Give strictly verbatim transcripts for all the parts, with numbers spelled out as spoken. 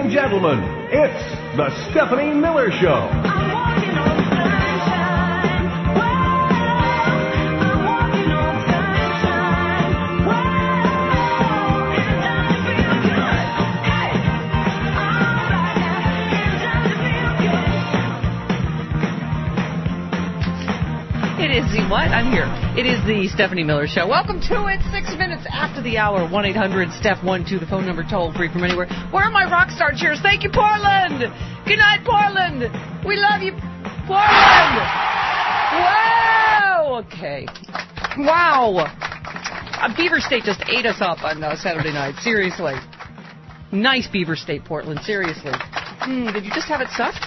and gentlemen, it's the Stephanie Miller Show. It is the what? I'm here. It is the Stephanie Miller Show. Welcome to it. Six minutes after the hour. one eight hundred Steph one two. The phone number toll free from anywhere. Where are my rock star cheers? Thank you, Portland. Good night, Portland. We love you, Portland. Wow. Okay. Wow. Uh, Beaver State just ate us up on uh, Saturday night. Seriously. Nice Beaver State, Portland. Seriously. Hmm, did you just have it stuffed?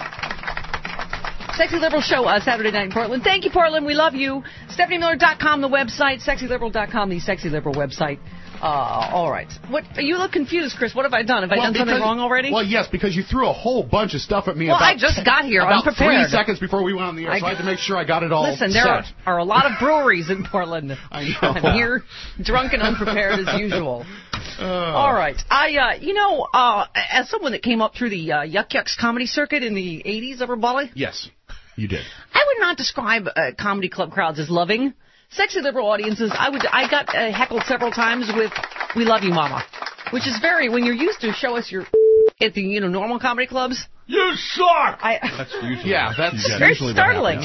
Sexy Liberal Show, uh, Saturday night in Portland. Thank you, Portland. We love you. Stephanie Miller dot com, the website. Sexy Liberal dot com, the Sexy Liberal website. Uh, all right. What? You look confused, Chris. What have I done? Have I well, done because, something wrong already? Well, yes, because you threw a whole bunch of stuff at me well, about I just got here about unprepared. three seconds before we went on the air, I, so I had to make sure I got it all Listen, set. there are, are a lot of breweries in Portland. I know. I'm here drunk and unprepared as usual. Uh. All right. I, uh, you know, uh, as someone that came up through the uh, Yuck Yucks comedy circuit in the eighties over Bali. Yes, you did. I would not describe uh, comedy club crowds as loving. Sexy Liberal audiences, I would. I got uh, heckled several times with "We love you, Mama," which is very when you're used to show us your at the you know normal comedy clubs. You suck. I, that's usually yeah, that's very usually startling.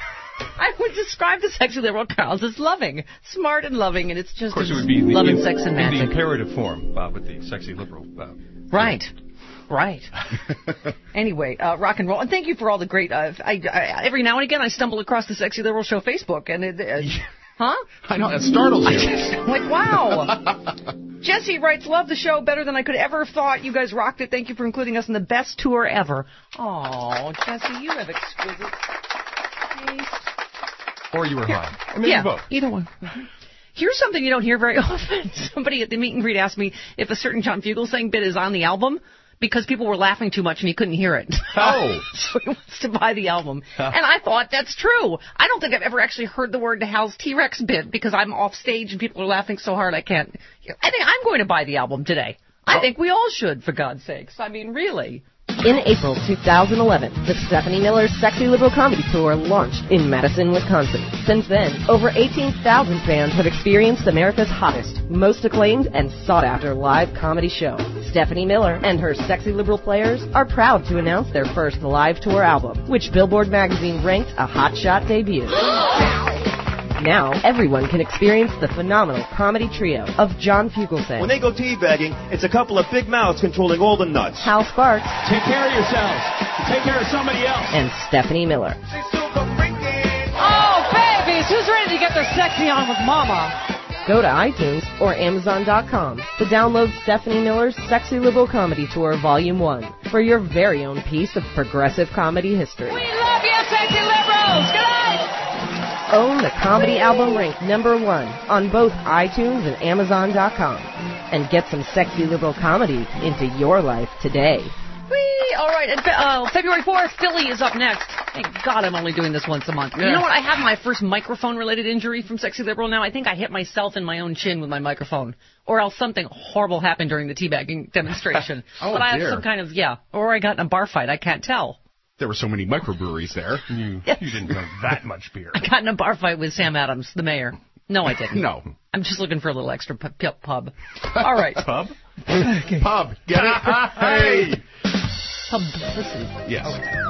I would describe the Sexy Liberal crowds as loving, smart and loving, and it's just of course it would be love the, and sex and in magic. the imperative form uh, with the Sexy Liberal. Uh, right. Right. Anyway, uh, rock and roll. And thank you for all the great... Uh, I, I, every now and again, I stumble across the Sexy Liberal Show Facebook. and it, uh, Huh? I know, it startles you. I'm like, wow. Jesse writes, love the show better than I could ever have thought. You guys rocked it. Thank you for including us in the best tour ever. Oh, Jesse, you have exquisite taste. Or you were Here, high. Or maybe yeah, both. Either one. Mm-hmm. Here's something you don't hear very often. Somebody at the meet and greet asked me if a certain John Fugelsang bit is on the album because people were laughing too much and he couldn't hear it. Oh. So he wants to buy the album. And I thought, that's true. I don't think I've ever actually heard the word to Hal's T-Rex bit because I'm off stage and people are laughing so hard I can't. I think I'm going to buy the album today. I oh. think we all should, for God's sakes. I mean, really. In April two thousand eleven, the Stephanie Miller Sexy Liberal Comedy Tour launched in Madison, Wisconsin. Since then, over eighteen thousand fans have experienced America's hottest, most acclaimed, and sought-after live comedy show. Stephanie Miller and her Sexy Liberal players are proud to announce their first live tour album, which Billboard magazine ranked a hotshot debut. Now, everyone can experience the phenomenal comedy trio of John Fugelsang. When they go teabagging, it's a couple of big mouths controlling all the nuts. Hal Sparks. Take care of yourselves. Take care of somebody else. And Stephanie Miller. Oh, babies, who's ready to get their sexy on with Mama? Go to iTunes or Amazon dot com to download Stephanie Miller's Sexy Liberal Comedy Tour Volume one for your very own piece of progressive comedy history. We love you, Sexy Liberals. Good night. Own the comedy album ranked number one on both iTunes and Amazon dot com. And get some Sexy Liberal comedy into your life today. Whee! All right, and, uh, February fourth, Philly is up next. Thank God I'm only doing this once a month. Yeah. You know what? I have my first microphone-related injury from Sexy Liberal now. I think I hit myself in my own chin with my microphone. Or else something horrible happened during the teabagging demonstration. Oh, but I dear. have some kind of, yeah. Or I got in a bar fight. I can't tell. There were so many microbreweries there. You, you didn't know that much beer. I got in a bar fight with Sam Adams, the mayor. No, I didn't. No. I'm just looking for a little extra pu- pu- pub. All right. Pub? Pub. Get it? Hey. Publicity. Yes.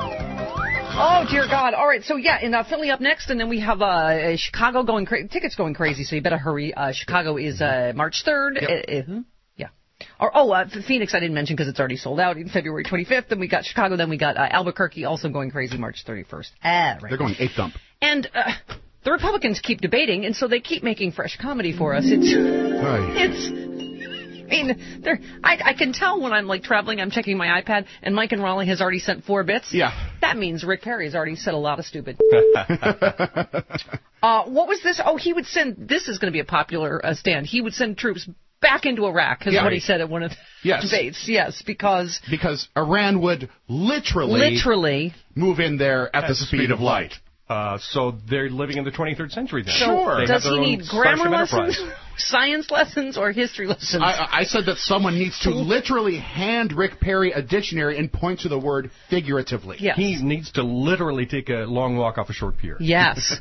Oh, dear God. All right, so, yeah, in uh, Philly up next, and then we have uh, Chicago going crazy. Tickets going crazy, so you better hurry. Uh, Chicago is uh, March third. Yep. Uh, uh, yeah. Or, oh, uh, Phoenix I didn't mention because it's already sold out in February twenty-fifth. Then we got Chicago. Then we got uh, Albuquerque also going crazy March thirty-first. Ah, right. They're going eighth dump. And uh, the Republicans keep debating, and so they keep making fresh comedy for us. It's... Right. It's... I mean, there. I, I can tell when I'm, like, traveling, I'm checking my iPad, and Mike and Raleigh has already sent four bits. Yeah. That means Rick Perry has already said a lot of stupid. uh, what was this? Oh, he would send, this is going to be a popular uh, stand, he would send troops back into Iraq, is yeah. what he said at one of the yes. debates. Yes, because... Because Iran would literally... Literally... move in there at, at the speed, speed of light. Uh, so they're living in the twenty-third century then. So Sure. They does have their he own need grammar Starship lessons, Enterprise. science lessons, or history lessons? I, I said that someone needs to literally hand Rick Perry a dictionary and point to the word figuratively. Yes. He needs to literally take a long walk off a short pier. Yes.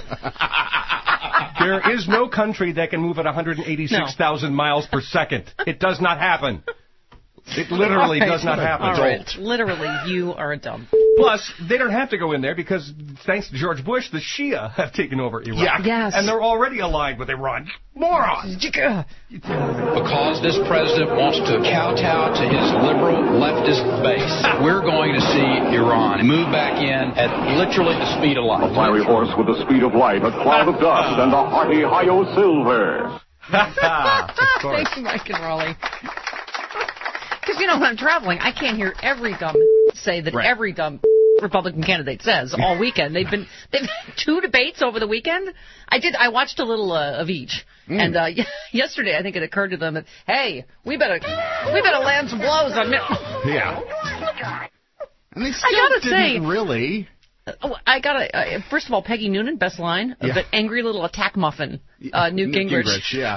There is no country that can move at one hundred eighty-six thousand miles per second. It does not happen. It literally All right. does not happen. All right. Literally, you are a dumb. Plus, they don't have to go in there because, thanks to George Bush, the Shia have taken over Iraq. Yeah. Yes. And they're already allied with Iran. Morons! Because this president wants to kowtow to his liberal leftist base, we're going to see Iran move back in at literally the speed of light. A fiery horse with the speed of light, a cloud of dust, and a hearty hi-yo silver. Thank you, Mike and Raleigh. Because, you know, when I'm traveling, I can't hear every dumb say that Right. every dumb Republican candidate says all weekend. They've been they've had two debates over the weekend. I did. I watched a little uh, of each. Mm. And uh, yesterday, I think it occurred to them that, hey, we better we better land some blows on Mitt. Yeah. And they still I gotta didn't say, really. Oh, I gotta. Uh, first of all, Peggy Noonan, best line, Yeah. the angry little attack muffin, uh, Newt Gingrich. Gingrich, yeah.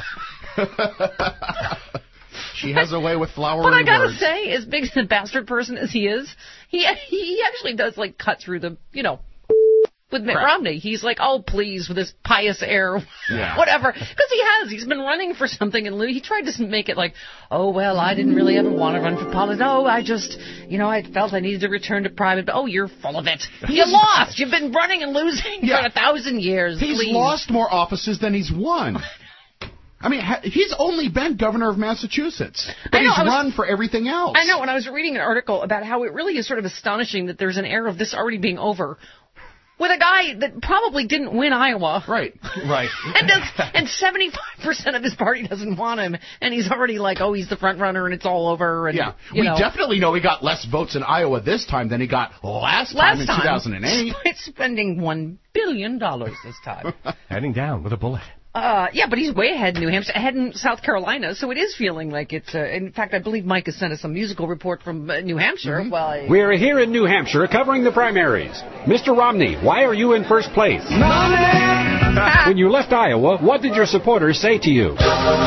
She has a way with flowery But I gotta words. say, as big a bastard person as he is, he he actually does like cut through the, you know, with Mitt Crap. Romney. He's like, oh please, with his pious air, Yeah. whatever, because he has. He's been running for something, and he tried to make it like, oh well, I didn't really ever want to run for politics. Oh, I just, you know, I felt I needed to return to private. Oh, you're full of it. You lost. You've been running and losing Yeah. for a thousand years. He's please. lost more offices than he's won. I mean, ha- he's only been governor of Massachusetts, but I know, he's I was- run for everything else. I know, when I was reading an article about how it really is sort of astonishing that there's an air of this already being over with a guy that probably didn't win Iowa. Right. Right. And does, and seventy-five percent of his party doesn't want him, and he's already like, oh, he's the front runner, and it's all over. And, Yeah. you We know, definitely know he got less votes in Iowa this time than he got last time last in time, two thousand eight. despite spending one billion dollars this time. Heading down with a bullet. Uh, yeah, but he's way ahead in New Hampshire, ahead in South Carolina, so it is feeling like it's, uh, in fact, I believe Mike has sent us a musical report from uh, New Hampshire. Mm-hmm. Well, I- We're here in New Hampshire covering the primaries. Mister Romney, why are you in first place? When you left Iowa, what did your supporters say to you?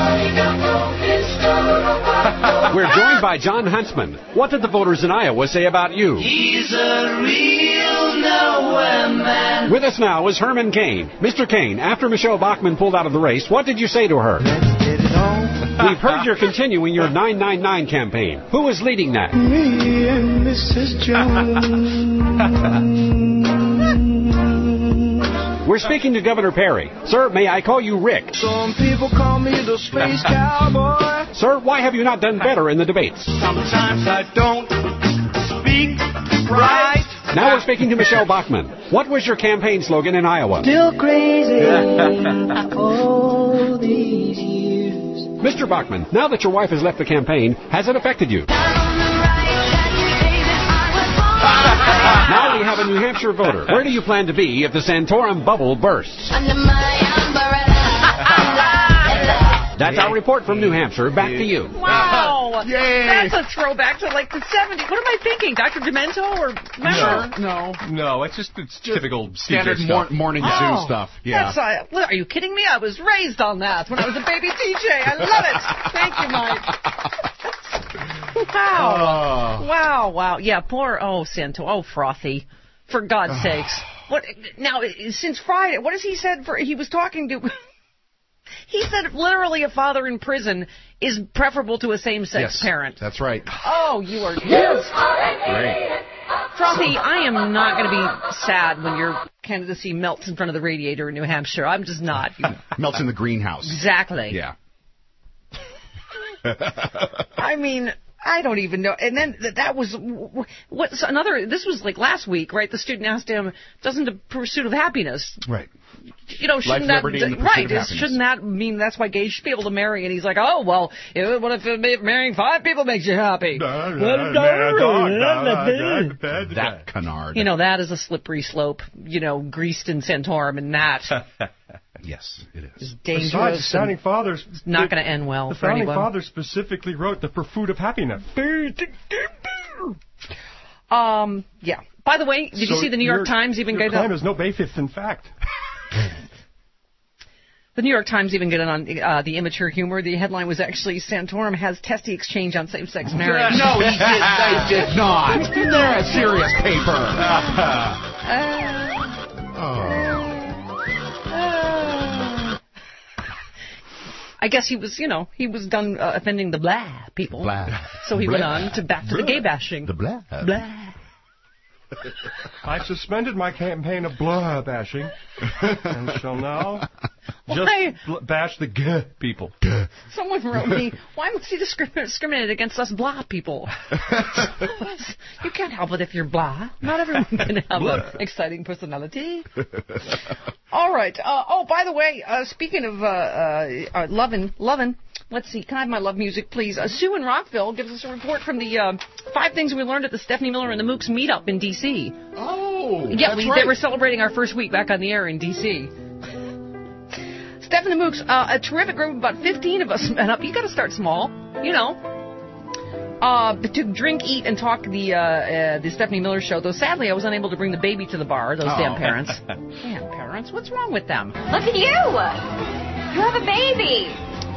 We're joined by John Huntsman. What did the voters in Iowa say about you? He's a real nowhere man. With us now is Herman Cain. Mister Cain, after Michelle Bachmann pulled out of the race, what did you say to her? We've heard you're continuing your nine nine nine campaign. Who is leading that? Me and Missus Jones. We're speaking to Governor Perry. Sir, may I call you Rick? Some people call me the space cowboy. Sir, why have you not done better in the debates? Sometimes I don't speak right. Now we're speaking to Michelle Bachmann. What was your campaign slogan in Iowa? Still crazy all these years. Mister Bachmann, now that your wife has left the campaign, has it affected you? Now we have a New Hampshire voter. Where do you plan to be if the Santorum bubble bursts? Under my umbrella. That's our report from New Hampshire. Back to you. Wow! Yay. That's a throwback to like the seventies. What am I thinking? Doctor Demento or remember? No. No, it's just it's typical Standard C J mor- stuff. morning Oh, zoo stuff. Yeah. That's, uh, what, are you kidding me? I was raised on that when I was a baby D J. I love it. Thank you, Mike. Wow. Oh. Wow, wow. Yeah, poor, oh, Santo. Oh, Frothy. For God's sakes. What, now, since Friday, what has he said for, he was talking to, he said literally a father in prison is preferable to a same-sex Yes, parent. that's right. Oh, you are just... Great. Frothy, I am not going to be sad when your candidacy melts in front of the radiator in New Hampshire. I'm just not. Melts in the greenhouse. Exactly. Yeah. I mean, I don't even know. And then th- that was what's another. This was like last week, right? The student asked him, "Doesn't the pursuit of happiness, Right. you know, shouldn't Life, that liberty, and the pursuit right? of is- happiness. Shouldn't that mean that's why gays should be able to marry?" And he's like, "Oh well, if, what if uh, marrying five people makes you happy?" That canard. You know, that is a slippery slope. You know, greased in Santorum, and that Yes, it is. is Besides, dangerous. the founding fathers It's not going to end well The for founding anyone. fathers specifically wrote the pursuit of happiness. Um, yeah. By the way, did so you see the New York your, Times even your get claim is no basis in fact. The New York Times even get in on uh, the immature humor. The headline was actually Santorum has testy exchange on same-sex marriage. No, he did. They did not. They're a serious paper. uh, uh, I guess he was, you know, he was done uh, offending the blah people. Blah. So he Blah. went on to back to Blah. the gay bashing. The blah. Blah. I suspended my campaign of blah bashing and shall now Why? just bl- bash the g people. Someone wrote me, why must he discriminate, discriminate against us blah people? You can't help it if you're blah. Not everyone can have an exciting personality. All right. Uh, oh, by the way, uh, speaking of uh, uh, uh, lovin', lovin', let's see. Can I have my love music, please? Uh, Sue in Rockville gives us a report from the uh, five ththings we learned at the Stephanie Miller and the Mooks meetup in D C Oh, yeah, that's we, right. they were celebrating our first week back on the air in D C Steph and the Mooks, uh, a terrific group of about fifteen of us met up. You got to start small, you know. Uh, to drink, eat, and talk the uh, uh, the Stephanie Miller show. Though sadly, I was unable to bring the baby to the bar. Those Oh. damn parents. Damn parents. What's wrong with them? Look at you! You have a baby!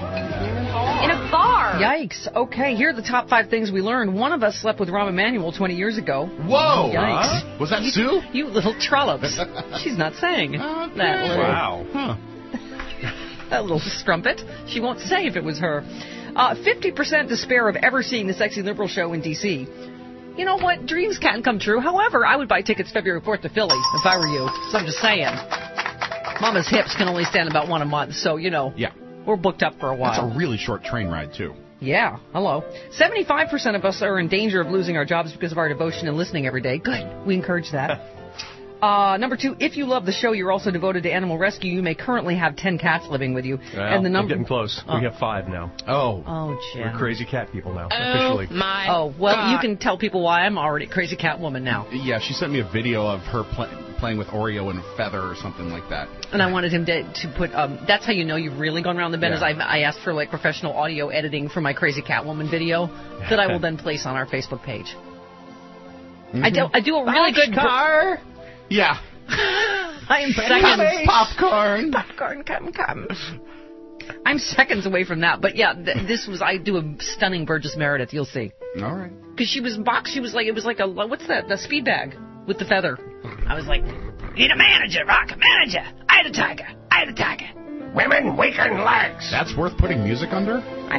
In a bar! Yikes. Okay, here are the top five things we learned. One of us slept with Rahm Emanuel twenty years ago. Whoa! Yikes. Huh? Was that Sue? You little trollops. She's not saying. Okay. That little, Wow. Huh. that little strumpet. She won't say if it was her. Uh, fifty percent despair of ever seeing the Sexy Liberal show in D C You know what? Dreams can come true. However, I would buy tickets February fourth to Philly if I were you. So I'm just saying. Mama's hips can only stand about one a month, so, you know. Yeah. We're booked up for a while. That's a really short train ride, too. Yeah, hello. seventy-five percent of us are in danger of losing our jobs because of our devotion and listening every day. Good. We encourage that. uh, number two, if you love the show, you're also devoted to animal rescue. You may currently have ten cats living with you. Well, and the number we're getting close. Oh. We have five now. Oh. Oh, Jim. We're crazy cat people now, Oh, officially. my Oh, well, God. you can tell people why I'm already a crazy cat woman now. Yeah, she sent me a video of her pl- playing with Oreo and Feather or something like that. And I wanted him to, to put, um, that's how you know you've really gone around the bend, Yeah. is I, I asked for, like, professional audio editing for my crazy cat woman video that I will then place on our Facebook page. Mm-hmm. I, do, I do a really good... car. Yeah. I am seconds. Popcorn. Popcorn, come, come. I'm seconds away from that, but yeah, th- this was, I do a stunning Burgess Meredith, you'll see. All right. Because she was boxed, she was like, it was like a, what's that, the speed bag with the feather. I was like, need a manager, Rock, a manager. I had a tiger, I had a tiger. Women weaken legs. That's worth putting music under?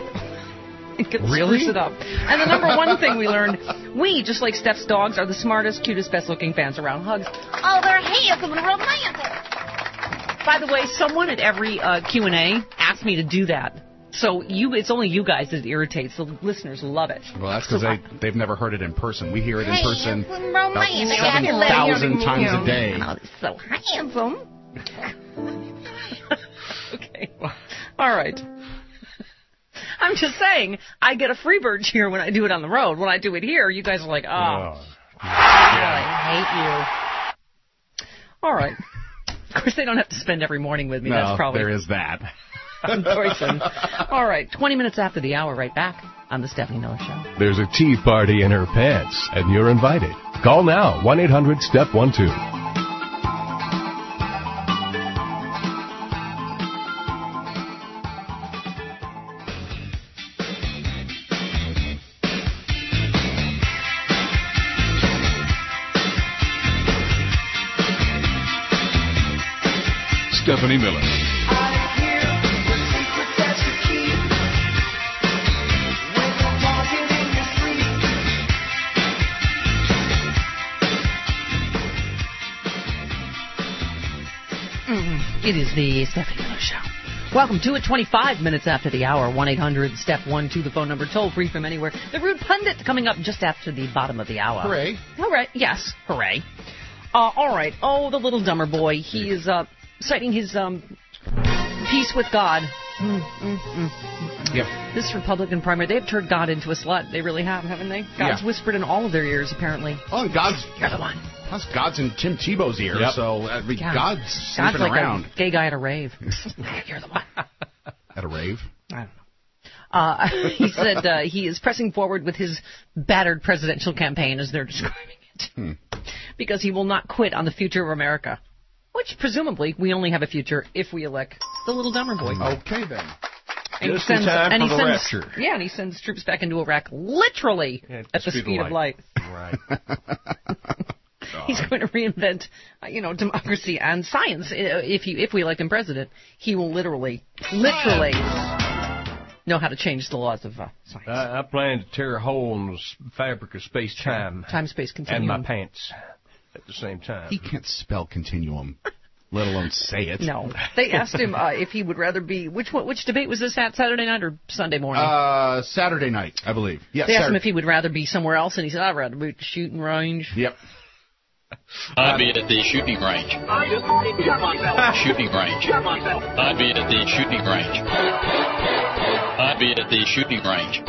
I think it Really? screws it up. And the number one thing we learned, we, just like Steph's dogs, are the smartest, cutest, best-looking fans around. Hugs. Oh, they're handsome and romantic. By the way, someone at every uh, Q and A asked me to do that. So you, it's only you guys that it irritates. The listeners love it. Well, that's because So they, they've never heard it in person. We hear it in Hey, person handsome, about romantic. seven thousand times a day. Oh, so handsome. Okay. All right. I'm just saying, I get a free bird cheer when I do it on the road. When I do it here, you guys are like, oh, Oh. I hate you. All right. Of course, they don't have to spend every morning with me. No, That's probably there is that. unfortunate. All right. twenty minutes after the hour, right back on the Stephanie Miller Show. There's a tea party in her pants, and you're invited. Call now, one eight hundred step one two. Stephanie Miller. Mm, it is the Stephanie Miller Show. Welcome to it, twenty-five minutes after the hour, one eight hundred step one two, the phone number, toll free from anywhere. The Rude Pundit coming up just after the bottom of the hour. Hooray. All right, yes, hooray. Uh, all right, oh, the little dumber boy, he is uh, citing his um, peace with God. Mm, mm, mm. Yep. This Republican primary, they've turned God into a slut. They really have, haven't they? God's Yeah. whispered in all of their ears, apparently. Oh, and God's You're the one. plus God's in Tim Tebow's ear, Yep. so I mean, God. God's God's sleeping like around a gay guy at a rave. You're the one. at a rave. I don't know. Uh, he said uh, he is pressing forward with his battered presidential campaign, as they're describing it. list hmm. because he will not quit on the future of America, which presumably we only have a future if we elect the little dumber boy. Okay, then. And Just he sends, in time and for he the sends, rapture. Yeah, and he sends troops back into Iraq literally yeah, at the speed, speed of light. Of light. Right. He's going to reinvent, uh, you know, democracy and science. If he, if we elect him president, he will literally, literally know how to change the laws of uh, science. I, I plan to tear a hole in the fabric of space-time. Time-space continuum. And my pants at the same time. He can't spell continuum, let alone say it. No. They asked him uh, if he would rather be, which which debate was this at, Saturday night or Sunday morning? Uh, Saturday night, I believe. Yes. They asked Saturday. him if he would rather be somewhere else, and he said, I'd rather be at the shooting range. Yep. I'd be at the shooting range. Shooting range. I'd be at the shooting range. I'd be at the shooting range.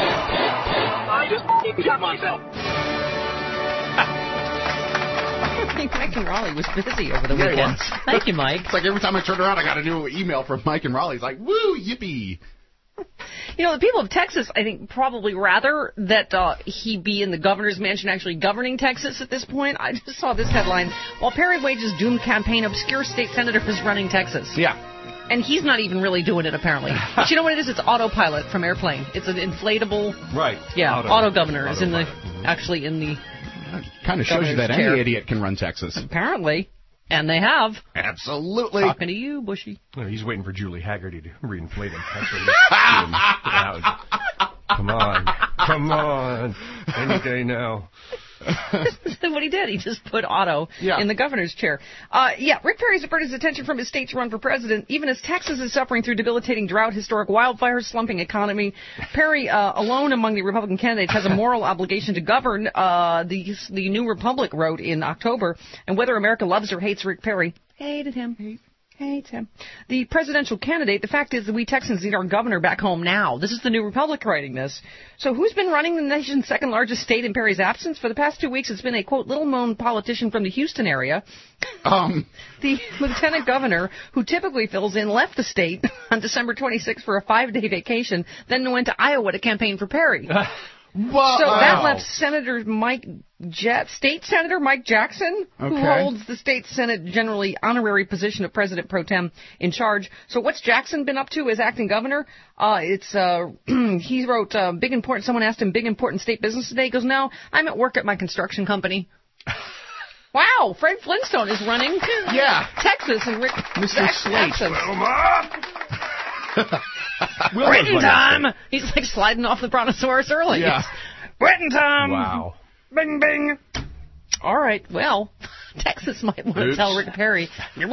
I think Mike and Raleigh was busy over the yeah, weekend. Thank you, Mike. It's like every time I turn around, I got a new email from Mike and Raleigh. It's like, woo, yippee. You know, the people of Texas, I think, probably rather that uh, he be in the governor's mansion actually governing Texas at this point. I just saw this headline. While Perry wages doomed campaign, obscure state senator is running Texas. Yeah. And he's not even really doing it, apparently. But you know what it is? It's autopilot from Airplane. It's an inflatable... Right. Yeah, auto, auto governor auto is in the... Mm-hmm. Actually in the... Kind of shows you that chair. Any idiot can run Texas. Apparently. And they have. Absolutely. Talking to you, Bushy. No, he's waiting for Julie Haggerty to reinflate him. That's what he's doing. Come on. Come on. Any day now. What he did, he just put Otto yeah. in the governor's chair. Uh, yeah, Rick Perry's averted his attention from his state to run for president, even as Texas is suffering through debilitating drought, historic wildfires, slumping economy. Perry, uh, alone among the Republican candidates, has a moral obligation to govern, uh, the, the New Republic wrote in October. And whether America loves or hates Rick Perry, hated him. Hate. Hates him. The presidential candidate, the fact is that we Texans need our governor back home now. This is the New Republic writing this. So who's been running the nation's second largest state in Perry's absence? For the past two weeks, it's been a, quote, little-known politician from the Houston area. Um. The lieutenant governor, who typically fills in, left the state on December twenty-sixth for a five-day vacation, then went to Iowa to campaign for Perry. Wow. So that left Senator Mike, Je- State Senator Mike Jackson, okay. who holds the state Senate generally honorary position of President Pro Tem in charge. So what's Jackson been up to as acting governor? Uh, it's uh, he wrote uh, big important. Someone asked him big important state business today. He goes, no, I'm at work at my construction company. Wow, Fred Flintstone is running. Yeah, Texas and Rick Mister Slate. Britain time! He's like sliding off the brontosaurus early. Yeah. Britain time! Wow. Bing, bing. All right, well, Texas might want Oops. to tell Rick Perry.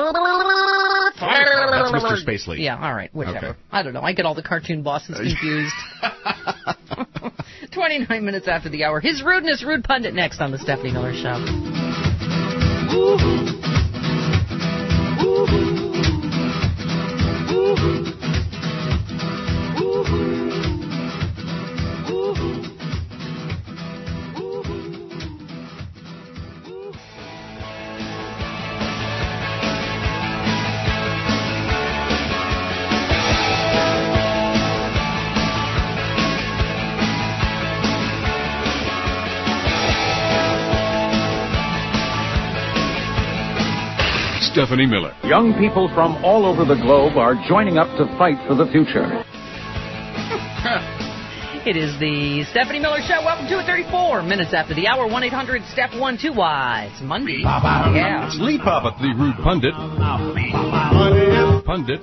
That's Mister Spacely. Yeah, all right, whichever. Okay. I don't know. I get all the cartoon bosses confused. twenty-nine minutes after the hour. His rudeness, rude pundit next on the Stephanie Miller Show. Woo-hoo. Woo-hoo. Woo-hoo. Stephanie Miller. Young people from all over the globe are joining up to fight for the future. It is the Stephanie Miller Show. Welcome to it, thirty-four minutes after the hour. one eight hundred step one two Y. It's Monday. Yeah. It's Lee Papa, the rude pundit. Pundit.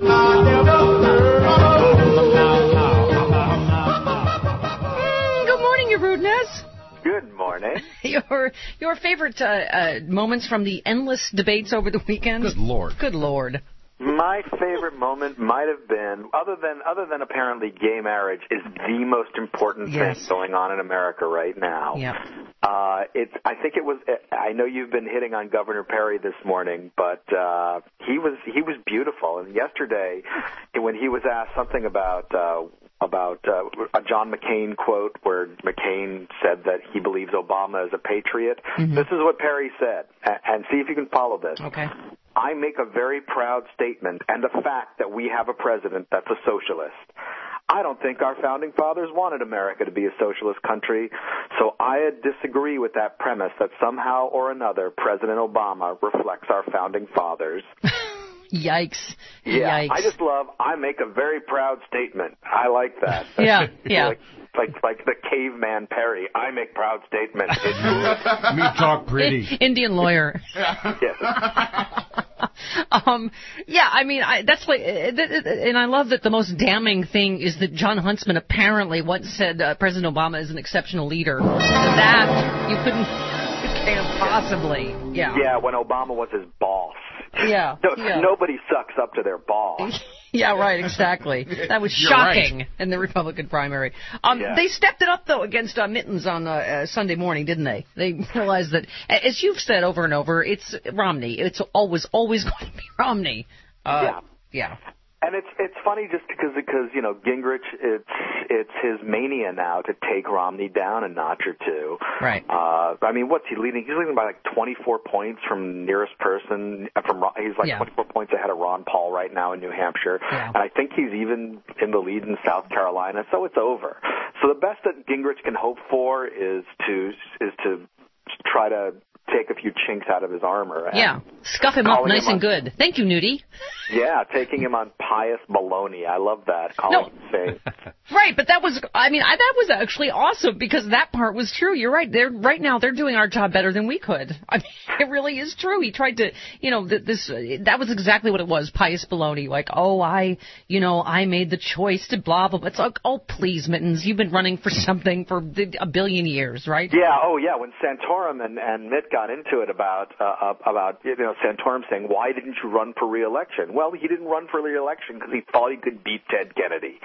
Mm, good morning, your rudeness. Good morning. Your your favorite uh, uh, moments from the endless debates over the weekend? Good Lord. Good Lord. My favorite moment might have been, other than other than apparently gay marriage is the most important yes. thing going on in America right now. Yeah. Uh, it's. I think it was. I know you've been hitting on Governor Perry this morning, but uh, he was he was beautiful. And yesterday, when he was asked something about. Uh, about uh, a John McCain quote where McCain said that he believes Obama is a patriot. Mm-hmm. This is what Perry said, and see if you can follow this. Okay. I make a very proud statement and a fact that we have a president that's a socialist. I don't think our founding fathers wanted America to be a socialist country, so I disagree with that premise that somehow or another President Obama reflects our founding fathers. Yikes. Yeah, Yikes. I just love, I make a very proud statement. I like that. Yeah, yeah. Like, like, like the caveman Perry. I make proud statements. Me talk pretty. Indian lawyer. Yes. Um, yeah, I mean, I, that's like, and I love that the most damning thing is that John Huntsman apparently once said uh, President Obama is an exceptional leader. That you couldn't, you can't possibly, yeah. Yeah, when Obama was his boss. Yeah, no, yeah. Nobody sucks up to their boss. Yeah, right, exactly. That was You're shocking right. in the Republican primary. Um, Yeah. They stepped it up, though, against uh, Mittens on uh, uh, Sunday morning, didn't they? They realized that, as you've said over and over, it's Romney. It's always, always going to be Romney. Uh, yeah. Yeah. And it's it's funny just because because you know Gingrich, it's it's his mania now to take Romney down a notch or two. Right. Uh, I mean, what's he leading? He's leading by like twenty-four points from nearest person. From he's like Yeah. twenty-four points ahead of Ron Paul right now in New Hampshire, Yeah. and I think he's even in the lead in South Carolina. So it's over. So the best that Gingrich can hope for is to is to try to take a few chinks out of his armor. And Yeah. Scuff him up calling nice him and on- good. Thank you, Nudie. Yeah, taking him on pious baloney. I love that. Calling No. him saying, Right, but that was, I mean, I, that was actually awesome because that part was true. You're right. They're, right now, they're doing our job better than we could. I mean, it really is true. He tried to, you know, th- this, uh, that was exactly what it was, pious baloney. Like, oh, I, you know, I made the choice to blah, blah, blah. It's like, oh, please, Mittens, you've been running for something for a billion years, right? yeah, oh yeah. When Santorum and, and Mitt got into it about uh, about you know Santorum saying, why didn't you run for re-election? Well, he didn't run for re-election because he thought he could beat Ted Kennedy,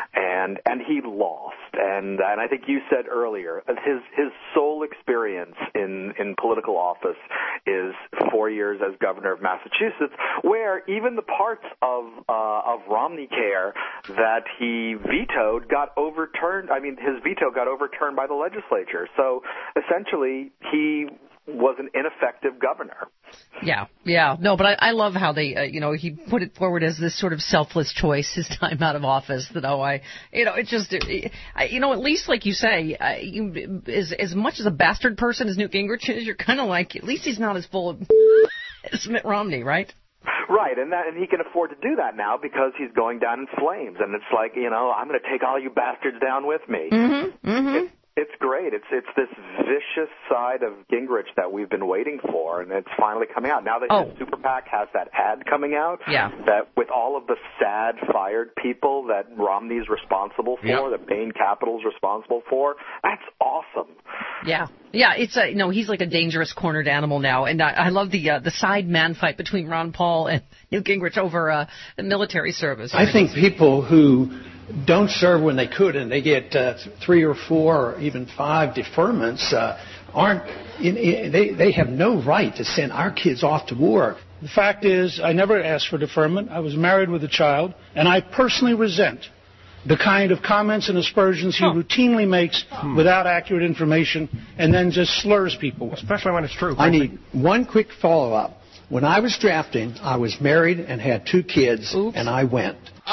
and and he lost. And and I think you said earlier, his his sole experience in in political office is four years as governor of Massachusetts, where even the parts of uh, of Romney Care that he vetoed got overturned. I mean, his veto got overturned by the legislature. So essentially, he was an ineffective governor. Yeah, yeah. No, but I, I love how they, uh, you know, he put it forward as this sort of selfless choice, his time out of office, that, oh, I, you know, it just, it, I, you know, at least, like you say, uh, you, as, as much as a bastard person as Newt Gingrich is, you're kind of like, at least he's not as full of as Mitt Romney, right? Right, and that, and he can afford to do that now because he's going down in flames, and it's like, you know, I'm going to take all you bastards down with me. Mm-hmm, mm-hmm. It, It's great. It's it's this vicious side of Gingrich that we've been waiting for, and it's finally coming out. Now that Oh. his super PAC has that ad coming out, Yeah. that with all of the sad fired people that Romney's responsible for, Yep. that Bain Capital's responsible for, that's awesome. Yeah, yeah. It's a no. He's like a dangerous cornered animal now, and I, I love the uh, the side man fight between Ron Paul and Newt Gingrich over uh, the military service. I think people who don't serve when they could and they get uh, three or four or even five deferments uh, aren't in, in, they they have no right to send our kids off to war. The fact is, I never asked for deferment. I was married with a child, and I personally resent the kind of comments and aspersions he Huh. routinely makes Hmm. without accurate information and then just slurs people. Especially when it's true. I need one quick follow-up. When I was drafting, I was married and had two kids, Oops. and I went.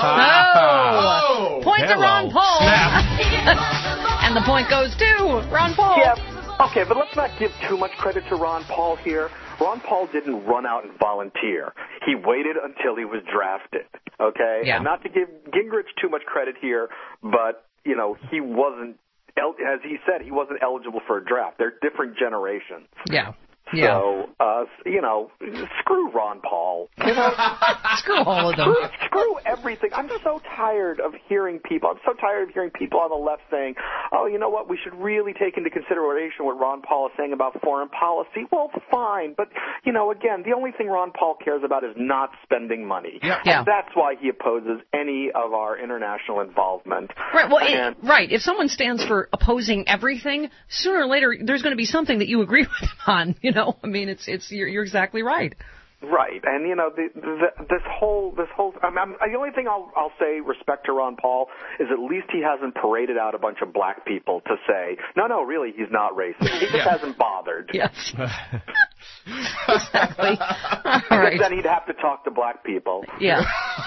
Oh! Point to Hello. Ron Paul. And the point goes to Ron Paul. Yeah, okay, but let's not give too much credit to Ron Paul here. Ron Paul didn't run out and volunteer. He waited until he was drafted, okay? Yeah. And not to give Gingrich too much credit here, but, you know, he wasn't, el- as he said, he wasn't eligible for a draft. They're different generations. Yeah. Yeah. So, uh, you know, screw Ron Paul. You know, Screw all of them. screw, screw everything. I'm so tired of hearing people. I'm so tired of hearing people on the left saying, oh, you know what, we should really take into consideration what Ron Paul is saying about foreign policy. Well, fine. But, you know, again, the only thing Ron Paul cares about is not spending money. Yeah. And that's why he opposes any of our international involvement. Right. Well, And- it, right. If someone stands for opposing everything, sooner or later there's going to be something that you agree with him on. You know, I mean, it's it's you're, you're exactly right. Right, and you know the, the, this whole this whole. I'm, I'm, the only thing I'll I'll say respect to Ron Paul is at least he hasn't paraded out a bunch of black people to say no, no, really he's not racist. He just Yeah. hasn't bothered. Yes. exactly. All Because right. then he'd have to talk to black people. Yeah.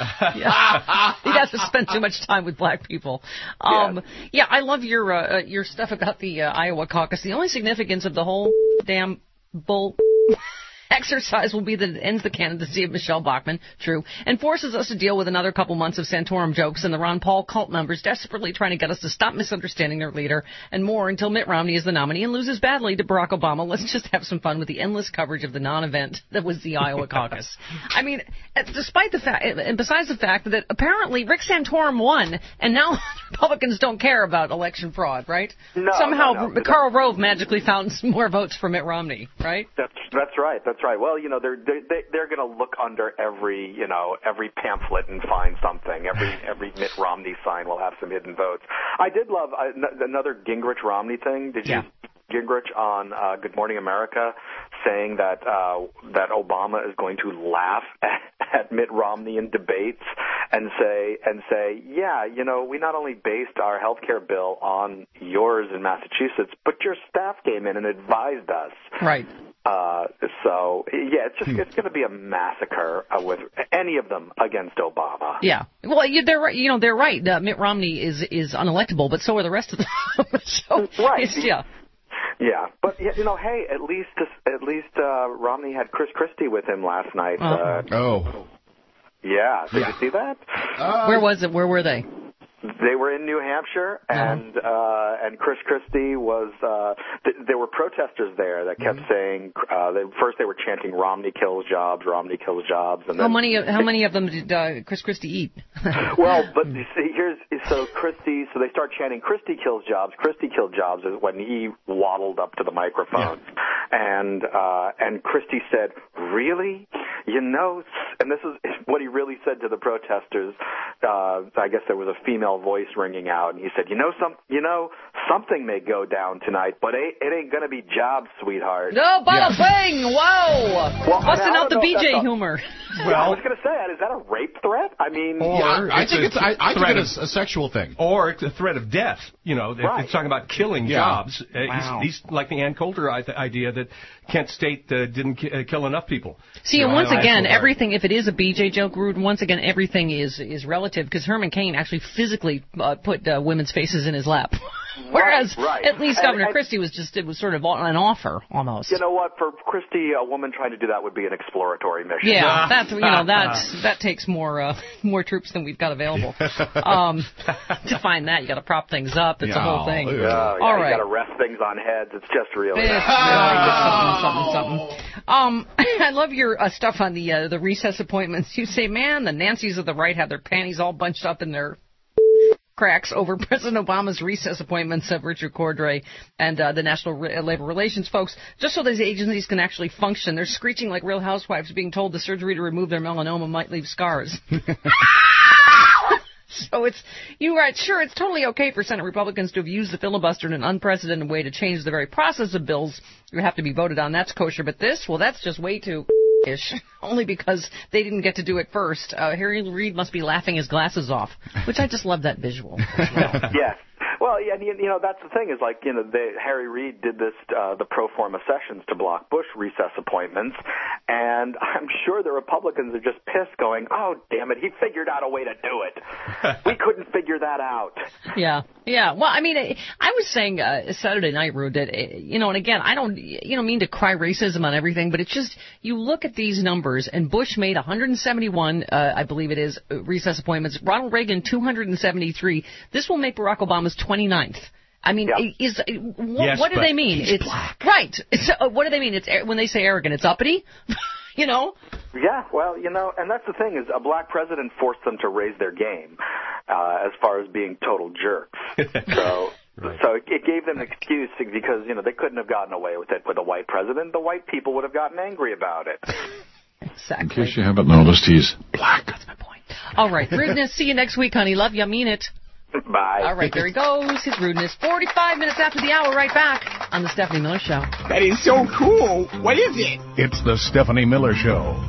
yeah. He'd have to spend too much time with black people. Um, yeah. yeah, I love your uh, your stuff about the uh, Iowa caucus. The only significance of the whole damn bull exercise will be that it ends the candidacy of Michelle Bachmann, true, and forces us to deal with another couple months of Santorum jokes and the Ron Paul cult members desperately trying to get us to stop misunderstanding their leader and more until Mitt Romney is the nominee and loses badly to Barack Obama. Let's just have some fun with the endless coverage of the non-event that was the Iowa caucus. I mean, despite the fact, and besides the fact that apparently Rick Santorum won, and now Republicans don't care about election fraud, right? No, Somehow no, no. Karl Rove magically found some more votes for Mitt Romney, right? That's that's right. That's right. Well, you know, they're they're they're going to look under every you know every pamphlet and find something. Every every Mitt Romney sign will have some hidden votes. I did love uh, n- another Gingrich Romney thing. Did you? Yeah. Gingrich on uh, Good Morning America saying that uh, that Obama is going to laugh at, at Mitt Romney in debates and say and say, yeah, you know, we not only based our health care bill on yours in Massachusetts, but your staff came in and advised us. Right. Uh, so yeah, it's just it's going to be a massacre uh, with any of them against Obama. Yeah. Well, you, they're right. You know, they're right. Uh, Mitt Romney is is unelectable, but so are the rest of them. so, right. Yeah. Yeah, but you know, hey, at least at least uh, Romney had Chris Christie with him last night. Uh, uh, oh, yeah, did yeah. you see that? Uh, Where was it? Where were they? They were in New Hampshire, and uh, and Chris Christie was. Uh, th- there were protesters there that kept mm-hmm. saying. Uh, they, first, they were chanting "Romney kills jobs, Romney kills jobs," and then how many how many of them did uh, Chris Christie eat? Well, but you see, here's so Christie. So they start chanting "Christie kills jobs, Christie kills jobs" is when he waddled up to the microphone, yeah. and uh, and Christie said, "Really, you know," and this is what he really said to the protesters. Uh, I guess there was a female voice ringing out, and he said, "You know, some, you know, something may go down tonight, but it, it ain't gonna be jobs, sweetheart." No, bada bing! Whoa! Well, busting out the B J a, humor. Well, I was gonna say, is that a rape threat? I mean, or yeah, I think a, it's I, I think it's a, a sexual thing, or it's a threat of death. You know, right. it's talking about killing yeah. jobs. Uh, wow. he's, he's like the Ann Coulter idea that Kent State uh, didn't ki- uh, kill enough people. See, and once again, everything, if it is a B J joke, Rude, once again, everything is is relative, because Herman Cain actually physically uh, put uh, women's faces in his lap. Whereas, right, right. at least and, Governor and, Christie was just, it was sort of an offer, almost. You know what? For Christie, a woman trying to do that would be an exploratory mission. Yeah, that's, you know, that's, that takes more, uh, more troops than we've got available. Um, to find that, you gotta prop things up. It's yeah, a whole thing. Yeah, yeah, All you right. gotta rest things on heads. It's just really. It's really just something, something, something. Um, I love your uh, stuff on the, uh, the recess appointments. You say, man, the Nancys of the right have their panties all bunched up in their cracks over President Obama's recess appointments of Richard Cordray and uh, the National Re- Labor Relations folks, just so these agencies can actually function. They're screeching like Real Housewives being told the surgery to remove their melanoma might leave scars. So it's, you are sure it's totally okay for Senate Republicans to have used the filibuster in an unprecedented way to change the very process of bills that have to be voted on. That's kosher. But this, well, that's just way too ish. Only because they didn't get to do it first. Uh, Harry Reid must be laughing his glasses off, which I just love that visual. Yes. Well, yeah, you know, that's the thing is like, you know, they, Harry Reid did this, uh, the pro forma sessions to block Bush recess appointments, and I'm sure the Republicans are just pissed going, oh, damn it, he figured out a way to do it. We couldn't figure that out. Yeah, yeah. Well, I mean, I was saying uh, Saturday night, Rude, that, you know, and again, I don't, you know, mean to cry racism on everything, but it's just, you look at these numbers, and Bush made one hundred seventy-one, uh, I believe it is, recess appointments, Ronald Reagan two hundred seventy-three. This will make Barack Obama's twenty-ninth. I mean, yeah. is what, yes, what do they mean? He's it's black. Right. It's, uh, what do they mean? It's when they say arrogant, it's uppity. You know? Yeah, well, you know, and that's the thing is a black president forced them to raise their game uh, as far as being total jerks. So. Right. So it, it gave them an excuse because, you know, they couldn't have gotten away with it with a white president. The white people would have gotten angry about it. Exactly. In case you haven't noticed, he's black. That's my point. All right, Rudeness, see you next week, honey. Love you, mean it. Bye. All right, there he goes. His Rudeness. forty-five minutes after the hour, right back on the Stephanie Miller Show. That is so cool. What is it? It's the Stephanie Miller Show.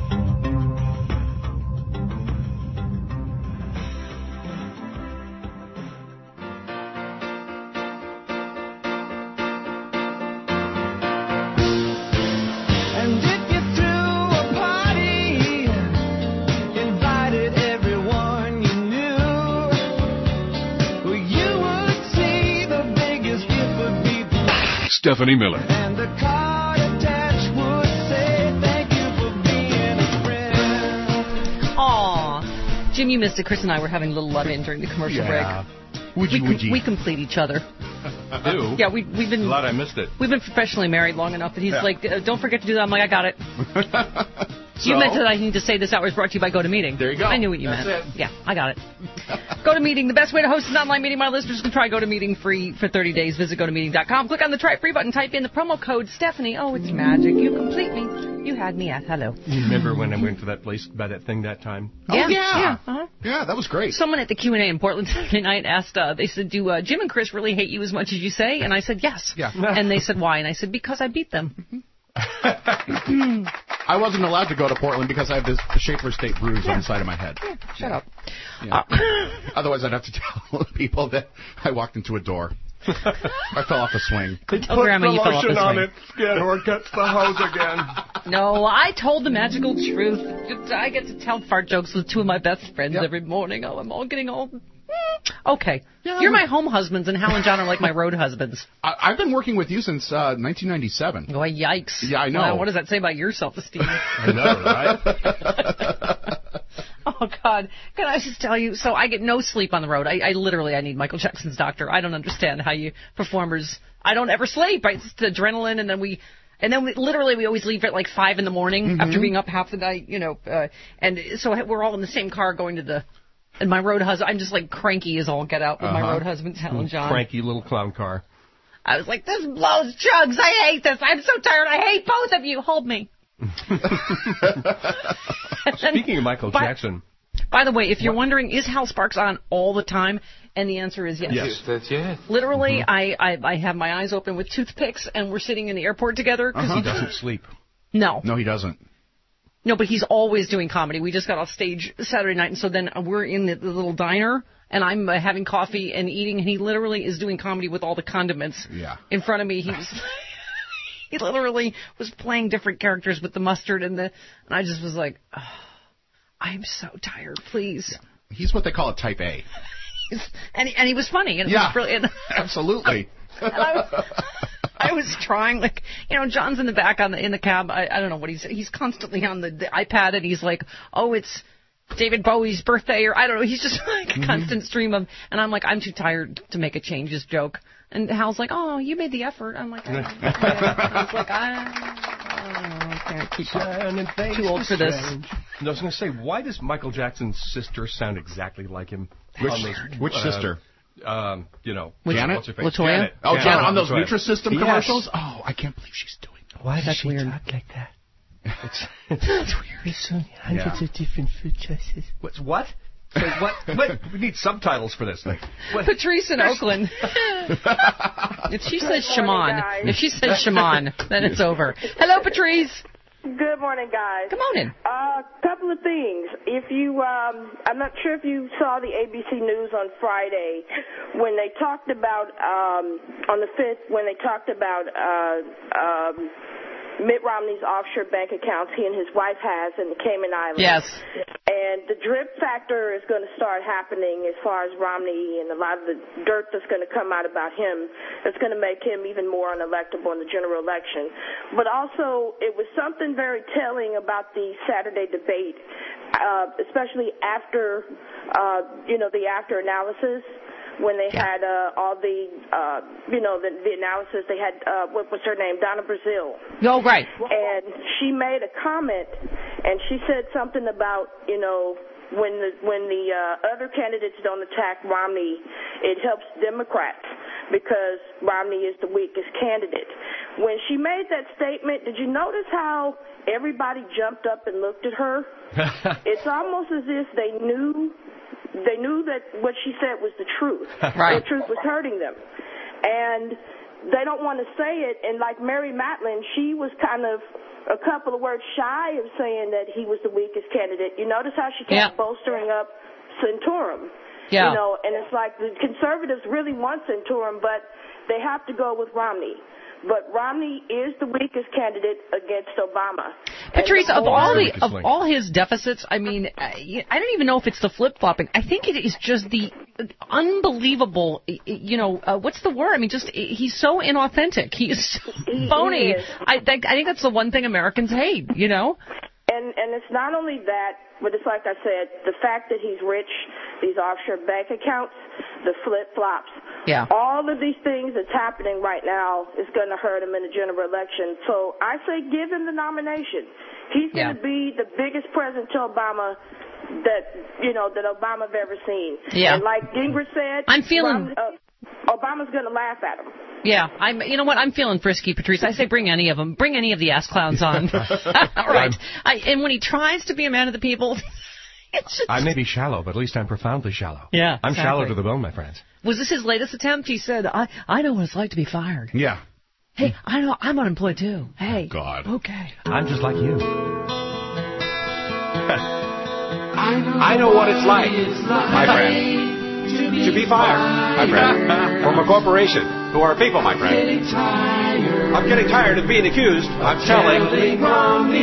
And if you threw Stephanie Miller. And the card attached would say, thank you for being a friend. Aw. Jim, you missed it. Chris and I were having a little love-in during the commercial Yeah. break. Would you, we, would you? we complete each other. Do? Yeah, we, we've been... Glad I missed it. We've been professionally married long enough that he's Yeah. like, uh, don't forget to do that. I'm like, I got it. You So? meant that I need to say this hour is brought to you by GoToMeeting. There you go. I knew what you That's meant. it. Yeah, I got it. GoToMeeting, the best way to host an online meeting. My listeners can try GoToMeeting free for thirty days. Visit go to meeting dot com. Click on the Try It Free button. Type in the promo code Stephanie. Oh, it's magic. You complete me. You had me at hello. You remember when I went to that place by that thing that time? Oh, Yeah, yeah. yeah, uh-huh. Yeah, that was great. Someone at the Q and A in Portland Saturday night asked, uh, they said, do uh, Jim and Chris really hate you as much as you say? And I said, yes. Yeah. And they said, why? And I said, because I beat them. I wasn't allowed to go to Portland because I have this Schaefer State bruise on the side of my head. Yeah, shut up. Yeah. Uh, Otherwise, I'd have to tell people that I walked into a door. I fell off a swing. Tell Grandma you fell off the on swing. it. Get or gets the hose again. No, I told the magical truth. I get to tell fart jokes with two of my best friends Yep. every morning. Oh, I'm all getting old. Okay. Yeah, You're we- my home husbands, and Hal and John are like my road husbands. I, I've been working with you since uh, nineteen ninety-seven. Oh, yikes. Yeah, I know. Wow, what does that say about your self-esteem? I know, right? Oh, God. Can I just tell you? So I get no sleep on the road. I, I literally, I need Michael Jackson's doctor. I don't understand how you performers, I don't ever sleep. It's just adrenaline, and then we... And then we, literally we always leave at like five in the morning Mm-hmm. after being up half the night, you know. Uh, and so we're all in the same car going to the... And my road husband, I'm just like cranky as all get out with my Uh-huh. road husbands, Hal and John. Cranky little clown car. I was like, this blows chugs. I hate this. I'm so tired. I hate both of you. Hold me. Speaking of Michael By- Jackson. By the way, if you're wondering, is Hal Sparks on all the time? And the answer is yes. Yes. That's yes. Literally, I, I I have my eyes open with toothpicks, and we're sitting in the airport together. 'Cause Uh-huh. he He doesn't sleep. No. No, he doesn't. No, but he's always doing comedy. We just got off stage Saturday night, and so then we're in the, the little diner, and I'm uh, having coffee and eating, and he literally is doing comedy with all the condiments Yeah. in front of me. He was... He literally was playing different characters with the mustard and the, and I just was like, oh, I'm so tired. Please. He's what they call a type A. And he, and he was funny. And it Yeah, was brilliant. absolutely. And I was, I was trying, like, you know, John's in the back on the in the cab. I, I don't know what he's. He's constantly on the, the iPad, and he's like, oh, it's David Bowie's birthday, or I don't know. He's just like a Mm-hmm. constant stream of. And I'm like, I'm too tired to make a changes joke. And Hal's like, oh, you made the effort. I'm like, I, I was like, I, I can't keep up. Too old for this. And I was going to say, why does Michael Jackson's sister sound exactly like him? Which, On those, which uh, sister? Um, you know, Which- Janet? what's her face? Latoya? Janet. Oh, Janet, Janet on those Latoya. Nutrisystem Yes. commercials? Oh, I can't believe she's doing that. Why That's weird. like that? It's, That's weird. There's so many hundreds Yeah. of different food choices. what's what? Say what? What? We need subtitles for this thing. What? Patrice in Oakland. If she says shaman, guys. if she says shaman, then it's over. Hello, Patrice. Good morning, guys. Come on in. A uh, couple of things. If you, um, I'm not sure if you saw the A B C News on Friday when they talked about um, on the fifth when they talked about uh, um, Mitt Romney's offshore bank accounts he and his wife has in the Cayman Islands. Yes. And the drip factor is going to start happening as far as Romney and a lot of the dirt that's going to come out about him. It's going to make him even more unelectable in the general election. But also, it was something very telling about the Saturday debate, uh, especially after, uh, you know, the after analysis. When they had uh, all the, uh, you know, the, the analysis, they had, uh, what was her name, Donna Brazile. Oh, right. And she made a comment, and she said something about, you know, when the when the uh, other candidates don't attack Romney, it helps Democrats because Romney is the weakest candidate. When she made that statement, did you notice how everybody jumped up and looked at her? It's almost as if they knew. They knew that what she said was the truth. Right. The truth was hurting them. And they don't want to say it. And like Mary Matlin, she was kind of a couple of words shy of saying that he was the weakest candidate. You notice how she kept Yeah. bolstering up Santorum. Yeah. You know, and it's like the conservatives really want Santorum, but they have to go with Romney. But Romney is the weakest candidate against Obama. Patrice, And of all the Weakest of link. all his deficits, I mean, I, I don't even know if it's the flip flopping. I think it is just the unbelievable. You know, uh, what's the word? I mean, just he's so inauthentic. He is so He phony. is. I think I think that's the one thing Americans hate. You know. And and it's not only that, but it's like I said, the fact that he's rich, these offshore bank accounts, the flip-flops. Yeah. All of these things that's happening right now is going to hurt him in the general election. So I say give him the nomination. He's going to Yeah. be the biggest president to Obama that, you know, that Obama have ever seen. Yeah. And like Gingrich said, I'm feeling- Rom- uh, Obama's going to laugh at him. Yeah, I'm. You know what? I'm feeling frisky, Patrice. I say bring any of them. Bring any of the ass clowns on. All right. I, and when he tries to be a man of the people, it's just... I may be shallow, but at least I'm profoundly shallow. Yeah, I'm exactly. shallow to the bone, my friends. Was this his latest attempt? He said, "I I know what it's like to be fired. Yeah. Hey, I know I'm unemployed too. Hey, God. Okay. I'm just like you. I know what it's like, my friend, to be fired, my friend, from a corporation who are people, my friend. I'm getting tired of being accused of telling Romney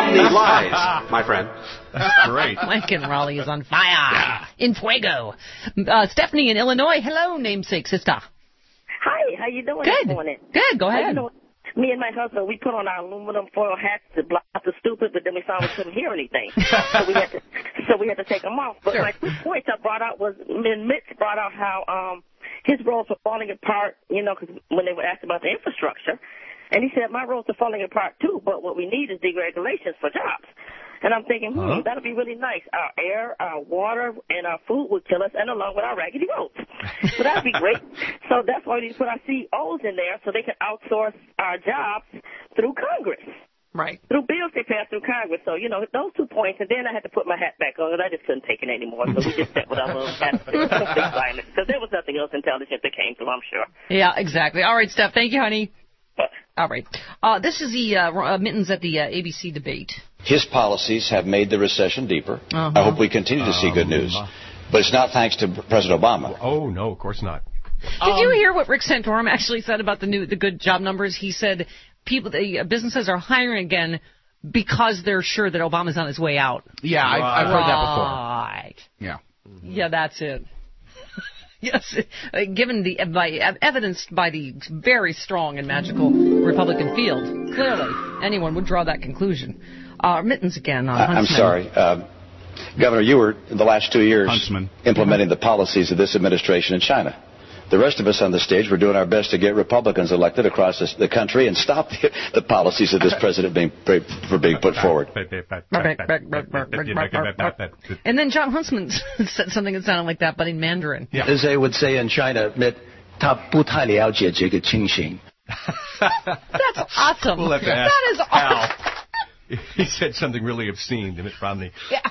lies, my friend. That's great. Mike and Raleigh is on fire. In fuego. Uh, Stephanie in Illinois. Hello, namesake sister. Hi, how you doing Good. this morning? Good. Go How you ahead. doing? Me and my husband, we put on our aluminum foil hats to block out the stupid, but then we found we couldn't hear anything, so we had to, so we had to take them off. But Sure. my two points I brought out was, and Mitch brought out how um his roads were falling apart, you know, because when they were asked about the infrastructure, and he said my roads are falling apart too, but what we need is deregulations for jobs. And I'm thinking, hmm, Huh? that'll be really nice. Our air, our water, and our food would kill us, and along with our raggedy roads. So that'd be great. So that's why we need to put our C E Os in there so they can outsource our jobs through Congress. Right. Through bills they pass through Congress. So, you know, those two points, and then I had to put my hat back on, and I just couldn't take it anymore. So we just sat with our little hats because there was nothing else intelligent that came through, I'm sure. Yeah, exactly. All right, Steph. Thank you, honey. All right. Uh, this is the uh, Mittens at the uh, A B C debate. His policies have made the recession deeper. Uh-huh. I hope we continue to see good news. But it's not thanks to President Obama. Oh, no, of course not. Did you hear what Rick Santorum actually said about the new, the good job numbers? He said people, the uh, businesses are hiring again because they're sure that Obama's on his way out. Yeah, I've, I've heard that before. Right. Yeah. Yeah, that's it. Yes, uh, given the by uh, evidenced by the very strong and magical Republican field, clearly anyone would draw that conclusion. Uh, Mittens again on I- Huntsman. I'm sorry. Uh, Governor, you were, in the last two years, Huntsman. implementing the policies of this administration in China. The rest of us on the stage were doing our best to get Republicans elected across this, the country and stop the, the policies of this president being for being put forward. And then John Huntsman said something that sounded like that, but in Mandarin. As they would say in China, admit, 他不太了解这个情形. That's awesome. We'll have to ask That is awesome. Al. He said something really obscene to Mitt Romney. Yeah.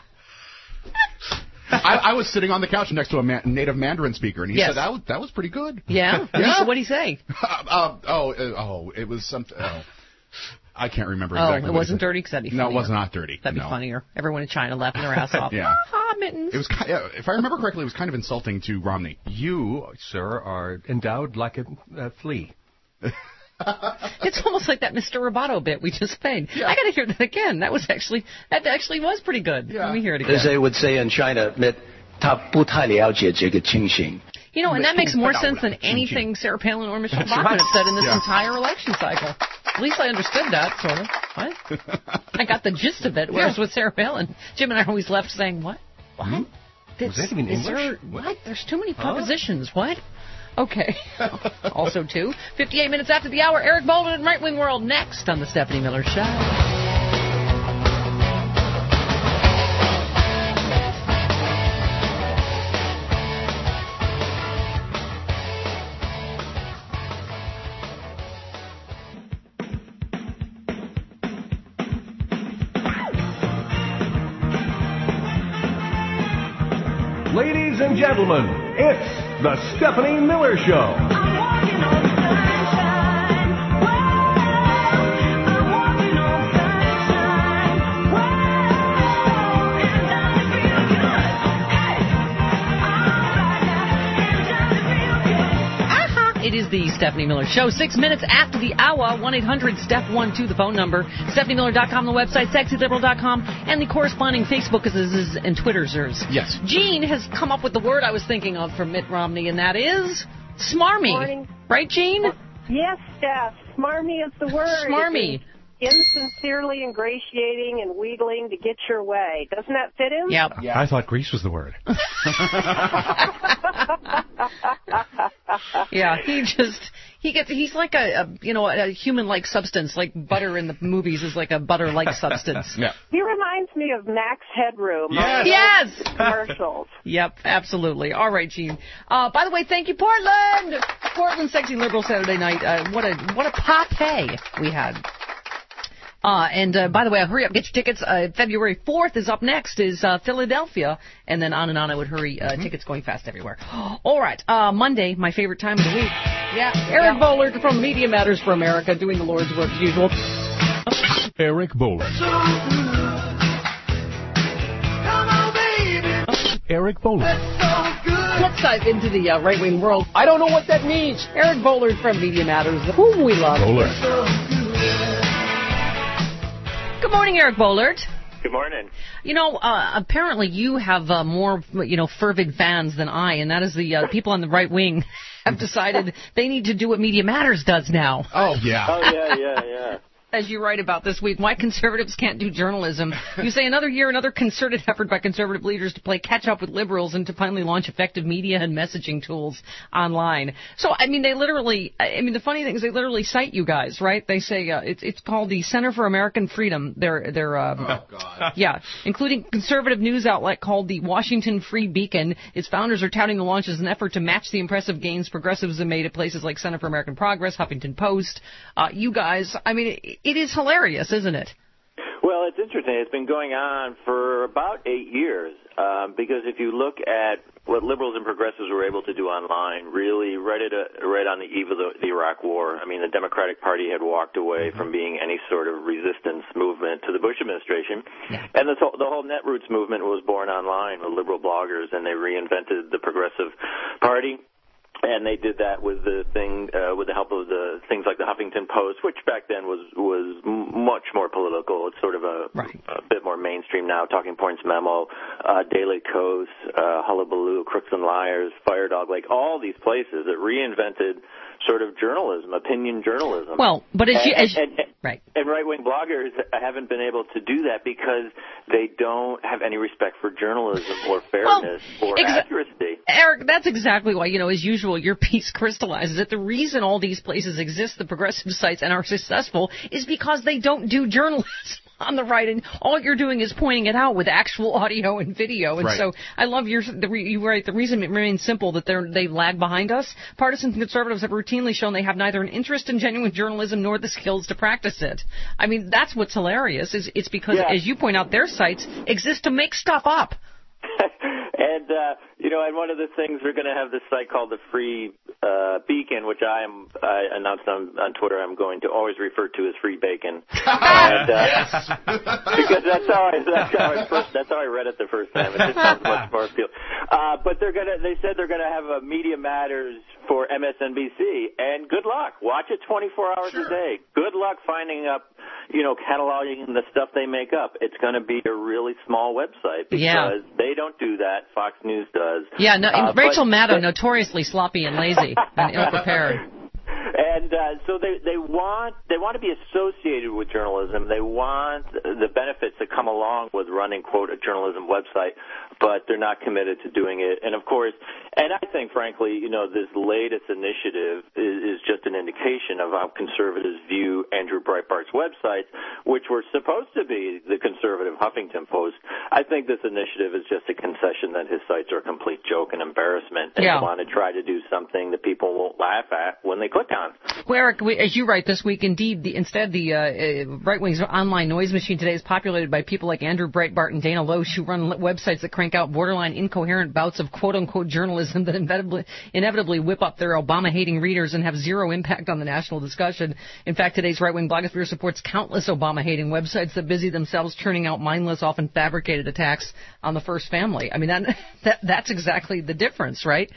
I, I was sitting on the couch next to a man, native Mandarin speaker, and he Yes. said that was that was pretty good. Yeah? yeah. What did he say? Uh, uh, oh, uh, oh, it was something. Oh, I can't remember Oh, exactly. it what he wasn't said. dirty? 'Cause that'd be No, it funnier. was not dirty. That'd be no. funnier. Everyone in China laughing their ass off. Yeah. Ah, Mittens. It was, kind of, if I remember correctly, it was kind of insulting to Romney. You, sir, are endowed like a, a flea. It's almost like that Mister Roboto bit we just played. I got to hear that again. That was actually that actually was pretty good. Let me hear it again. As they would say in China, admit, 他不太了解这个情形. You know, and that makes more sense than anything Sarah Palin or Michelle That's Bachmann right. have said in this Yeah. entire election cycle. At least I understood that, sort of. What? I got the gist of it, whereas Yeah. with Sarah Palin, Jim and I are always left saying, what? What? Hmm? This- Was that even is English? There, what? There's too many Huh? prepositions. What? Okay. Also, too, fifty-eight minutes after the hour, Eric Bolden and Right Wing World next on The Stephanie Miller Show. Ladies and gentlemen, it's the Stephanie Miller Show. It is the Stephanie Miller Show. Six minutes after the hour, one eight hundred step one two, the phone number. Stephanie Miller dot com, the website, sexy liberal dot com, and the corresponding Facebook is and Twitter's. Yes. Gene has come up with the word I was thinking of for Mitt Romney, and that is smarmy. Morning. Right, Gene? Yes, Steph. Smarmy is the word. Smarmy. Insincerely ingratiating and wheedling to get your way. Doesn't that fit in? Yep. Yeah. I thought grease was the word. Yeah, he just he gets he's like a, a you know a human-like substance, like butter in the movies is like a butter-like substance. Yeah. He reminds me of Max Headroom. Yes. Yes. Commercials. Yep, absolutely. All right, Gene. Uh, by the way, thank you, Portland. Portland Sexy Liberal Saturday night. Uh, what a what a party we had. Uh, and, uh, by the way, I'll hurry up, get your tickets. Uh, February fourth is up next, is, uh, Philadelphia. And then on and on I would hurry, uh, mm-hmm. tickets going fast everywhere. All right, uh, Monday, my favorite time of the week. Yeah, Eric yeah. Bollert from Media Matters for America doing the Lord's work as usual. Eric Bollert. Eric Bollert. Let's dive into the uh, right-wing world. I don't know what that means. Eric Bollert from Media Matters, whom we love. Bollert. Good morning, Eric Bollert. Good morning. You know, uh, apparently you have uh, more, you know, fervid fans than I, and that is the uh, people on the right wing have decided they need to do what Media Matters does now. Oh, yeah. Oh, yeah, yeah, yeah. As you write about this week, why conservatives can't do journalism. You say another year, another concerted effort by conservative leaders to play catch-up with liberals and to finally launch effective media and messaging tools online. So, I mean, they literally, I mean, the funny thing is they literally cite you guys, right? They say uh, it's it's called the Center for American Freedom. They're, they're, uh, oh, God. Yeah, including conservative news outlet called the Washington Free Beacon. Its founders are touting the launch as an effort to match the impressive gains progressives have made at places like Center for American Progress, Huffington Post. Uh, you guys, I mean, it, it is hilarious, isn't it? Well, it's interesting. It's been going on for about eight years um, because if you look at what liberals and progressives were able to do online, really right at a, right on the eve of the, the Iraq War, I mean, the Democratic Party had walked away mm-hmm. from being any sort of resistance movement to the Bush administration, yeah. and the, the whole Netroots movement was born online with liberal bloggers, and they reinvented the Progressive Party. And they did that with the thing, uh, with the help of the things like the Huffington Post, which back then was was much more political. It's sort of a, right. a bit more mainstream now. Talking Points Memo, uh, Daily Kos, uh, Hullabaloo, Crooks and Liars, Firedog, like all these places that reinvented sort of journalism, opinion journalism. Well, but as and, you, as, and, and, right. and right-wing bloggers haven't been able to do that because they don't have any respect for journalism or fairness well, or exa- accuracy. Eric, that's exactly why, you know, as usual, your piece crystallizes that the reason all these places exist, the progressive sites, and are successful is because they don't do journalism on the right, and all you're doing is pointing it out with actual audio and video. And right. so I love your, the, you write, the reason it remains simple that they're, they lag behind us. Partisan conservatives have routinely shown they have neither an interest in genuine journalism nor the skills to practice it. I mean, that's what's hilarious, is it's because, yeah. as you point out, their sites exist to make stuff up. And, uh, you know, and one of the things, we're going to have this site called the Free uh, Beacon, which I am I announced on, on Twitter I'm going to always refer to as Free Bacon. and, uh, yes. Because that's how I that's how I first that's how I read it the first time. It just sounds much more appealing. Uh, but they're gonna they said they're gonna have a Media Matters for M S N B C, and good luck. Watch it twenty-four hours sure. a day. Good luck finding up, you know, cataloging the stuff they make up. It's going to be a really small website because yeah. they don't do that. Fox News does. Yeah, no, uh, Rachel but, Maddow, notoriously sloppy and lazy and ill-prepared. And uh, so they they want they want to be associated with journalism. They want the benefits that come along with running, quote, a journalism website, but they're not committed to doing it. And of course, and I think, frankly, you know, this latest initiative is, is just an indication of how conservatives view Andrew Breitbart's websites, which were supposed to be the conservative Huffington Post. I think this initiative is just a concession that his sites are a complete joke and embarrassment, and yeah. they want to try to do something that people won't laugh at when they click on. Well, Eric, as you write this week, indeed, the, instead the uh, uh, right-wing's online noise machine today is populated by people like Andrew Breitbart and Dana Loesch, who run websites that crank out borderline incoherent bouts of quote-unquote journalism that inevitably, inevitably whip up their Obama-hating readers and have zero impact on the national discussion. In fact, today's right-wing blogosphere supports countless Obama-hating websites that busy themselves churning out mindless, often fabricated attacks on the first family. I mean, that, that that's exactly the difference, right?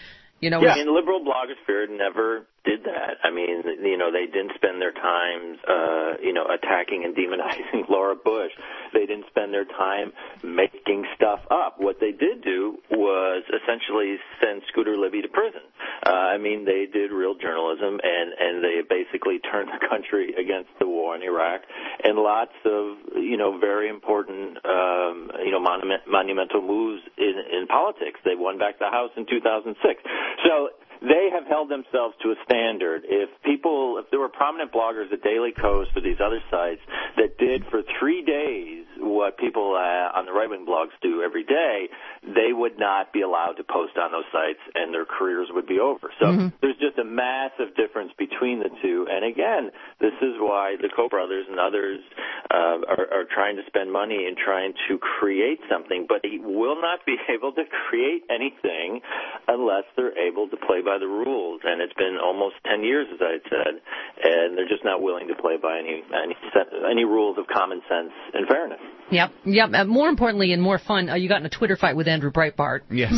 You know, yeah, I mean, the liberal blogosphere never did that. I mean, you know, they didn't spend their time, uh, you know, attacking and demonizing Laura Bush. They didn't spend their time making stuff up. What they did do was essentially send Scooter Libby to prison. Uh, I mean, they did real journalism, and, and they basically turned the country against the war in Iraq, and lots of, you know, very important, um, you know, monument, monumental moves in, in politics. They won back the House in two thousand six. So they have held themselves to a standard. If people, if there were prominent bloggers at Daily Kos or these other sites that did for three days what people uh, on the right-wing blogs do every day, they would not be allowed to post on those sites, and their careers would be over. So mm-hmm. there's just a massive difference between the two. And again, this is why the Koch brothers and others uh, are, are trying to spend money and trying to create something, but they will not be able to create anything unless they're able to play by the rules. And it's been almost ten years, as I said, and they're just not willing to play by any any, any rules of common sense and fairness. Yep, yep. Uh, more importantly and more fun, uh, you got in a Twitter fight with Andrew Breitbart. Yes.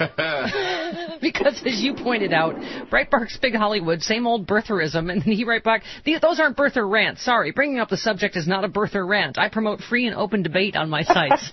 Because, as you pointed out, Breitbart's big Hollywood, same old birtherism, and then he right back, those aren't birther rants. Sorry, bringing up the subject is not a birther rant. I promote free and open debate on my sites.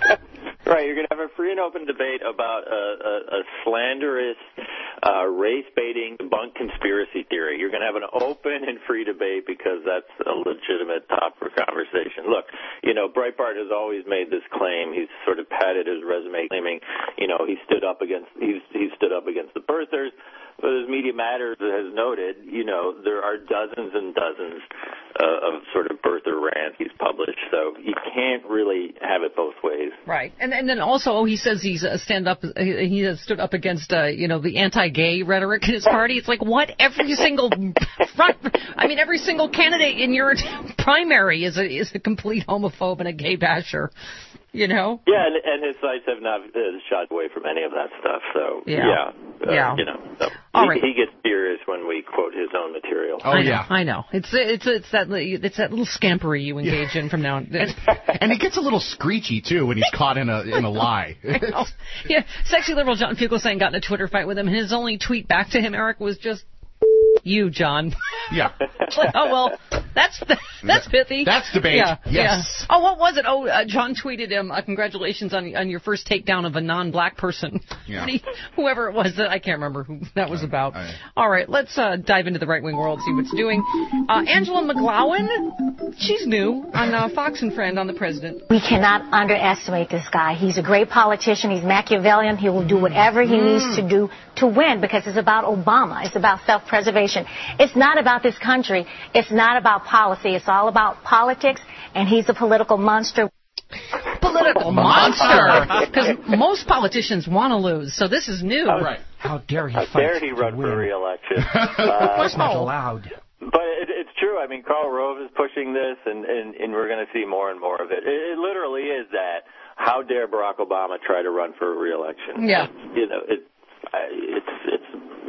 Right, you're going to have a free and open debate about a, a, a slanderous, uh, race-baiting, debunked conspiracy theory. You're going to have an open and free debate because that's a legitimate topic for conversation. Look, you know, Breitbart has always made this claim. He's sort of padded his resume claiming, you know, he stood up against he's he stood up against the birthers. But as Media Matters has noted, you know, there are dozens and dozens uh, of sort of birther rants he's published, so you can't really have it both ways. Right, and and then also, oh, he says he's uh, stand up, he has stood up against, uh, you know, the anti-gay rhetoric in his party. It's like, what? Every single front, I mean, every single candidate in your primary is a is a complete homophobe and a gay basher. You know? Yeah, and, and his sites have not uh, shied away from any of that stuff. So yeah, yeah, uh, yeah. you know, so All he, right. he gets furious when we quote his own material. Oh I yeah, know, I know. It's it's it's that it's that little scampery you engage yeah. in from now on. and, and he gets a little screechy too when he's caught in a in a lie. Yeah, sexy liberal John Fugelsang got in a Twitter fight with him, and his only tweet back to him, Eric, was just, "You, John." Yeah. Like, oh well, that's that's pithy. That's debate. Yeah. Yes. Yeah. Oh, what was it? Oh, uh, John tweeted him, uh, "Congratulations on on your first takedown of a non-black person." Yeah. He, whoever it was, that I can't remember who that was about. I, I, All right, let's uh, dive into the right-wing world, see what's doing. Uh, Angela McGlowan, she's new on uh, Fox and Friend on the president. We cannot underestimate this guy. He's a great politician. He's Machiavellian. He will do whatever he mm. needs to do to win because it's about Obama. It's about self-preservation. It's not about this country. It's not about policy. It's all about politics, and he's a political monster. Political monster! Because most politicians want to lose, so this is new. Oh, right. How dare he How fight dare he run to win. for re-election? That's uh, not allowed. But it, it's true. I mean, Karl Rove is pushing this, and, and, and we're going to see more and more of it. it. It literally is that. How dare Barack Obama try to run for re-election? Yeah. You know, it, it's it's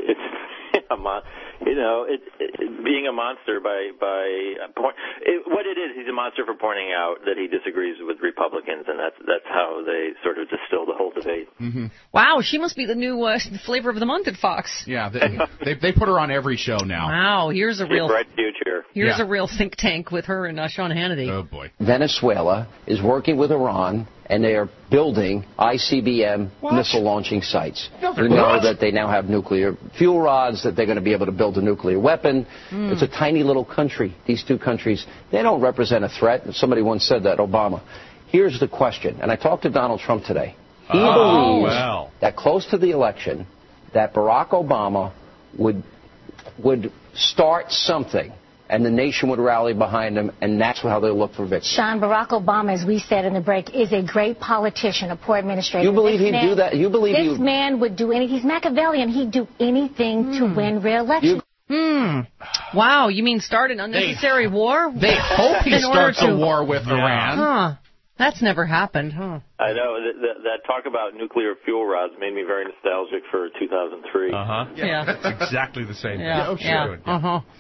it's a mon- you know, it, it, being a monster by by point, it, what it is, he's a monster for pointing out that he disagrees with Republicans, and that's that's how they sort of distill the whole debate. Mm-hmm. Wow, she must be the new uh, flavor of the month at Fox. Yeah, they, they they put her on every show now. Wow, here's a real bright future. Here's yeah. a real think tank with her and uh, Sean Hannity. Oh boy. Venezuela is working with Iran, and they are building I C B M what? missile launching sites. No, we know what? that they now have nuclear fuel rods, that they're going to be able to build a nuclear weapon. Mm. It's a tiny little country. These two countries, they don't represent a threat. Somebody once said that, Obama. Here's the question, and I talked to Donald Trump today. He oh, believes well. that close to the election, that Barack Obama would would start something, and the nation would rally behind him, and that's how they look for victory. Sean, Barack Obama, as we said in the break, is a great politician, a poor administrator. You believe This he'd man, do that? You believe this he man would do anything. He's Machiavellian. He'd do anything Mm. to win re-election. You- Hmm. Wow, you mean start an unnecessary They, war? They hope he In order starts to, a war with yeah. Iran. Huh. That's never happened, huh? I know that, that, that talk about nuclear fuel rods made me very nostalgic for two thousand three. Uh huh. Yeah. That's exactly the same. Yeah. thing. Yeah. Uh huh.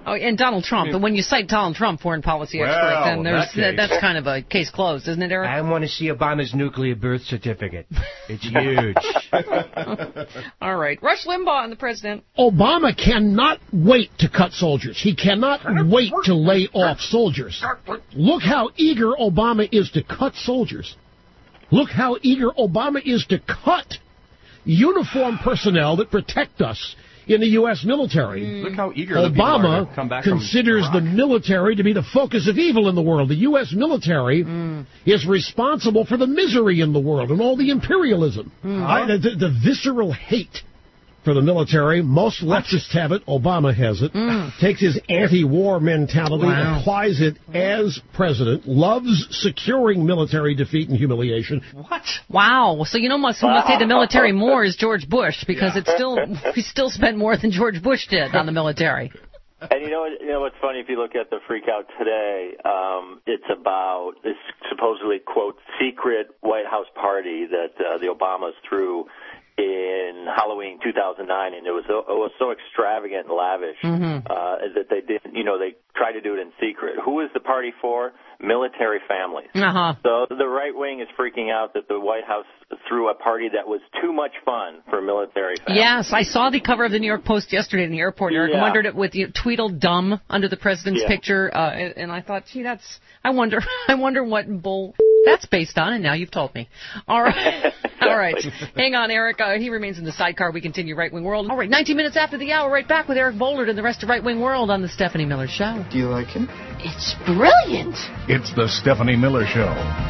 Oh, and Donald Trump. But when you cite Donald Trump, foreign policy expert, Well, then there's in that case. that's kind of a case closed, isn't it, Eric? I want to see Obama's nuclear birth certificate. It's huge. All right. Rush Limbaugh and the president. Obama cannot wait to cut soldiers. He cannot wait to lay off soldiers. Look how eager Obama is to cut soldiers. Look how eager Obama is to cut uniformed personnel that protect us in the U S military. Look how eager the people are Obama to come back from considers the military to be the focus of evil in the world. The U S military Mm. is responsible for the misery in the world and all the imperialism. Mm. I- the, the visceral hate for the military. Most leftists have it. Obama has it. Mm. Takes his anti-war mentality, Wow. applies it as president, loves securing military defeat and humiliation. What? Wow. So you know must who must hate the military more is George Bush, because it's still we still spent more than George Bush did on the military. And you know, what- you know what's funny? If you look at the freak out today, um, it's about this supposedly quote secret White House party that uh, the Obamas threw in Halloween two thousand nine, and it was so, it was so extravagant and lavish Mm-hmm. uh, that they did. You know, they tried to do it in secret. Who is the party for? Military families. Uh-huh. So the right wing is freaking out that the White House threw a party that was too much fun for military families. Yes, I saw the cover of the New York Post yesterday in the airport, Eric. I Yeah. wondered it with you know, Tweedledum under the president's Yeah. picture, uh, and, and I thought, gee, that's. I wonder. I wonder what bull that's based on. And now you've told me. All right, all right. Hang on, Eric. Uh, he remains in the sidecar. We continue Right Wing World. All right, nineteen minutes after the hour, right back with Eric Bollard and the rest of Right Wing World on the Stephanie Miller Show. Do you like him? It's brilliant. It's the Stephanie Miller Show.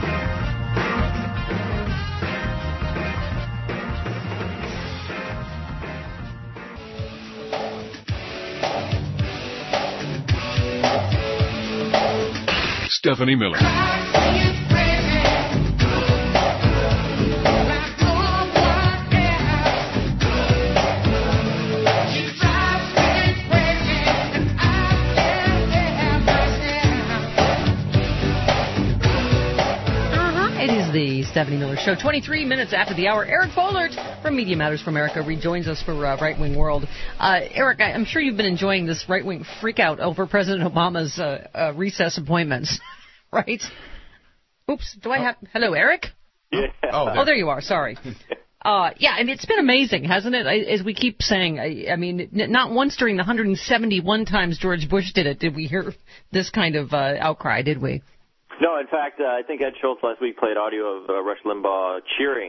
Stephanie Miller. It is the Stephanie Miller Show. twenty-three minutes after the hour. Eric Bollard from Media Matters for America rejoins us for uh, Right Wing World. Uh, Eric, I, I'm sure you've been enjoying this right wing freakout over President Obama's uh, uh, recess appointments, right? Oops. Do I have? Hello, Eric. Yeah. Oh, there, oh, there you are. Sorry. Uh, yeah, I mean, it's been amazing, hasn't it? I, as we keep saying, I, I mean, n- not once during the one hundred seventy-one times George Bush did it did we hear this kind of uh, outcry, did we? No, in fact, uh, I think Ed Schultz last week played audio of uh, Rush Limbaugh cheering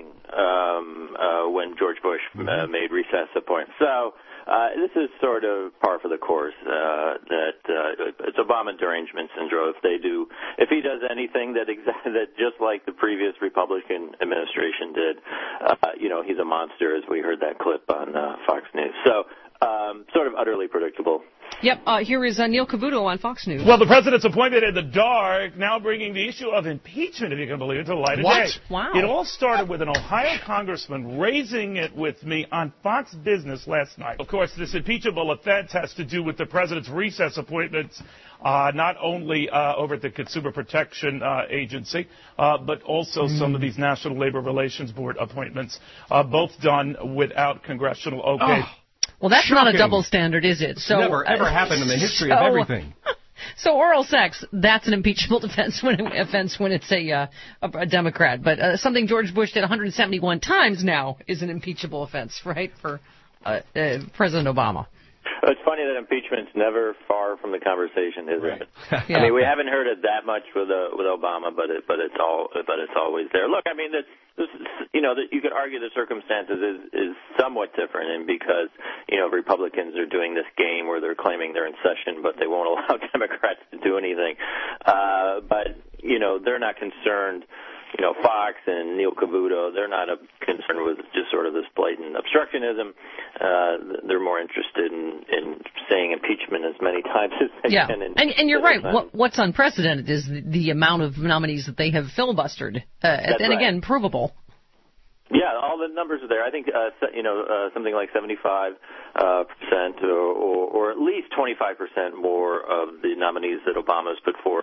um, uh, when George Bush uh, made recess appointments. So uh, this is sort of par for the course. Uh, that uh, it's Obama derangement syndrome. If they do, if he does anything that exa- that just like the previous Republican administration did, uh, you know, he's a monster. As we heard that clip on uh, Fox News. So um, sort of utterly predictable. Yep, uh, here is uh, Neil Cavuto on Fox News. Well, the president's appointment in the dark, now bringing the issue of impeachment, if you can believe it, to the light of What? day. Wow. It all started with an Ohio congressman raising it with me on Fox Business last night. Of course, this impeachable offense has to do with the president's recess appointments, uh, not only uh, over at the Consumer Protection uh, Agency, uh, but also mm. some of these National Labor Relations Board appointments, uh, both done without congressional okay. Oh. Well, that's Shocking. not a double standard, is it? So Never ever uh, happened in the history so, of everything. So oral sex, that's an impeachable defense when, offense when it's a, uh, a, a Democrat. But uh, something George Bush did one hundred seventy-one times now is an impeachable offense, right, for uh, uh, President Obama. It's funny that impeachment's never far from the conversation, isn't Right. it? Yeah. I mean, we haven't heard it that much with uh, with Obama, but it, but it's all but it's always there. Look, I mean, this, this is, you know, that you could argue the circumstances is is somewhat different, and because you know Republicans are doing this game where they're claiming they're in session, but they won't allow Democrats to do anything. Uh, but you know, they're not concerned. You know, Fox and Neil Cavuto, they're not a, concerned with just sort of this blatant obstructionism. Uh, they're more interested in, in saying impeachment as many times as they yeah. can. In, and, and you're right. What, what's unprecedented is the, the amount of nominees that they have filibustered. Uh, and right. again, provable. Yeah, all the numbers are there. I think uh, you know uh, something like seventy-five uh, percent, or, or, or at least twenty-five percent more of the nominees that Obama's put forth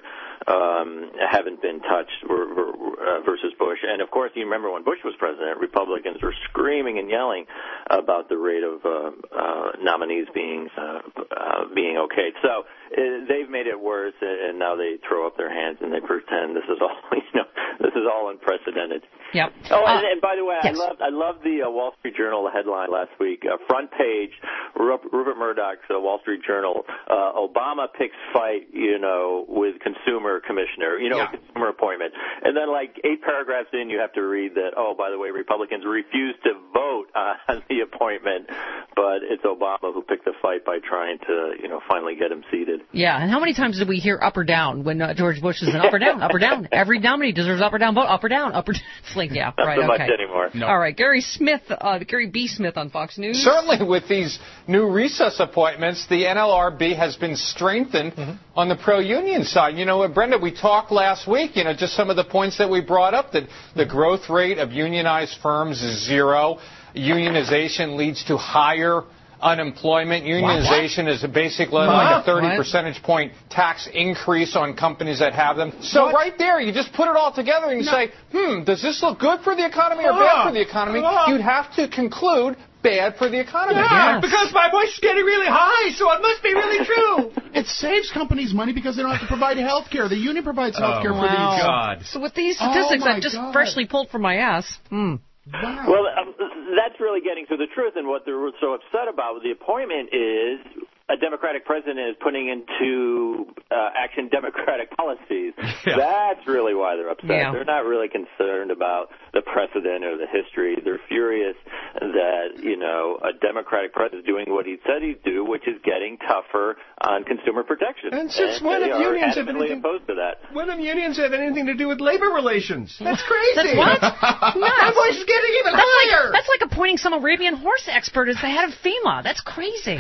um, haven't been touched or, or, uh, versus Bush. And of course, you remember when Bush was president, Republicans were screaming and yelling about the rate of uh, uh, nominees being uh, uh, being okayed. So uh, they've made it worse, and now they throw up their hands and they pretend this is all you know this is all unprecedented. Yep. Oh, and, Uh, and by the way, yes. I love I love the uh, Wall Street Journal headline last week, uh, front page, Ru- Rupert Murdoch's uh, Wall Street Journal. Uh, Obama picks fight, you know, with consumer commissioner, you know, Yeah. consumer appointment, and then like eight paragraphs in, you have to read that. Oh, by the way, Republicans refused to vote on the appointment, but it's Obama who picked the fight by trying to, you know, finally get him seated. Yeah, and how many times did we hear up or down when uh, George Bush is an up or down, up or down? Every nominee deserves up or down vote, up or down, up or down. It's like, yeah, Not right, so much okay. anymore. All right, Gary Smith, uh, Gary B. Smith on Fox News. Certainly with these new recess appointments, the N L R B has been strengthened mm-hmm. on the pro-union side. You know, Brenda, we talked last week, you know, just some of the points that we brought up, that the growth rate of unionized firms is zero. Unionization leads to higher unemployment. Unionization is basically What? like a thirty What? percentage point tax increase on companies that have them. So What? right there, you just put it all together and you No. say, hmm, does this look good for the economy or Uh, bad for the economy? uh. You'd have to conclude bad for the economy. Yeah, Because my voice is getting really high, so it must be really true. It saves companies money because they don't have to provide health care. The union provides health care for Wow. these. God. So with these Oh, statistics my I've just God. freshly pulled from my ass. Hmm. Wow. Well, um, that's really getting to the truth, and what they're so upset about with the appointment is a Democratic president is putting into uh, action Democratic policies. Yeah. That's really why they're upset. Yeah. They're not really concerned about the precedent or the history. They're furious that, you know, a Democratic president is doing what he said he'd do, which is getting tougher on consumer protection. And since and when they have are unions have adamantly anything- opposed to that. When have unions have anything to do with labor relations? That's crazy. That's what? My Nuts. voice is getting even That's higher. like, that's like appointing some Arabian horse expert as the head of FEMA. That's crazy.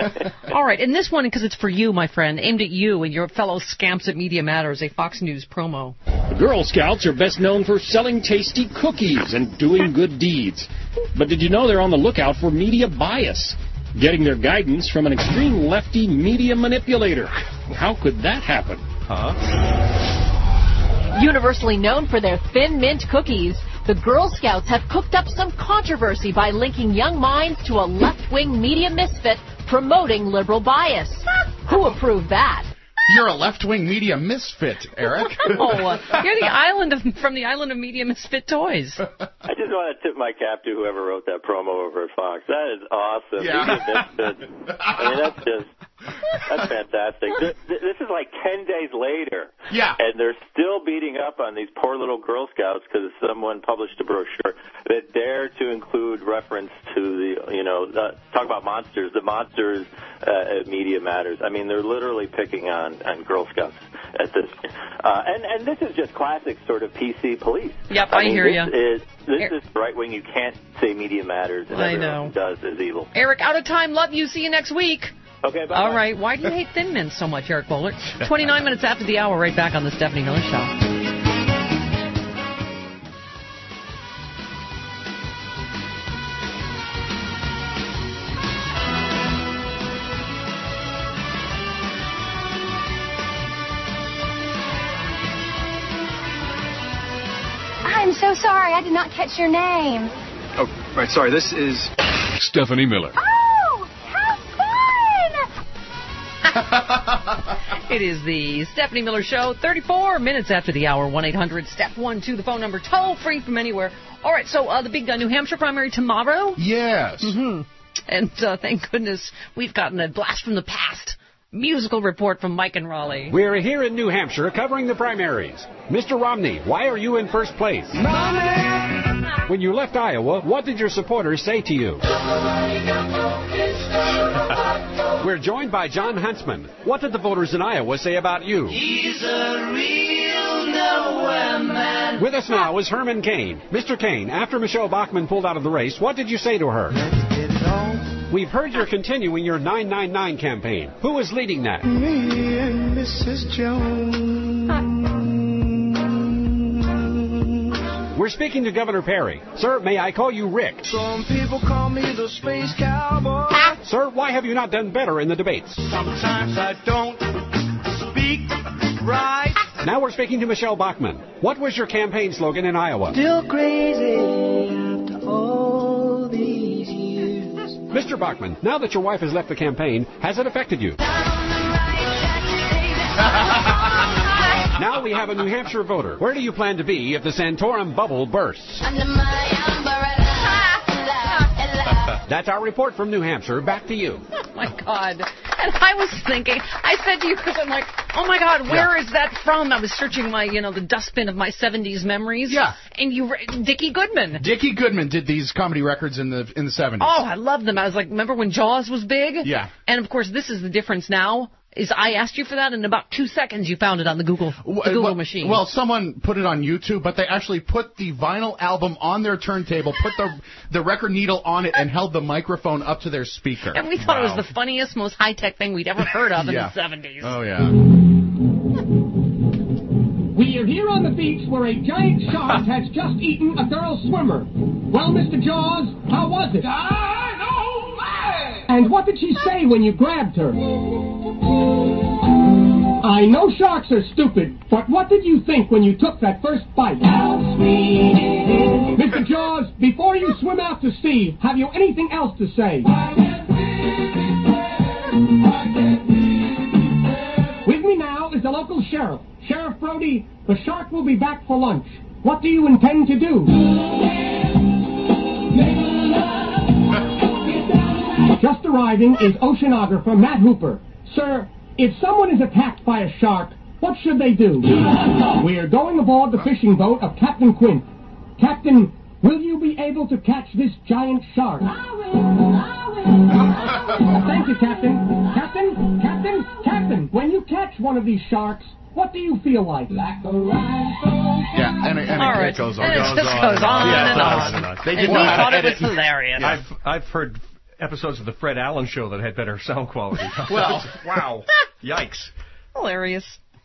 All right, and this one, because it's for you, my friend, aimed at you and your fellow scamps at Media Matters, a Fox News promo. The Girl Scouts are best known for selling tasty cookies and doing good deeds. But did you know they're on the lookout for media bias? Getting their guidance from an extreme lefty media manipulator. How could that happen? Huh? Universally known for their Thin Mint cookies, the Girl Scouts have cooked up some controversy by linking young minds to a left-wing media misfit promoting liberal bias. Who approved that? You're a left-wing media misfit, Eric. Oh, uh, you're the island of from the island of media misfit toys. I just want to tip my cap to whoever wrote that promo over at Fox. That is awesome. Yeah. Media misfit. I mean, that's just that's fantastic. This, this is like ten days later. Yeah. And they're still beating up on these poor little Girl Scouts because someone published a brochure that dared to include reference to the, you know, uh, talk about monsters, the monsters uh, at Media Matters. I mean, they're literally picking on, on Girl Scouts at this. Uh, and, and this is just classic sort of P C police. Yep, I, I mean, hear this ya. Is, this Er- is right wing. You can't say Media Matters, and I everyone know. who does is evil. Eric, out of time. Love you. See you next week. Okay, bye. All right. Why do you hate Thin Mints so much, Eric Bowler? twenty-nine minutes after the hour, right back on the Stephanie Miller Show. I'm so sorry. I did not catch your name. Oh, right. Sorry. This is Stephanie Miller. Oh, how fun! It is the Stephanie Miller Show, thirty-four minutes after the hour, one eight hundred step one two, the phone number, toll free from anywhere. All right, so uh, the big uh, New Hampshire primary tomorrow? Yes. Mm-hmm. And uh, thank goodness we've gotten a blast from the past. Musical report from Mike and Raleigh. We're here in New Hampshire covering the primaries. Mister Romney, why are you in first place? Money! When you left Iowa, what did your supporters say to you? We're joined by John Huntsman. What did the voters in Iowa say about you? He's a real nowhere man. With us now is Herman Cain. Mister Cain, after Michelle Bachmann pulled out of the race, what did you say to her? We've heard you're continuing your nine nine nine campaign. Who is leading that? Me and Missus Jones. We're We're speaking to Governor Perry. Sir, may I call you Rick? Some people call me the space cowboy. Sir, why have you not done better in the debates? Sometimes I don't speak right. Now we're speaking to Michelle Bachmann. What was your campaign slogan in Iowa? Still crazy after all these years. Mister Bachmann, now that your wife has left the campaign, has it affected you? Now we have a New Hampshire voter. Where do you plan to be if the Santorum bubble bursts? That's our report from New Hampshire. Back to you. Oh, my God. And I was thinking, I said to you, because I'm like, oh, my God, where Yeah. is that from? I was searching my, you know, the dustbin of my seventies memories. Yeah. And you, Dickie Goodman. Dickie Goodman did these comedy records in the in the seventies. Oh, I love them. I was like, remember when Jaws was big? Yeah. And, of course, this is the difference now. Is I asked you for that, and in about two seconds you found it on the Google the Google well, machine. Well, someone put it on YouTube, but they actually put the vinyl album on their turntable, put the the record needle on it, and held the microphone up to their speaker. And we thought it was the funniest, most high-tech thing we'd ever heard of in Yeah. the seventies. Oh, yeah. We are here on the beach where a giant shark has just eaten a girl swimmer. Well, Mister Jaws, how was it? I know, man! And what did she say when you grabbed her? I know sharks are stupid, but what did you think when you took that first bite? Mister Jaws, before you swim out to sea, have you anything else to say? With me now is the local sheriff. Sheriff Brody, the shark will be back for lunch. What do you intend to do? Just arriving is oceanographer Matt Hooper. Sir, if someone is attacked by a shark, what should they do? We are going aboard the fishing boat of Captain Quint. Captain, will you be able to catch this giant shark? Thank you, Captain. Captain, Captain, Captain, when you catch one of these sharks, what do you feel like? Like a rhinestone. Yeah, and, it- and All it right. goes on. And it goes just on goes on Yeah, and it on. does. and on. They And did we know how thought to it was edit. hilarious. I've I've heard episodes of the Fred Allen Show that had better sound quality. Well, wow, yikes. Hilarious.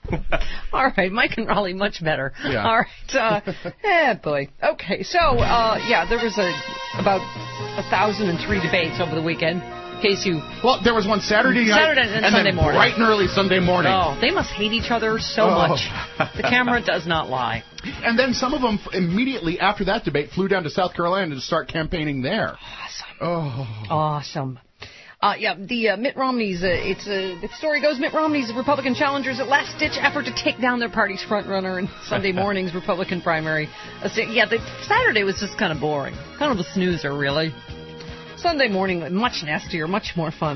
All right, Mike and Raleigh, much better. Yeah. All right. Uh, eh, boy. Okay, so, uh, yeah, there was a about a thousand and three debates over the weekend. In case you... Well, there was one Saturday night Saturday and, and Sunday then morning. bright and early Sunday morning. Oh, they must hate each other so Oh. much. The camera does not lie. And then some of them f- immediately after that debate flew down to South Carolina to start campaigning there. Awesome. Oh. Awesome. Uh, yeah, the uh, Mitt Romney's, uh, it's uh, the story goes, Mitt Romney's Republican challengers' a last-ditch effort to take down their party's frontrunner in Sunday morning's Republican primary. Uh, so, yeah, the Saturday was just kind of boring. Kind of a snoozer, really. Sunday morning, much nastier, much more fun.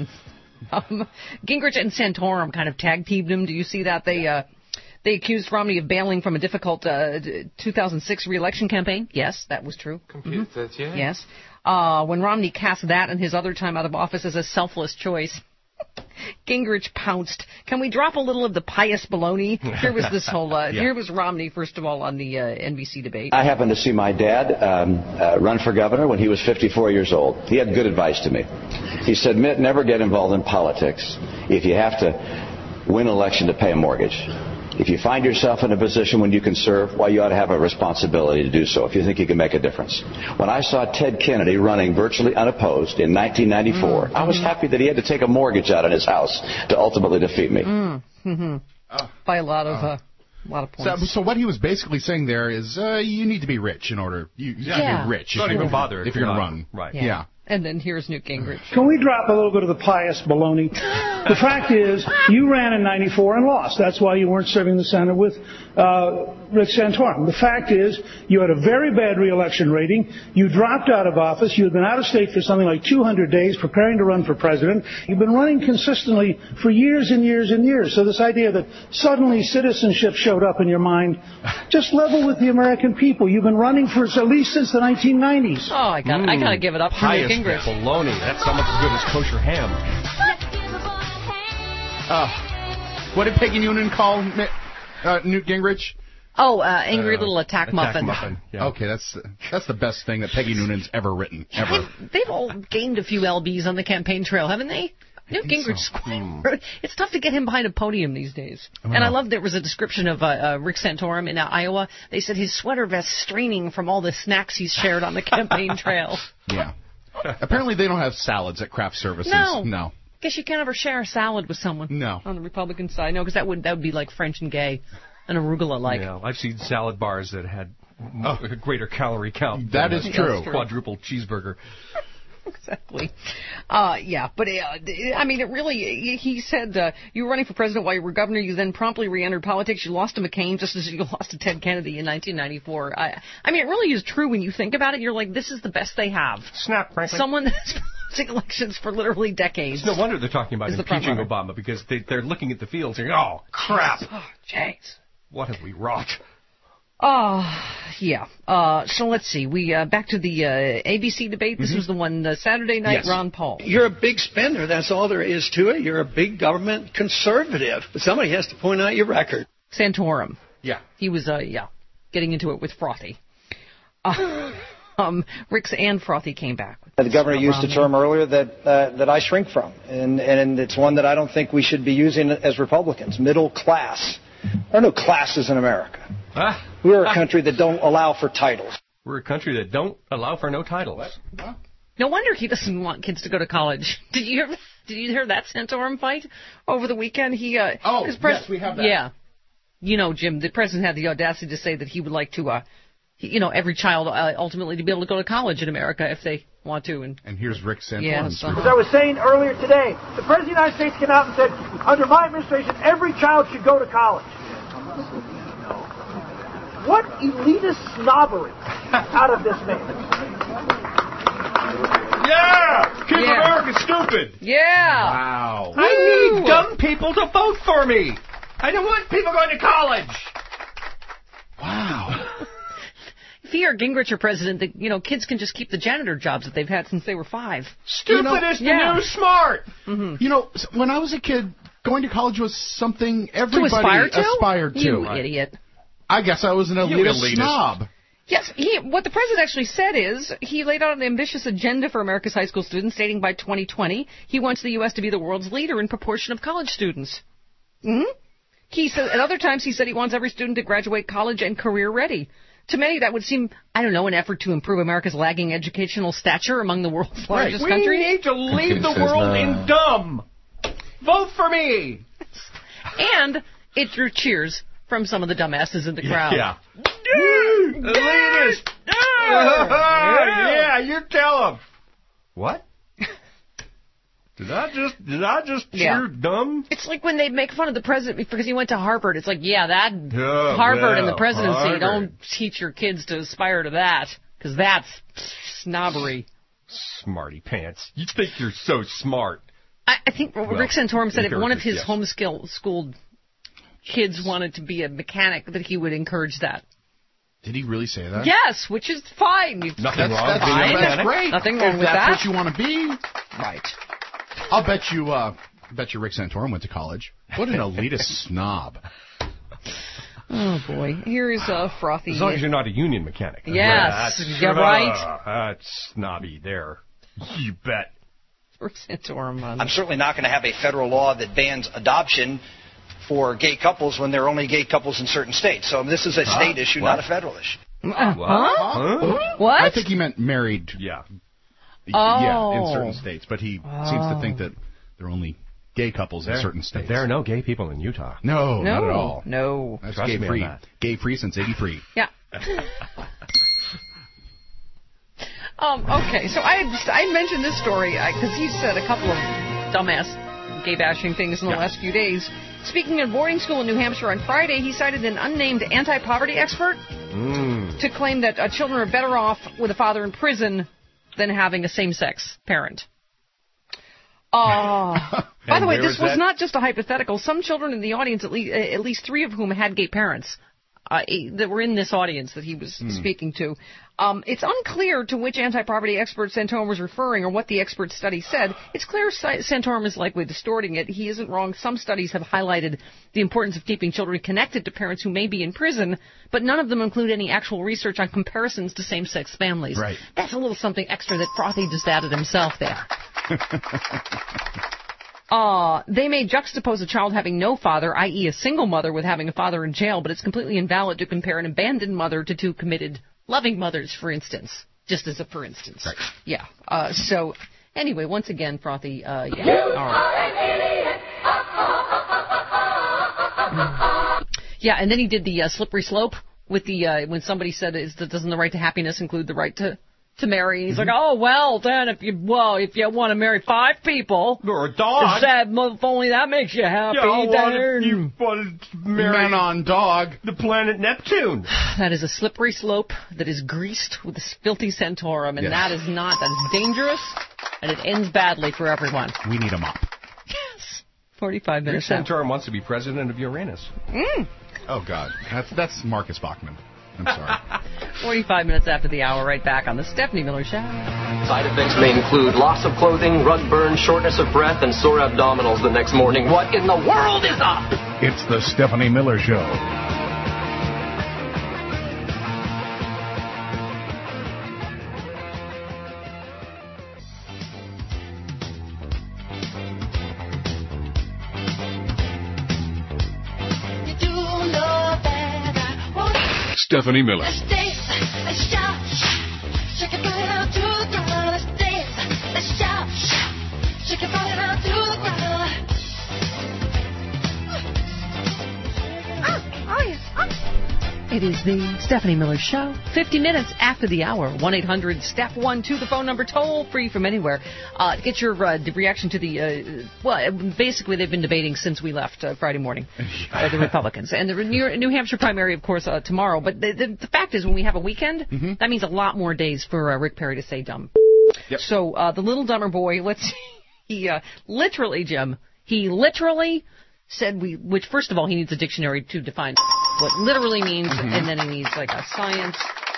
Um, Gingrich and Santorum kind of tag-teamed him. Do you see that? They uh, they accused Romney of bailing from a difficult uh, two thousand six re-election campaign. Yes, that was true. Computer says yeah. Yes. Uh, when Romney cast that and his other time out of office as a selfless choice, Gingrich pounced. Can we drop a little of the pious baloney? Here was this whole, uh, Yeah. here was Romney, first of all, on the uh, N B C debate. I happened to see my dad um, uh, run for governor when he was fifty-four years old. He had good advice to me. He said, Mitt, never get involved in politics if you have to win an election to pay a mortgage. If you find yourself in a position when you can serve, well, you ought to have a responsibility to do so if you think you can make a difference. When I saw Ted Kennedy running virtually unopposed in nineteen ninety-four, Mm-hmm. I was happy that he had to take a mortgage out on his house to ultimately defeat me. Mm-hmm. By a lot of, uh, a lot of So, points. so what he was basically saying there is uh, you need to be rich in order. You, you have to Yeah. be rich. Don't if even you're- bother if if you're you're going to not- run. right. Yeah. Yeah. And then here's Newt Gingrich. Can we drop a little bit of the pious baloney? The fact is, you ran in ninety-four and lost. That's why you weren't serving the Senate with uh, Rick Santorum. The fact is, you had a very bad reelection rating. You dropped out of office. You had been out of state for something like two hundred days preparing to run for president. You've been running consistently for years and years and years. So this idea that suddenly citizenship showed up in your mind, just level with the American people. You've been running for at least since the nineteen nineties. Oh, I got I got to give it up for Newt Pious Gingrich. baloney. That's almost as good as kosher ham. Uh, what did Peggy Noonan call Mi- uh, Newt Gingrich? Oh, uh, angry Uh, little attack, attack muffin. muffin. Okay, that's that's the best thing that Peggy Noonan's ever written, ever. They've all gained a few L Bs on the campaign trail, haven't they? Newt Gingrich square. It's tough to get him behind a podium these days. Oh, and I love there was a description of uh, uh, Rick Santorum in uh, Iowa. They said his sweater vest straining from all the snacks he's shared on the campaign trail. Yeah. Apparently they don't have salads at craft services. No. No. Guess you can't ever share a salad with someone. No. On the Republican side. No, because that would, that would be like French and gay and arugula-like. Yeah, I've seen salad bars that had oh. a greater calorie count. That is true. true. Quadruple cheeseburger. Exactly. Uh, yeah, but uh, I mean, it really, he said uh, you were running for president while you were governor. You then promptly re-entered politics. You lost to McCain just as you lost to Ted Kennedy in nineteen ninety-four. I, I mean, it really is true when you think about it. You're like, this is the best they have. Snap, frankly. Someone that's been losing elections for literally decades. It's no wonder they're talking about impeaching Obama, because they, they're looking at the field saying, oh, crap. Oh, jeez. What have we wrought? Oh, yeah. Uh, so let's see. We uh, back to the uh, A B C debate. This mm-hmm. was the one uh, Saturday night. Yes. Ron Paul. You're a big spender. That's all there is to it. You're a big government conservative. But somebody has to point out your record. Santorum. Yeah. He was, uh, yeah, getting into it with Frothy. Uh, um, Ricks and Frothy came back. The governor used a term earlier that uh, that I shrink from, and and it's one that I don't think we should be using as Republicans. Middle class. There are no classes in America. Ah. We're a country that don't allow for titles. We're a country that don't allow for no titles. What? No wonder he doesn't want kids to go to college. Did you hear? Did you hear that Santorum fight over the weekend? He uh, oh his pres- yes, we have that. Yeah, you know, Jim, the president had the audacity to say that he would like to, uh, he, you know, every child uh, ultimately to be able to go to college in America if they want to. And and here's Rick Santorum. Yes, uh-huh. As I was saying earlier today, the President of the United States came out and said, under my administration, every child should go to college. What elitist snobbery out of this man. Yeah! Keep Yeah. America stupid! Yeah! Wow. I need dumb people to vote for me! I don't want people going to college! Wow. If he or Gingrich are president, the, you know, kids can just keep the janitor jobs that they've had since they were five. Stupid You know, is the yeah. new smart! Mm-hmm. You know, when I was a kid, going to college was something everybody to aspire to? aspired to. You Right. idiot. I guess I was an elitist, elitist. snob. Yes, he, what the president actually said is he laid out an ambitious agenda for America's high school students, stating by twenty twenty he wants the U S to be the world's leader in proportion of college students. Hmm? He said at other times he said he wants every student to graduate college and career ready. To many, that would seem, I don't know, an effort to improve America's lagging educational stature among the world's largest we countries. need to leave the world in dumb. Vote for me. And it drew cheers from some of the dumbasses in the crowd. Yeah. Elitist. Yeah, you tell them. What? Did I just did I just cheer Yeah. dumb? It's like when they make fun of the president because he went to Harvard. It's like, yeah, that Oh, Harvard and well, the presidency. Harvard. Don't teach your kids to aspire to that because that's snobbery. Smarty pants. You think you're so smart. I, I think Well, Rick Santorum said if one of encourages, his yes. homeschooled kids wanted to be a mechanic, that he would encourage that. Did he really say that? Yes, which is fine. You- Nothing That's, wrong that's, with being a that's mechanic. great. Nothing wrong if with that's that. what you want to be. Right. I'll bet you. Uh, bet you Rick Santorum went to college. What an elitist snob. Oh boy, here is a frothy. As long as you're not a union mechanic. Yes, That's, you're right. uh, that's snobby there. You bet. Rick Santorum on. I'm certainly not going to have a federal law that bans adoption for gay couples when there are only gay couples in certain states. So this is a state Huh? issue, What? not a federal issue. Uh, huh? Huh? What? I think he meant married. Yeah. Oh. Yeah, in certain states. But he seems to think that there are only gay couples There, in certain states. there are no gay people in Utah. No, No, not at all. no. That's Trust gay me on free. that. Gay free since eighty-three. Yeah. um. Okay, so I I mentioned this story because he said a couple of dumbass gay bashing things in the Yeah. last few days. Speaking of boarding school in New Hampshire on Friday, he cited an unnamed anti-poverty expert Mm. to claim that uh, children are better off with a father in prison than having a same-sex parent. Uh, by the And way, where this was was that? not just a hypothetical. Some children in the audience, at least, at least three of whom had gay parents, uh, that were in this audience that he was Hmm. speaking to. Um, it's unclear to which anti-poverty expert Santorum was referring or what the expert study said. It's clear Sa- Santorum is likely distorting it. He isn't wrong. Some studies have highlighted the importance of keeping children connected to parents who may be in prison, but none of them include any actual research on comparisons to same-sex families. Right. That's a little something extra that Frothy just added himself there. Uh, they may juxtapose a child having no father, that is a single mother with having a father in jail, but it's completely invalid to compare an abandoned mother to two committed loving mothers, for instance. Just as a for instance. Right. Yeah. Uh, so, anyway, once again, Frothy, uh, yeah. All right. Yeah, and then he did the uh, slippery slope with the, uh, when somebody said, is the, doesn't the right to happiness include the right to... to marry. He's mm-hmm. like, oh, well, then, if you, well, if you want to marry five people. Or a dog. That, if only that makes you happy. Yeah, then. You want to marry man on dog. The planet Neptune. That is a slippery slope that is greased with a filthy centaurum, and yes. that is not, that is dangerous, and it ends badly for everyone. We need a mop. Yes. forty-five minutes. Rick Santorum wants to be president of Uranus. Mm. Oh, God. That's, that's Marcus Bachman. I'm sorry. forty-five minutes after the hour, right back on the Stephanie Miller Show. Side effects may include loss of clothing, rug burn, shortness of breath, and sore abdominals the next morning. What in the world is up? It's the Stephanie Miller Show. Stephanie Miller. It is the Stephanie Miller Show. fifty minutes after the hour. one eight hundred step one two, the phone number, toll free from anywhere. Uh, to get your uh, reaction to the, uh, well, basically they've been debating since we left uh, Friday morning, uh, the Republicans. And the New, New Hampshire primary, of course, uh, tomorrow. But the, the, the fact is, when we have a weekend, mm-hmm. that means a lot more days for uh, Rick Perry to say dumb. Yep. So uh, the little dumber boy, let's see, he uh, literally, Jim, he literally said we, which first of all, he needs a dictionary to define what literally means, mm-hmm. and then he needs like a science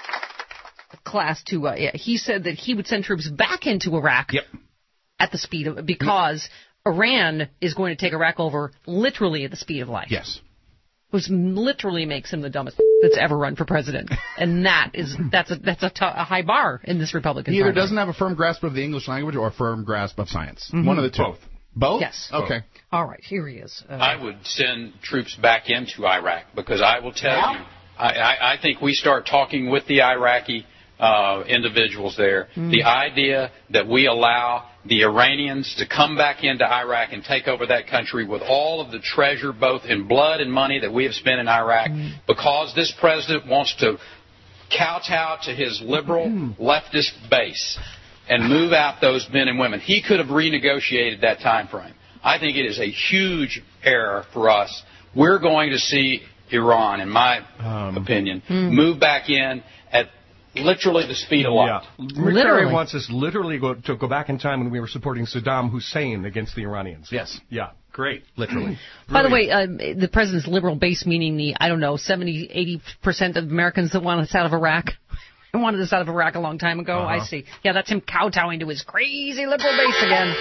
class to, uh, yeah, he said that he would send troops back into Iraq yep. at the speed of, because yep. Iran is going to take Iraq over literally at the speed of light. Yes. Which literally makes him the dumbest that's ever run for president. And that is, that's a, that's a, t- a high bar in this Republican He either primary. doesn't have a firm grasp of the English language or a firm grasp of science. Mm-hmm. One of the two. Both. Both? Yes. Okay. All right, here he is. Uh, I would send troops back into Iraq because I will tell yeah. you, I, I, I think we start talking with the Iraqi uh, individuals there. Mm. The idea that we allow the Iranians to come back into Iraq and take over that country with all of the treasure, both in blood and money, that we have spent in Iraq, mm. because this president wants to kowtow to his liberal mm. leftist base and move out those men and women. He could have renegotiated that time frame. I think it is a huge error for us. We're going to see Iran, in my um, opinion, mm. move back in at literally the speed of light. Yeah. Rick Perry wants us literally go, to go back in time when we were supporting Saddam Hussein against the Iranians. Yes. Yeah. Great. Literally. By the way, uh, the president's liberal base, meaning the, I don't know, seventy, eighty percent of Americans that want us out of Iraq. I wanted us out of Iraq a long time ago. Uh-huh. I see. Yeah, that's him kowtowing to his crazy liberal base again.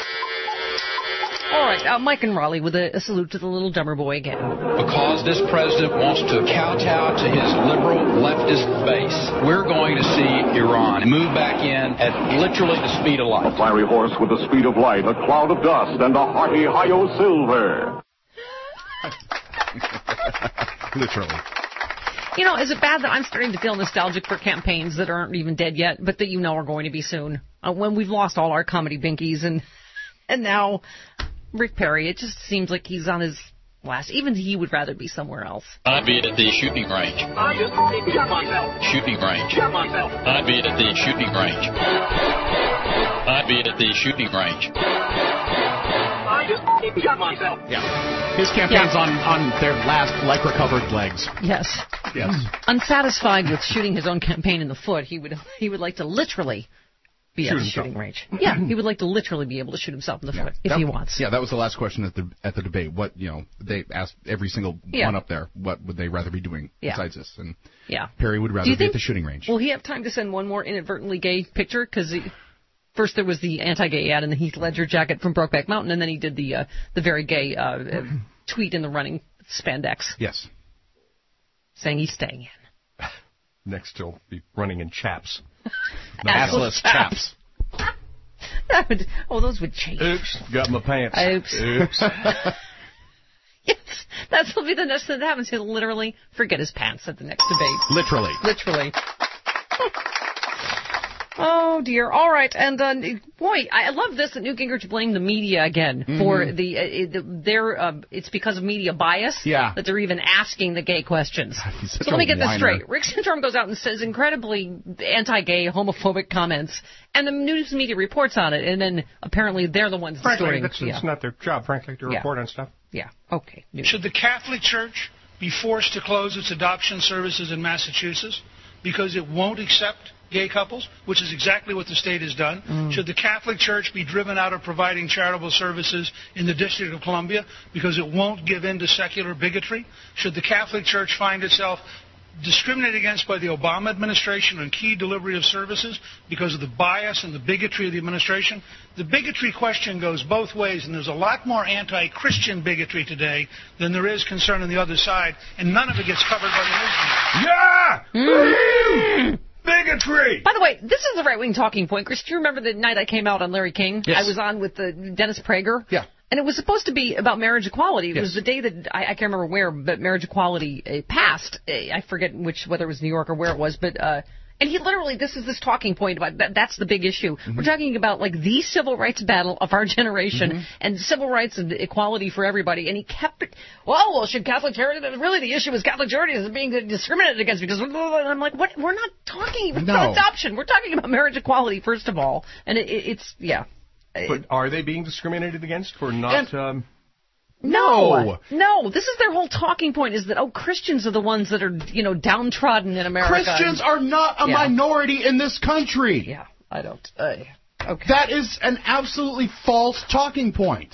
All right, uh, Mike and Raleigh with a, a salute to the little dumber boy again. Because this president wants to kowtow to his liberal leftist base, we're going to see Iran move back in at literally the speed of light. A fiery horse with the speed of light, a cloud of dust, and a hearty hi-yo silver. Literally. You know, is it bad that I'm starting to feel nostalgic for campaigns that aren't even dead yet, but that you know are going to be soon? Uh, when we've lost all our comedy binkies, and and now Rick Perry, it just seems like he's on his last. Even he would rather be somewhere else. I'd be at the shooting range. Shooting range. I'd be at the shooting range. I'd be at the shooting range. Yeah. His campaign's yeah. on, on their last lycra-covered legs. Yes. Yes. Unsatisfied with shooting his own campaign in the foot, he would he would like to literally be shoot at the himself. shooting range. Yeah, he would like to literally be able to shoot himself in the yeah. foot if that, he wants. Yeah, that was the last question at the at the debate. What, you know, they asked every single yeah. one up there, what would they rather be doing yeah. besides this? And yeah. Perry would rather Do you be think, at the shooting range. Will he have time to send one more inadvertently gay picture? Because first there was the anti-gay ad in the Heath Ledger jacket from Brokeback Mountain, and then he did the uh, the very gay uh, tweet in the running spandex. Yes. Saying he's staying in. Next he'll be running in chaps. Assless chaps. That would, oh, those would change. Oops, got my pants. Oops. Oops. Yes, that'll be the next thing that happens. He'll literally forget his pants at the next debate. Literally. Literally. Oh, dear. All right. And, uh, boy, I love this that Newt Gingrich blamed the media again mm-hmm. for the, uh, their, uh, it's because of media bias yeah. that they're even asking the gay questions. God, so let me get whiner. this straight. Rick Santorum goes out and says incredibly anti-gay, homophobic comments, and the news media reports on it, and then apparently they're the ones frankly, distorting. That's, yeah. It's not their job, frankly, to yeah. report on stuff. Yeah. Okay. Newt. Should the Catholic Church be forced to close its adoption services in Massachusetts because it won't accept gay couples, which is exactly what the state has done? Mm. Should the Catholic Church be driven out of providing charitable services in the District of Columbia because it won't give in to secular bigotry? Should the Catholic Church find itself discriminated against by the Obama administration on key delivery of services because of the bias and the bigotry of the administration? The bigotry question goes both ways, and there's a lot more anti-Christian bigotry today than there is concern on the other side, and none of it gets covered by the news media. Yeah! Mm. Bigotry! By the way, this is the right-wing talking point. Chris, do you remember the night I came out on Larry King? Yes. I was on with the Dennis Prager. Yeah. And it was supposed to be about marriage equality. It yes. was the day that, I, I can't remember where, but marriage equality uh, passed. Uh, I forget which, whether it was New York or where it was, but, uh, and he literally, this is this talking point about, that, that's the big issue. Mm-hmm. We're talking about, like, the civil rights battle of our generation, mm-hmm. and civil rights and equality for everybody, and he kept it, well, well, should Catholic charity, really the issue is Catholic charities are being discriminated against because, and I'm like, what, we're not talking about no. adoption, we're talking about marriage equality, first of all, and it, it, it's, yeah. But are they being discriminated against for not... And, um, No, no. This is their whole talking point: is that oh, Christians are the ones that are, you know, downtrodden in America. Christians are not a yeah. minority in this country. Yeah, I don't. Uh, okay. That is an absolutely false talking point.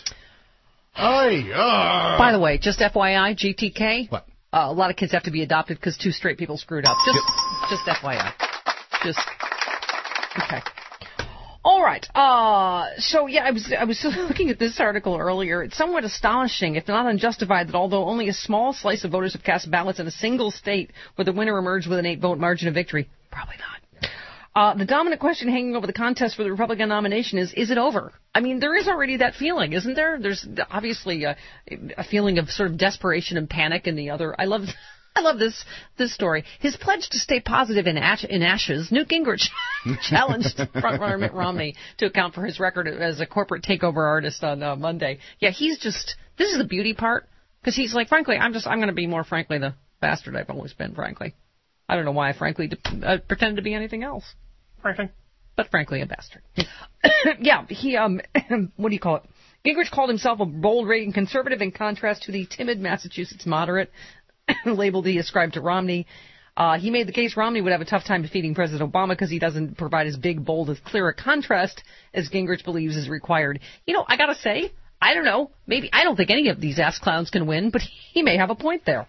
Aye, uh. By the way, just F Y I, G T K. What? Uh, a lot of kids have to be adopted because two straight people screwed up. Just, yep. just F Y I. Just okay. All right. Uh, so, yeah, I was I was looking at this article earlier. It's somewhat astonishing, if not unjustified, that although only a small slice of voters have cast ballots in a single state where the winner emerged with an eight-vote margin of victory, probably not. Uh, the dominant question hanging over the contest for the Republican nomination is, is it over? I mean, there is already that feeling, isn't there? There's obviously a, a feeling of sort of desperation and panic in the other. I love... I love this this story. His pledge to stay positive in, ash, in ashes, Newt Gingrich challenged frontrunner Mitt Romney to account for his record as a corporate takeover artist on uh, Monday. Yeah, he's just, this is the beauty part, because he's like, frankly, I'm just, I'm going to be more frankly the bastard I've always been, frankly. I don't know why I frankly de- uh, pretended to be anything else. Frankly. But frankly, a bastard. Yeah, he, um, what do you call it? Gingrich called himself a bold, radiant conservative in contrast to the timid Massachusetts moderate labeled he ascribed to Romney. Uh, he made the case Romney would have a tough time defeating President Obama because he doesn't provide as big, bold, as clear a contrast as Gingrich believes is required. You know, I gotta say, I don't know, maybe, I don't think any of these ass clowns can win, but he may have a point there.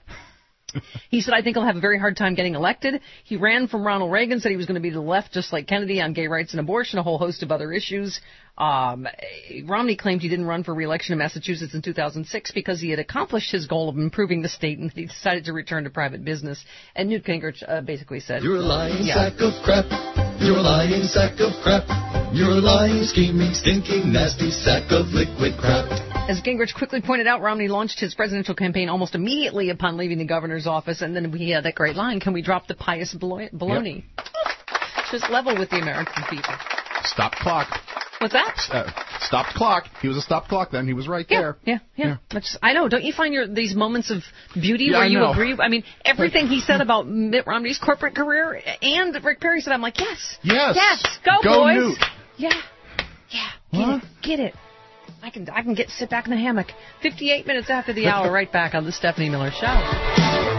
He said, I think he'll have a very hard time getting elected. He ran from Ronald Reagan, said he was going to be to the left just like Kennedy on gay rights and abortion, a whole host of other issues. Um, Romney claimed he didn't run for re-election in Massachusetts in two thousand six because he had accomplished his goal of improving the state and he decided to return to private business. And Newt Gingrich uh, basically said, You're a lying yeah. sack of crap. You're a lying sack of crap. You're a lying, scheming, stinking, nasty sack of liquid crap. As Gingrich quickly pointed out, Romney launched his presidential campaign almost immediately upon leaving the governor's office, and then he had that great line, can we drop the pious baloney? Yep. Just level with the American people. Stopped clock. What's that? Uh, stopped clock. He was a stopped clock then. He was right yeah, there. Yeah, yeah, yeah. That's, I know. Don't you find your these moments of beauty yeah, where I you know. agree? I mean, everything he said about Mitt Romney's corporate career and Rick Perry said, I'm like, yes. Yes. Yes. Go, Go boys. Newt. Yeah. Yeah. Get huh? it. Get it. I can I can get sit back in the hammock. fifty-eight minutes after the hour, right back on the Stephanie Miller Show.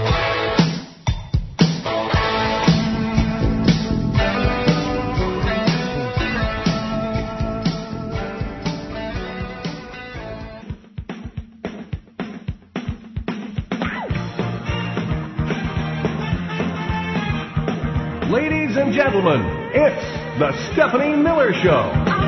Ladies and gentlemen, it's the Stephanie Miller Show.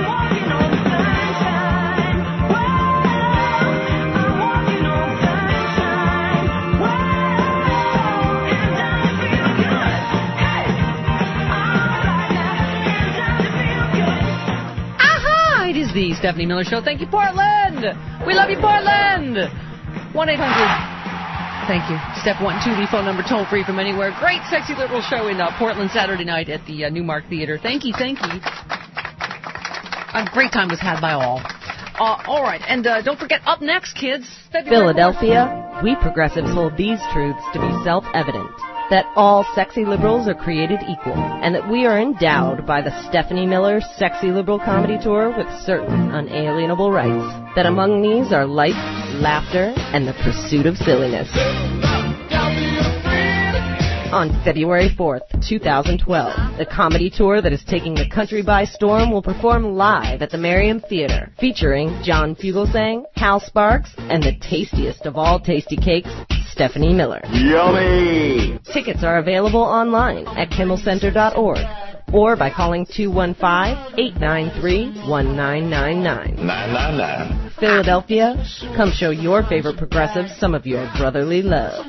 The Stephanie Miller Show. Thank you, Portland. We love you, Portland. one eight hundred Thank you. Step one, two, the phone number, toll free from anywhere. Great Sexy Liberal show in uh, Portland Saturday night at the uh, Newmark Theater. Thank you, thank you. A great time was had by all. Uh, all right, and uh, don't forget, up next, kids. February Philadelphia, we progressives hold these truths to be self-evident. That all sexy liberals are created equal, and that we are endowed by the Stephanie Miller Sexy Liberal Comedy Tour with certain unalienable rights. That among these are life, laughter, and the pursuit of silliness. On February fourth, twenty twelve, the comedy tour that is taking the country by storm will perform live at the Merriam Theater, featuring John Fugelsang, Hal Sparks, and the tastiest of all tasty cakes, Stephanie Miller. Yummy! Tickets are available online at kimmel center dot org or by calling two one five, eight nine three, one nine nine nine. Nine, nine, nine. Philadelphia, come show your favorite progressives some of your brotherly love.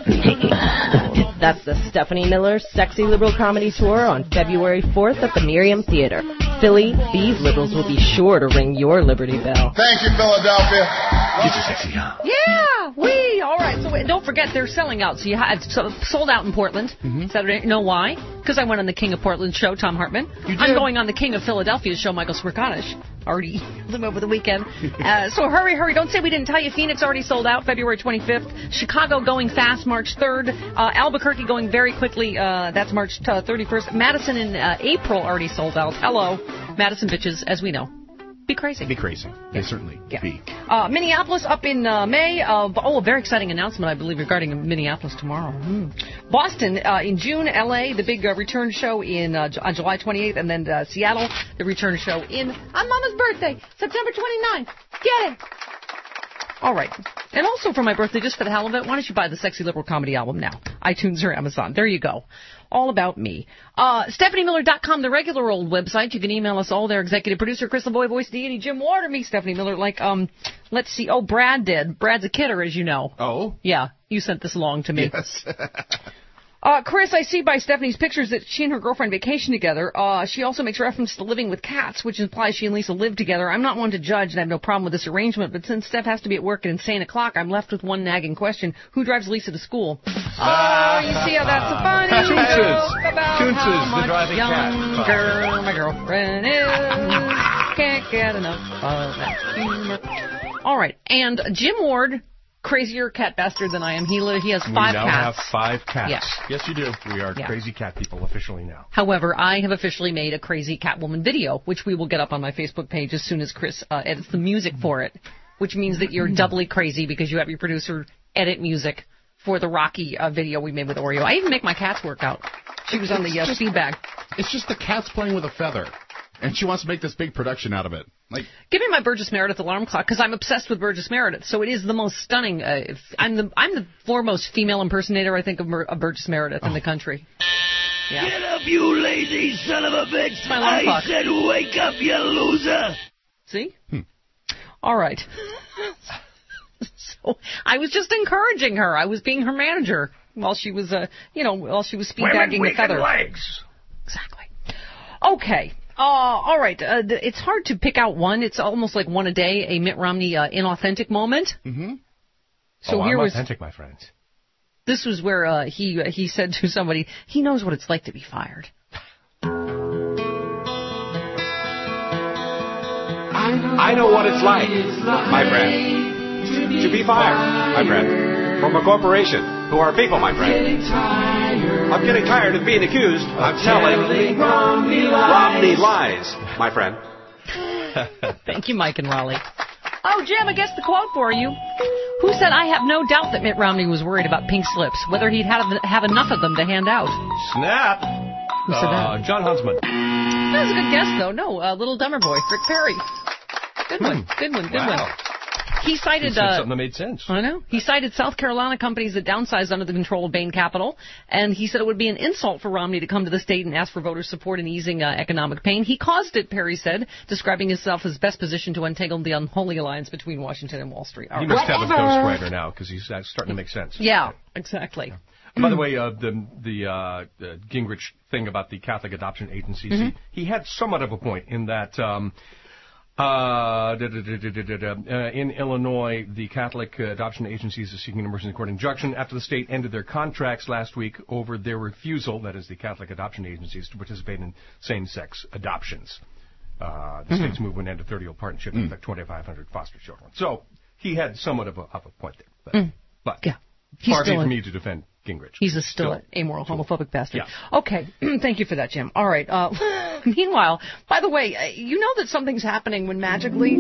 That's the Stephanie Miller Sexy Liberal Comedy Tour on February fourth at the Merriam Theater. Philly, these liberals will be sure to ring your Liberty Bell. Thank you, Philadelphia. Get your sexy on. Yeah, we. All right, so wait, don't forget they're selling out. So you have so sold out in Portland Mm-hmm. Saturday. You know why? Because I went on the King of Portland show, Tom Hartman. You did? I'm going on the King of Philadelphia show, Michael Smerconish. Already them over the weekend. Uh, so hurry, hurry. Don't say we didn't tell you. Phoenix already sold out February twenty-fifth. Chicago going fast March third. Uh, Albuquerque going very quickly. Uh, that's March uh, thirty-first. Madison in uh, April already sold out. Hello, Madison bitches, as we know. Be crazy. Be crazy. They certainly Yeah. be. Uh, Minneapolis up in uh, May. Uh, oh, a very exciting announcement, I believe, regarding Minneapolis tomorrow. Mm. Boston uh, in June. L A, the big uh, return show in uh, J- on July twenty-eighth. And then uh, Seattle, the return show in on Mama's birthday, September twenty-ninth. Get it. All right. And also for my birthday, just for the hell of it, why don't you buy the Sexy Liberal Comedy album now? iTunes or Amazon. There you go. All about me. Uh, Stephanie Miller dot com, the regular old website. You can email us all there. Executive producer, Crystal Boy, voice deity, Jim Ward, or me, Stephanie Miller. Like, um, let's see. Oh, Brad did. Brad's a kidder, as you know. Oh? Yeah. You sent this along to me. Yes. Uh, Chris, I see by Stephanie's pictures that she and her girlfriend vacation together. Uh, she also makes reference to living with cats, which implies she and Lisa live together. I'm not one to judge, and I have no problem with this arrangement, but since Steph has to be at work at insane o'clock, I'm left with one nagging question. Who drives Lisa to school? Oh, you see how that's so funny? Toonces. Toonces, the How much driving cat. younger my girlfriend is. Can't get enough of that humor. All right, and Jim Ward, crazier cat bastard than I am. He li- he has five we now cats. have five cats. Yes. Yes, you do. We are Yeah. crazy cat people officially now. However, I have officially made a crazy Catwoman video, which we will get up on my Facebook page as soon as Chris uh, edits the music for it, which means that you're doubly crazy because you have your producer edit music for the Rocky uh, video we made with Oreo. I even make my cats work out. She was on the uh, speed bag. It's just the cat's playing with a feather, and she wants to make this big production out of it. Like, Give me my Burgess Meredith alarm clock because I'm obsessed with Burgess Meredith. So it is the most stunning. Uh, if I'm the I'm the foremost female impersonator I think of, Mer- of Burgess Meredith in the country. Yeah. Get up, you lazy son of a bitch! my alarm I clock. said wake up, you loser! See? All right. So I was just encouraging her. I was being her manager while she was, uh, you know, while she was speed bagging the feather. legs! Exactly. Okay. Uh, all right. Uh, th- it's hard to pick out one. It's almost like one a day, a Mitt Romney uh, inauthentic moment. Mm-hmm. So oh, here I'm was authentic, my friends. this was where uh, he uh, he said to somebody, he knows what it's like to be fired. I know what it's like, my friend, to be fired, my friend, from a corporation who are people, my friend. I'm getting tired of being accused of telling Romney lies, my friend. Thank you, Mike and Raleigh. Oh, Jim, I guess the quote for you. Who said, I have no doubt that Mitt Romney was worried about pink slips, whether he'd have, have enough of them to hand out? Snap. Who said uh, that? John Huntsman. That was a good guess, though. No, uh, Little Dumber Boy, Rick Perry. Good one, good one, good Wow. one. He He cited... said Uh, something that made sense. I know. He cited South Carolina companies that downsized under the control of Bain Capital, and he said it would be an insult for Romney to come to the state and ask for voter support in easing uh, economic pain. He caused it, Perry said, describing himself as best positioned to untangle the unholy alliance between Washington and Wall Street. All He right. must have a ghostwriter now because he's uh, starting to make sense. Yeah, exactly. By the way, uh, the the, uh, the Gingrich thing about the Catholic Adoption Agencies, Mhm. he, he had somewhat of a point in that um, Uh, da, da, da, da, da, da, da. Uh, in Illinois, the Catholic uh, adoption agencies are seeking an emergency court injunction after the state ended their contracts last week over their refusal, that is the Catholic adoption agencies, to participate in same-sex adoptions. Uh, the Mm-hmm. state's move would end a thirty-year partnership with like twenty-five hundred foster children. So he had somewhat of a, of a point there. But, Mm. but Yeah. He's far be still for a- me to defend Gingrich. He's a still, Still. an amoral, homophobic bastard. Yeah. Okay, thank you for that, Jim. All right. Uh, meanwhile, by the way, uh, you know that something's happening when magically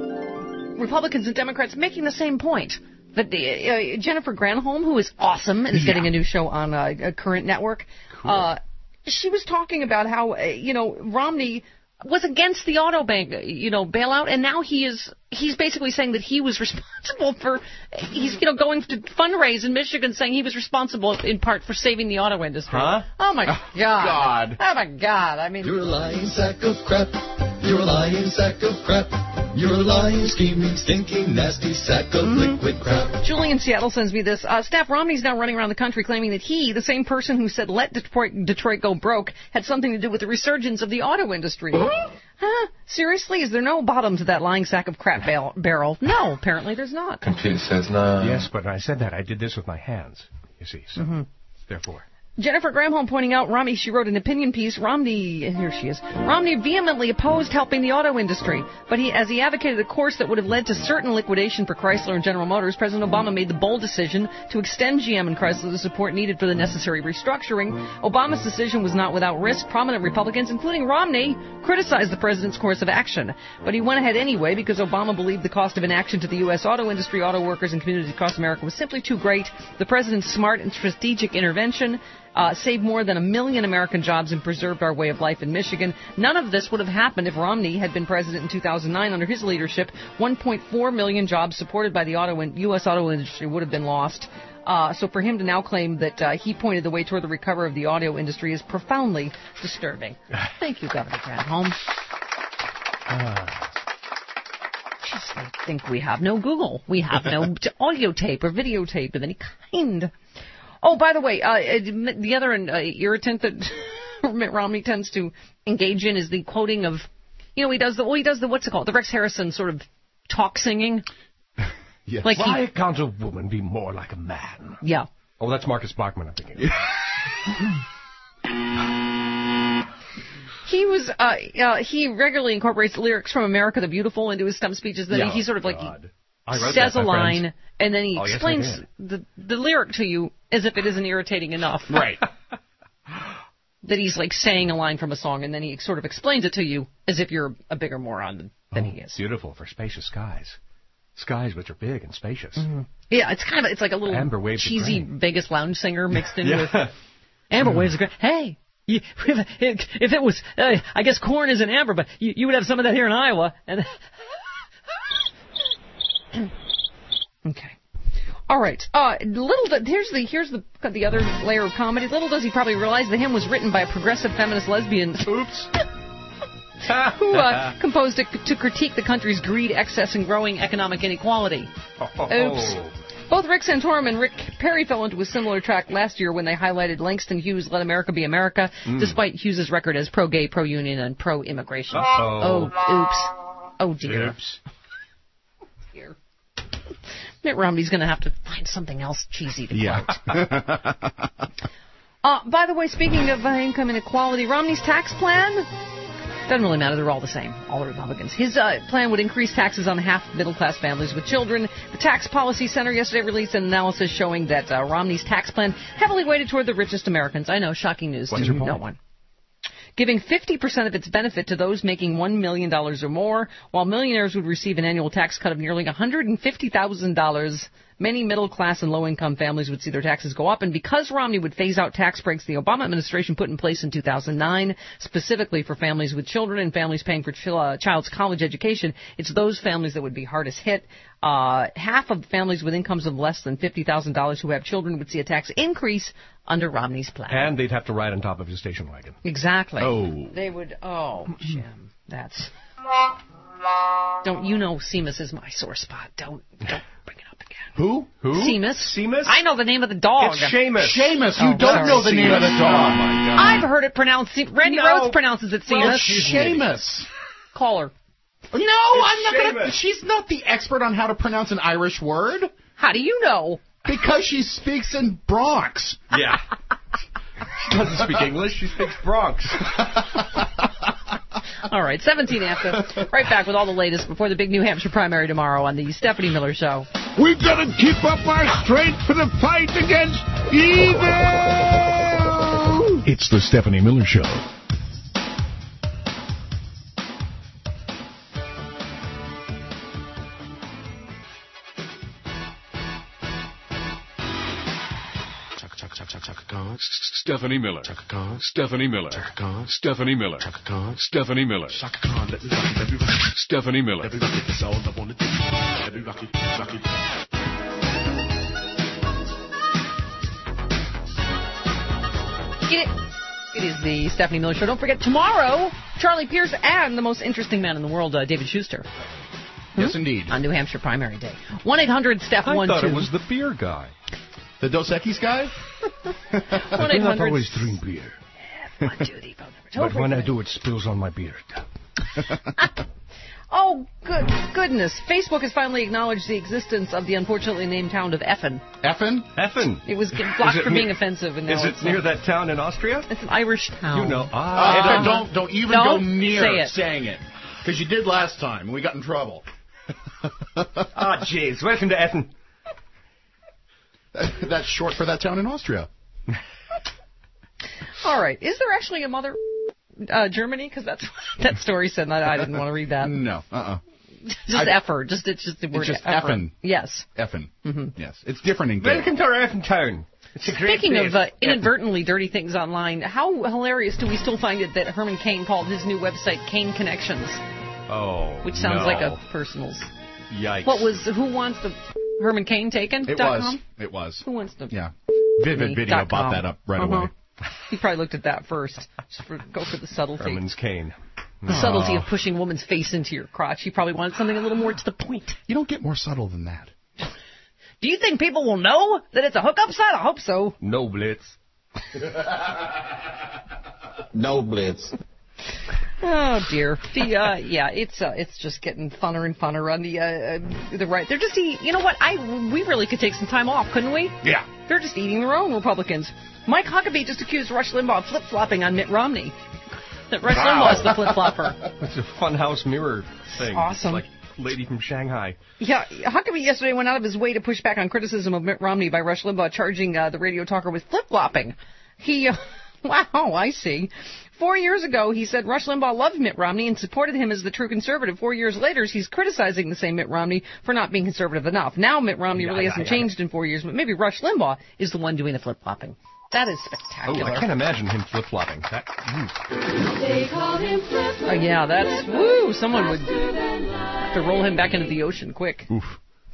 Republicans and Democrats making the same point. That the, uh, Jennifer Granholm, who is awesome and is Yeah. getting a new show on uh, a current network, uh, she was talking about how, uh, you know, Romney was against the auto bank, uh, you know, bailout, and now he is, he's basically saying that he was responsible for, he's, you know, going to fundraise in Michigan saying he was responsible in part for saving the auto industry. Huh? Oh, my God. God. Oh, my God. I mean, You're a lying sack of crap. You're a lying sack of crap. You're a lying, scheming, stinking, nasty sack of liquid crap. Julie in Seattle sends me this. Uh, Staff Romney's now running around the country claiming that he, the same person who said let Detroit, Detroit go broke, had something to do with the resurgence of the auto industry. Huh? Seriously? Is there no bottom to that lying sack of crap bal- barrel? No, apparently there's not. Computer says no. Yes, but I said that. I did this with my hands, you see. So, Mhm. therefore. Jennifer Granholm pointing out, Romney, she wrote an opinion piece. Romney, here she is. Romney vehemently opposed helping the auto industry, but he, as he advocated a course that would have led to certain liquidation for Chrysler and General Motors, President Obama made the bold decision to extend G M and Chrysler the support needed for the necessary restructuring. Obama's decision was not without risk. Prominent Republicans, including Romney, criticized the president's course of action, but he went ahead anyway because Obama believed the cost of inaction to the U S auto industry, auto workers, and communities across America was simply too great. The president's smart and strategic intervention Uh, saved more than a million American jobs and preserved our way of life in Michigan. None of this would have happened if Romney had been president in two thousand nine. Under his leadership, one point four million jobs supported by the auto in- U S auto industry would have been lost. Uh, so for him to now claim that uh, he pointed the way toward the recovery of the auto industry is profoundly disturbing. Thank you, Governor Granholm. Just I think we have no Google. We have no t- audio tape or videotape of any kind. Oh, by the way, uh, the other uh, irritant that Mitt Romney tends to engage in is the quoting of, you know, he does the, well, he does the, what's it called, the Rex Harrison sort of talk singing. Yes. Like Why he- can't a woman be more like a man? Yeah. Oh, that's Marcus Bachman, I'm thinking. He was, uh, uh, he regularly incorporates lyrics from America the Beautiful into his stump speeches. That Yeah. he, he sort of like, God. he I wrote says that, a my line, friends. and then he Oh, yes, I explains did. the, the lyric to you as if it isn't irritating enough. Right. That he's like saying a line from a song, and then he sort of explains it to you as if you're a bigger moron than, than Oh, he is. Beautiful for spacious skies. Skies which are big and spacious. Mhm. Yeah, it's kind of, it's like a little Amber waves of cheesy grain. Vegas lounge singer mixed in Yeah. with Amber waves of grain. Hey, you, if, if it was, uh, I guess corn isn't amber, but you, you would have some of that here in Iowa. And okay. All right. Uh, little do- here's the here's the the other layer of comedy. Little does he probably realize the hymn was written by a progressive feminist lesbian. Oops. Who uh, composed it to critique the country's greed, excess, and growing economic inequality. Oops. Both Rick Santorum and Rick Perry fell into a similar track last year when they highlighted Langston Hughes' Let America Be America, Mm. despite Hughes' record as pro-gay, pro-union, and pro-immigration. Uh-oh. Oh, oops. Oh, dear. Oops. Dear. Mitt Romney's going to have to find something else cheesy to Yeah. quote. uh, by the way, speaking of uh, income inequality, Romney's tax plan doesn't really matter. They're all the same, all the Republicans. His uh, plan would increase taxes on half middle-class families with children. The Tax Policy Center yesterday released an analysis showing that uh, Romney's tax plan heavily weighted toward the richest Americans. I know, shocking news What's to your point? no one. Giving fifty percent of its benefit to those making one million dollars or more, while millionaires would receive an annual tax cut of nearly one hundred fifty thousand dollars. Many middle-class and low-income families would see their taxes go up, and because Romney would phase out tax breaks the Obama administration put in place in two thousand nine, specifically for families with children and families paying for ch- uh, child's college education, it's those families that would be hardest hit. Uh, half of families with incomes of less than fifty thousand dollars who have children would see a tax increase under Romney's plan. And they'd have to ride on top of his station wagon. Exactly. Oh. They would, oh, Jim, that's... Don't, you know Seamus is my sore spot. Don't, don't bring it up again. Who? Who? Seamus. Seamus? I know the name of the dog. It's Seamus. Seamus, you Oh, don't sorry. know the name of the dog. Oh, my God. I've heard it pronounced, Se- Randy No. Rhodes pronounces it Well, Seamus. Seamus. Call her. No, I'm not going to. She's not the expert on how to pronounce an Irish word. How do you know? Because she speaks in Bronx. Yeah. She doesn't speak English. She speaks Bronx. All right, seventeen after. Right back with all the latest before the big New Hampshire primary tomorrow on the Stephanie Miller Show. We've got to keep up our strength for the fight against evil! It's the Stephanie Miller Show. Stephanie Miller. Stephanie Miller. Stephanie Miller. Stephanie Miller. Stephanie Miller. Get it? It is the Stephanie Miller Show. Don't forget, tomorrow, Charlie Pierce and the most interesting man in the world, uh, David Schuster. Yes, hmm? indeed. On New Hampshire primary day. one eight hundred Steph one two. I thought it was the beer guy. The Dos Equis guy? I do not always drink beer. One, two, three, four, but when I do, it spills on my beard. Oh, good goodness. Facebook has finally acknowledged the existence of the unfortunately named town of Effen. Effen? Effen. It was blocked for being offensive. And now is it it's near like, that town in Austria? It's an Irish town. You know. Ah, uh, don't, don't even don't go near say it. saying it. Because you did last time, and we got in trouble. Ah, oh, jeez. Welcome to Effen. That's short for that town in Austria. All right. Is there actually a mother uh, Germany? Because that's that story said that I didn't want to read that. No. Uh-uh. Just effer. Just it's just the word. It's just effer. Effen. Yes. Effen. Mm-hmm. Yes. It's different in Gaelic. Welcome to our Effen town. It's a great Speaking place. of uh, inadvertently dirty things online, how hilarious do we still find it that Herman Cain called his new website Cain Connections? Oh, which sounds no. like a personals. Yikes. What was Who Wants the Herman Cain Taken? It dot was. com? It was. Who Wants the Yeah. Vivid Video dot com. bought that up right uh-huh. away. He probably looked at that first. Just for, go for the subtlety. Herman's Cain. The subtlety of pushing a woman's face into your crotch. He probably wanted something a little more to the point. You don't get more subtle than that. Do you think people will know that it's a hookup site? I hope so. No blitz. No blitz. Oh dear. The uh, yeah, it's uh, it's just getting funner and funner on the uh, the right. They're just eat, you know what? I we really could take some time off, couldn't we? Yeah. They're just eating their own Republicans. Mike Huckabee just accused Rush Limbaugh of flip flopping on Mitt Romney. That Rush Wow. Limbaugh's the flip flopper. It's a funhouse mirror thing. Awesome. It's like Lady from Shanghai. Yeah, Huckabee yesterday went out of his way to push back on criticism of Mitt Romney by Rush Limbaugh charging uh, the radio talker with flip-flopping. He, uh, wow, I see. Four years ago, he said Rush Limbaugh loved Mitt Romney and supported him as the true conservative. Four years later, he's criticizing the same Mitt Romney for not being conservative enough. Now Mitt Romney Yeah, really yeah, hasn't yeah, changed in four years, but maybe Rush Limbaugh is the one doing the flip-flopping. That is Oh, spectacular. I can't imagine him flip-flopping. That, mm. They call him Flip. Oh, yeah, that's, woo, someone would have to roll him back into the ocean quick. Oof.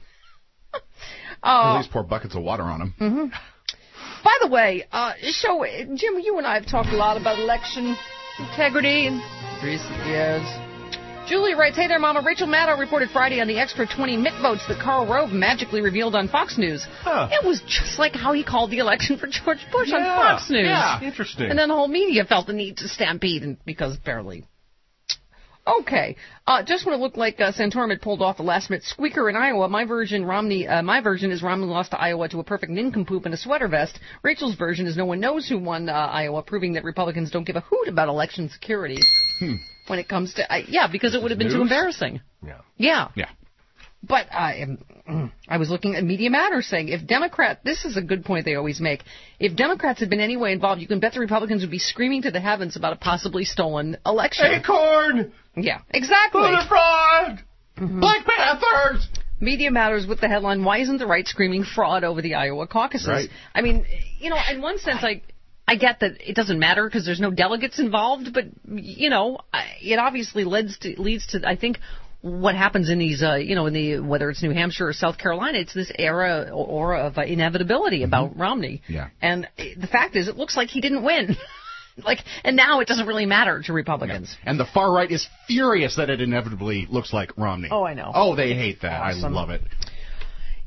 Uh, At least pour buckets of water on him. Mm-hmm. By the way, uh, so, Jim, you and I have talked a lot about election integrity in recent years. Julie writes, hey there, Mama. Rachel Maddow reported Friday on the extra twenty Mitt votes that Karl Rove magically revealed on Fox News. Huh. It was just like how he called the election for George Bush Yeah, on Fox News. yeah. Interesting. And then the whole media felt the need to stampede and, because apparently. Okay. Uh, just when it looked like uh, Santorum had pulled off the last-minute squeaker in Iowa, my version Romney, uh, my version is Romney lost to Iowa to a perfect nincompoop in a sweater vest. Rachel's version is no one knows who won uh, Iowa, proving that Republicans don't give a hoot about election security Hmm. when it comes to... Uh, yeah, because it would have been too News? embarrassing. Yeah. Yeah. Yeah. But I am, I was looking at Media Matters saying if Democrat, this is a good point they always make, if Democrats had been any way involved, you can bet the Republicans would be screaming to the heavens about a possibly stolen election. Acorn! Yeah, exactly. Voter fraud! Mm-hmm. Black Panthers! Media Matters with the headline, why isn't the right screaming fraud over the Iowa caucuses? Right. I mean, you know, in one sense, I I get that it doesn't matter because there's no delegates involved, but, you know, I- it obviously leads to, leads to I think, what happens in these, uh, you know, in the whether it's New Hampshire or South Carolina, it's this era aura of uh, inevitability about mm-hmm. Romney. Yeah. And the fact is, it looks like he didn't win. like, and now it doesn't really matter to Republicans. Yeah. And the far right is furious that it inevitably looks like Romney. Oh, I know. Oh, they hate that. Awesome. I love it.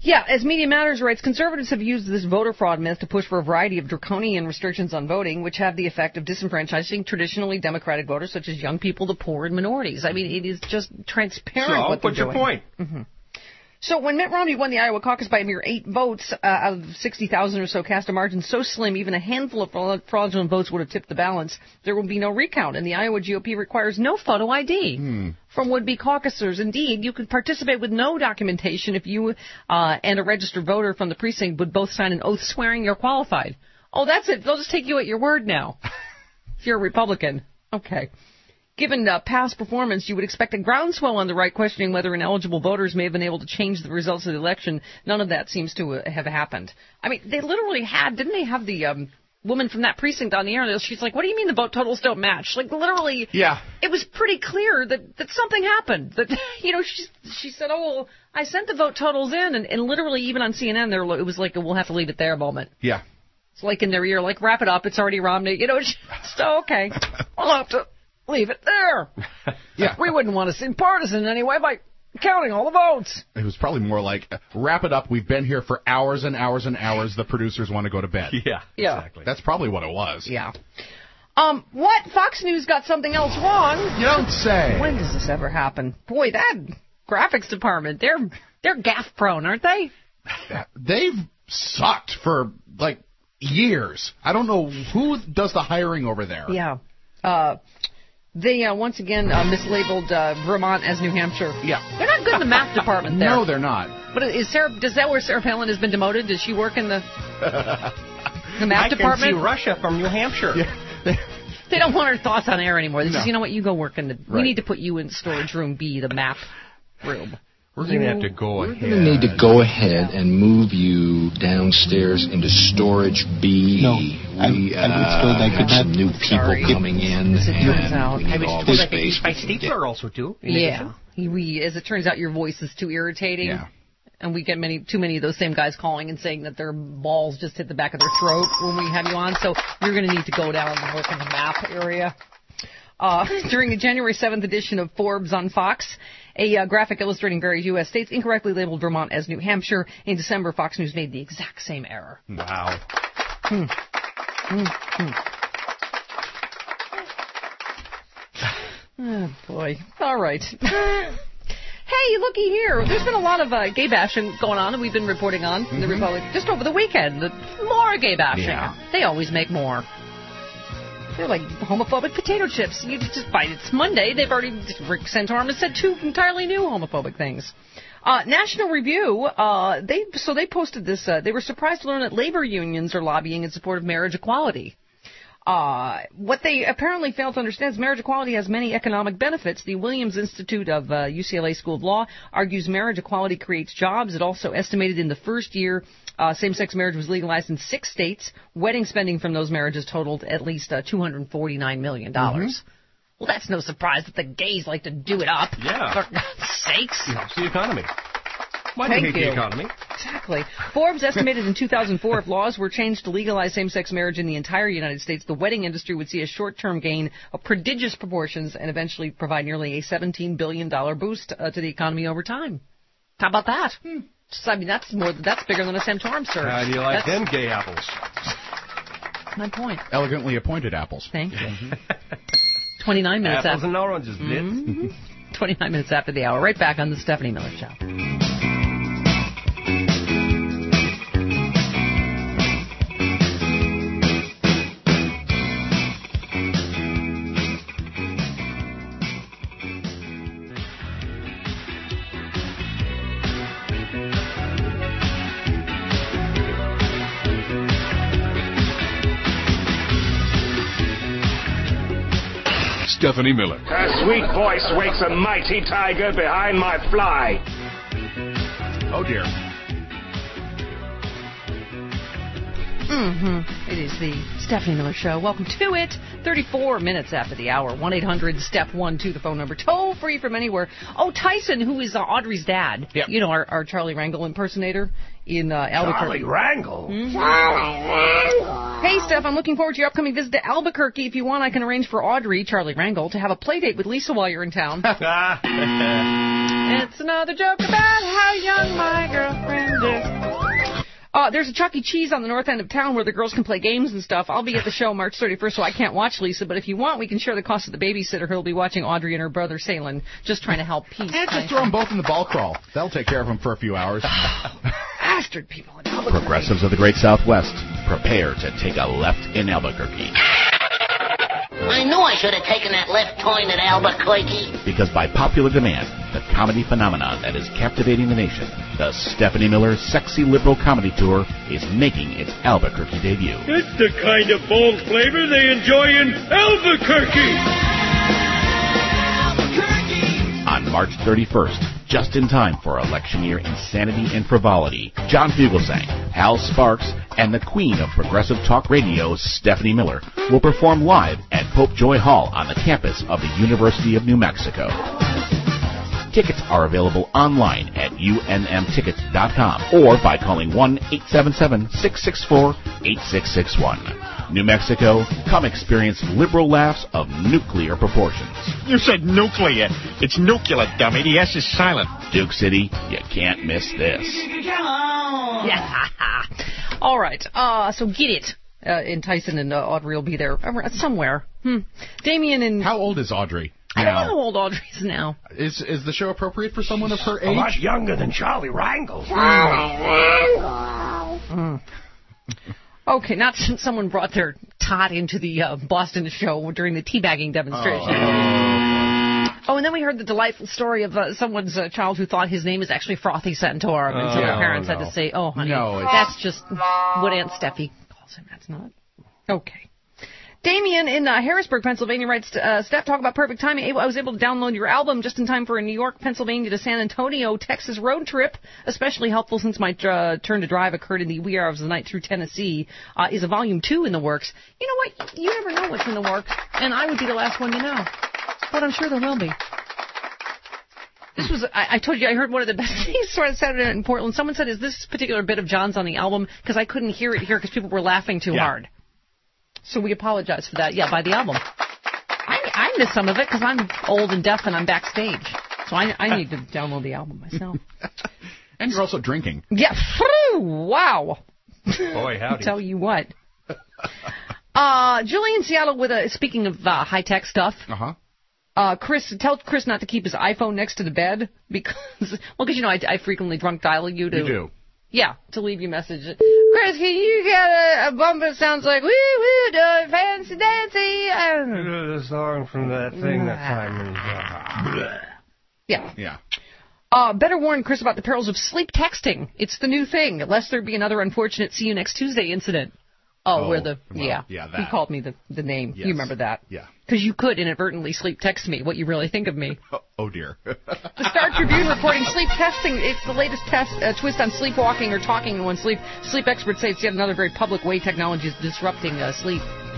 Yeah, as Media Matters writes, conservatives have used this voter fraud myth to push for a variety of draconian restrictions on voting, which have the effect of disenfranchising traditionally Democratic voters, such as young people, the poor, and minorities. I mean, it is just transparent so, what they're what's your doing. point? Mm-hmm. So when Mitt Romney won the Iowa caucus by a mere eight votes uh, out of sixty thousand or so, cast a margin so slim even a handful of fraudulent votes would have tipped the balance, there will be no recount, and the Iowa G O P requires no photo I D Hmm. from would-be caucusers. Indeed, you could participate with no documentation if you uh, and a registered voter from the precinct would both sign an oath swearing you're qualified. Oh, that's it. They'll just take you at your word now. If you're a Republican. Okay. Given uh, past performance, you would expect a groundswell on the right questioning whether ineligible voters may have been able to change the results of the election. None of that seems to uh, have happened. I mean, they literally had, didn't they have the um, woman from that precinct on the air? She's like, what do you mean the vote totals don't match? Like, literally, yeah. It was pretty clear that, that something happened. That, you know, she, she said, oh, well, I sent the vote totals in, and, and literally even on C N N, there it was like a we'll have to leave it there moment. Yeah. It's like in their ear, like, wrap it up, it's already Romney. You know, so, okay, we'll have to leave it there. Yeah. We wouldn't want to seem partisan anyway by counting all the votes. It was probably more like, uh, wrap it up, we've been here for hours and hours and hours, the producers want to go to bed. Yeah, yeah. exactly. That's probably what it was. Yeah. Um, what? Fox News got something else wrong. You don't say. When does this ever happen? Boy, that graphics department, they're they're gaffe prone, aren't they? They've sucked for, like, years. I don't know who does the hiring over there. Yeah. Uh, they, uh, once again, uh, mislabeled uh, Vermont as New Hampshire. Yeah. They're not good in the math department there. No, they're not. But is Sarah, does that where Sarah Palin has been demoted? Does she work in the, the math I department? I can see Russia from New Hampshire. Yeah. They don't want her thoughts on air anymore. They No. just, you know what, you go work in the, we Right. need to put you in storage room B, the map room. We're going to have to go We're ahead. going to need to go ahead and move you downstairs into storage B. No, we I, I was told I uh, could have not. some new people Sorry. coming in, As it turns and out. we I need was all told the I could space. By we can get. stapler also, too. in Yeah. We, as it turns out, your voice is too irritating. Yeah. And we get many, too many of those same guys calling and saying that their balls just hit the back of their throat when we have you on. So you're going to need to go down and work in the map area. Uh, during the January seventh edition of Forbes on Fox, a uh, graphic illustrating various U S states incorrectly labeled Vermont as New Hampshire. In December, Fox News made the exact same error. Wow. Hmm. Hmm. Hmm. Oh, boy. All right. Hey, looky here. There's been a lot of uh, gay bashing going on that we've been reporting on in the Republic just over the weekend. The, more gay bashing. Yeah. They always make more. They're like homophobic potato chips. You just bite. It's Monday. They've already, Rick Santorum has said two entirely new homophobic things. Uh, National Review, uh, they so they posted this. Uh, they were surprised to learn that labor unions are lobbying in support of marriage equality. Uh, what they apparently fail to understand is marriage equality has many economic benefits. The Williams Institute of uh, U C L A School of Law argues marriage equality creates jobs. It also estimated in the first year uh, same-sex marriage was legalized in six states. Wedding spending from those marriages totaled at least uh, two hundred forty-nine million dollars. Mm-hmm. Well, that's no surprise that the gays like to do it up. Yeah. For God's sakes. It helps the economy. Why do Thank you hate you. the economy? Exactly. Forbes estimated in two thousand four if laws were changed to legalize same-sex marriage in the entire United States, the wedding industry would see a short-term gain of prodigious proportions and eventually provide nearly a seventeen billion dollars boost uh, to the economy over time. How about that? Hmm. Just, I mean, that's more. That's bigger than a Santorum surge. How do you like that's them gay apples? my point. Elegantly appointed apples. Thank you. twenty-nine minutes Apples after. and oranges, Mm-hmm. twenty-nine minutes after the hour. Right back on the Stephanie Miller Show. Stephanie Miller. Her sweet voice wakes a mighty tiger behind my fly. Oh, dear. Mm-hmm. It is the Stephanie Miller Show. Welcome to it. thirty-four minutes after the hour. one eight hundred step one two, the phone number. Toll free from anywhere. Oh, Tyson, who is uh, Audrey's dad. Yep. You know, our, our Charlie Rangel impersonator. in uh, Albuquerque. Charlie Wrangle. Mm-hmm. Charlie Wrangle. Hey, Steph, I'm looking forward to your upcoming visit to Albuquerque. If you want, I can arrange for Audrey, Charlie Wrangle, to have a play date with Lisa while you're in town. It's another joke about how young my girlfriend is. Uh, there's a Chuck E. Cheese on the north end of town where the girls can play games and stuff. I'll be at the show March thirty-first, so I can't watch Lisa, but if you want, we can share the cost of the babysitter who'll be watching Audrey and her brother Salin, just trying to help peace. And just throw them both in the ball crawl. That'll take care of them for a few hours. Bastard people in Albuquerque. Progressives of the Great Southwest, prepare to take a left in Albuquerque. I knew I should have taken that left turn at Albuquerque. Because by popular demand, the comedy phenomenon that is captivating the nation, the Stephanie Miller Sexy Liberal Comedy Tour, is making its Albuquerque debut. It's the kind of bold flavor they enjoy in Albuquerque. On March thirty-first, just in time for election year insanity and frivolity, John Fugelsang, Hal Sparks, and the queen of progressive talk radio, Stephanie Miller, will perform live at Pope Joy Hall on the campus of the University of New Mexico. Tickets are available online at U N M tickets dot com or by calling one eight seven seven, six six four, eight six six one. New Mexico, come experience liberal laughs of nuclear proportions. You said nuclear. It's nuclear, dummy. The S is silent. Duke City, you can't miss this. Yeah. All right. Uh, so get it. Uh, and Tyson and uh, Audrey will be there uh, somewhere. Hmm. Damien and... How old is Audrey? I don't know how old Audrey is now. Is is the show appropriate for someone of her age? A lot younger than Charlie Wrangle. Charlie Wrangle. Mm. Okay, not since someone brought their tot into the uh, Boston show during the teabagging demonstration. Oh. oh, and then we heard the delightful story of uh, someone's uh, child who thought his name is actually Frothy Santorum, and so Oh, the parents no. had to say, oh, honey, No, it's- that's just what Aunt Steffi calls him. That's not. Okay. Damien in uh, Harrisburg, Pennsylvania writes, uh, Steph, talk about perfect timing. I was able to download your album just in time for a New York, Pennsylvania to San Antonio, Texas road trip. Especially helpful since my uh, turn to drive occurred in the wee hours of the night through Tennessee. Uh, is a volume two in the works? You know what? You never know what's in the works, and I would be the last one to know. But I'm sure there will be. This was, I, I told you, I heard one of the best things on Saturday night in Portland. Someone said, is this particular bit of John's on the album? Because I couldn't hear it here because people were laughing too Yeah. hard. So we apologize for that. Yeah, by the album. I, I missed some of it because I'm old and deaf and I'm backstage. So I, I need to download the album myself. And you're also drinking. Yeah. Wow. Boy, howdy. Tell you what. Uh, Julie in Seattle with a, speaking of uh, high-tech stuff. Uh-huh. Uh, Chris, tell Chris not to keep his iPhone next to the bed because, well, because, you know, I, I frequently drunk dial you to. You do. Yeah, to leave you a message. Chris, can you get a, a bump that sounds like, woo, woo, do fancy dancy? Um, The song from that thing that time. Yeah. Yeah. Uh, better warn Chris about the perils of sleep texting. It's the new thing, lest there be another unfortunate see you next Tuesday incident. Oh, Oh, where the, well, yeah. yeah, He that. called me the, the name. Yes. You remember that. Yeah. Because you could inadvertently sleep text me what you really think of me. Oh, oh dear. The Star Tribune reporting sleep testing. It's the latest test, uh, twist on sleepwalking or talking in one's sleep. Sleep experts say it's yet another very public way technology is disrupting uh, sleep.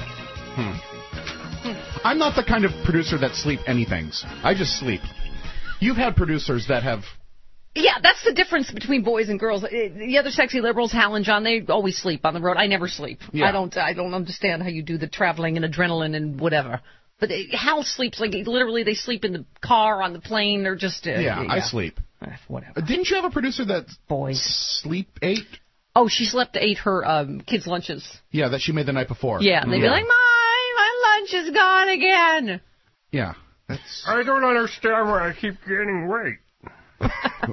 Hmm. I'm not the kind of producer that sleep anythings. I just sleep. You've had producers that have... Yeah, that's the difference between boys and girls. Uh, The other sexy liberals, Hal and John, they always sleep on the road. I never sleep. Yeah. I don't. I don't understand how you do the traveling and adrenaline and whatever. But uh, Hal sleeps like literally. They sleep in the car, on the plane, or just. Uh, Yeah, I sleep. Uh, whatever. Uh, Didn't you have a producer that Boys. sleep ate? Oh, she slept ate her um, kids' lunches. Yeah, that she made the night before. Yeah, and they'd be like, "My my lunch is gone again." Yeah. That's... I don't understand why I keep gaining weight.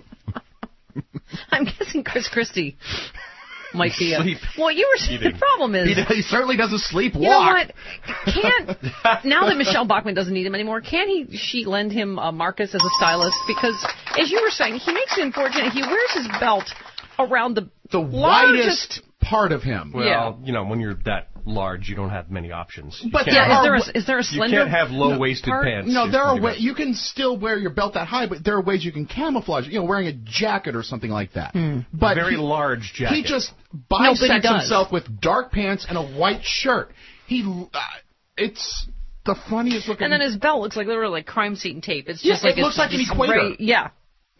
I'm guessing Chris Christie might be a... Sleep. Well, you were saying the problem is... He, he certainly doesn't sleep walk. You know what? Can't... now that Michelle Bachmann doesn't need him anymore, can he? She lend him uh, Marcus as a stylist? Because, as you were saying, he makes it unfortunate. He wears his belt around the... The largest... widest part of him. Well, Yeah. you know, when you're that large, you don't have many options. You But can't there Yeah, is are there, wa- a, is there a You slender... can't have low-waisted part? pants. No, is there are pretty wa- much- you can still wear your belt that high, but there are ways you can camouflage it. You know, wearing a jacket or something like that. But very he, large jacket. He just but he bisects does. himself with dark pants and a white shirt. He, uh, it's the funniest looking. And then his belt looks like literally like crime scene tape. It's Yeah, just like it looks it's like an just equator. right- yeah.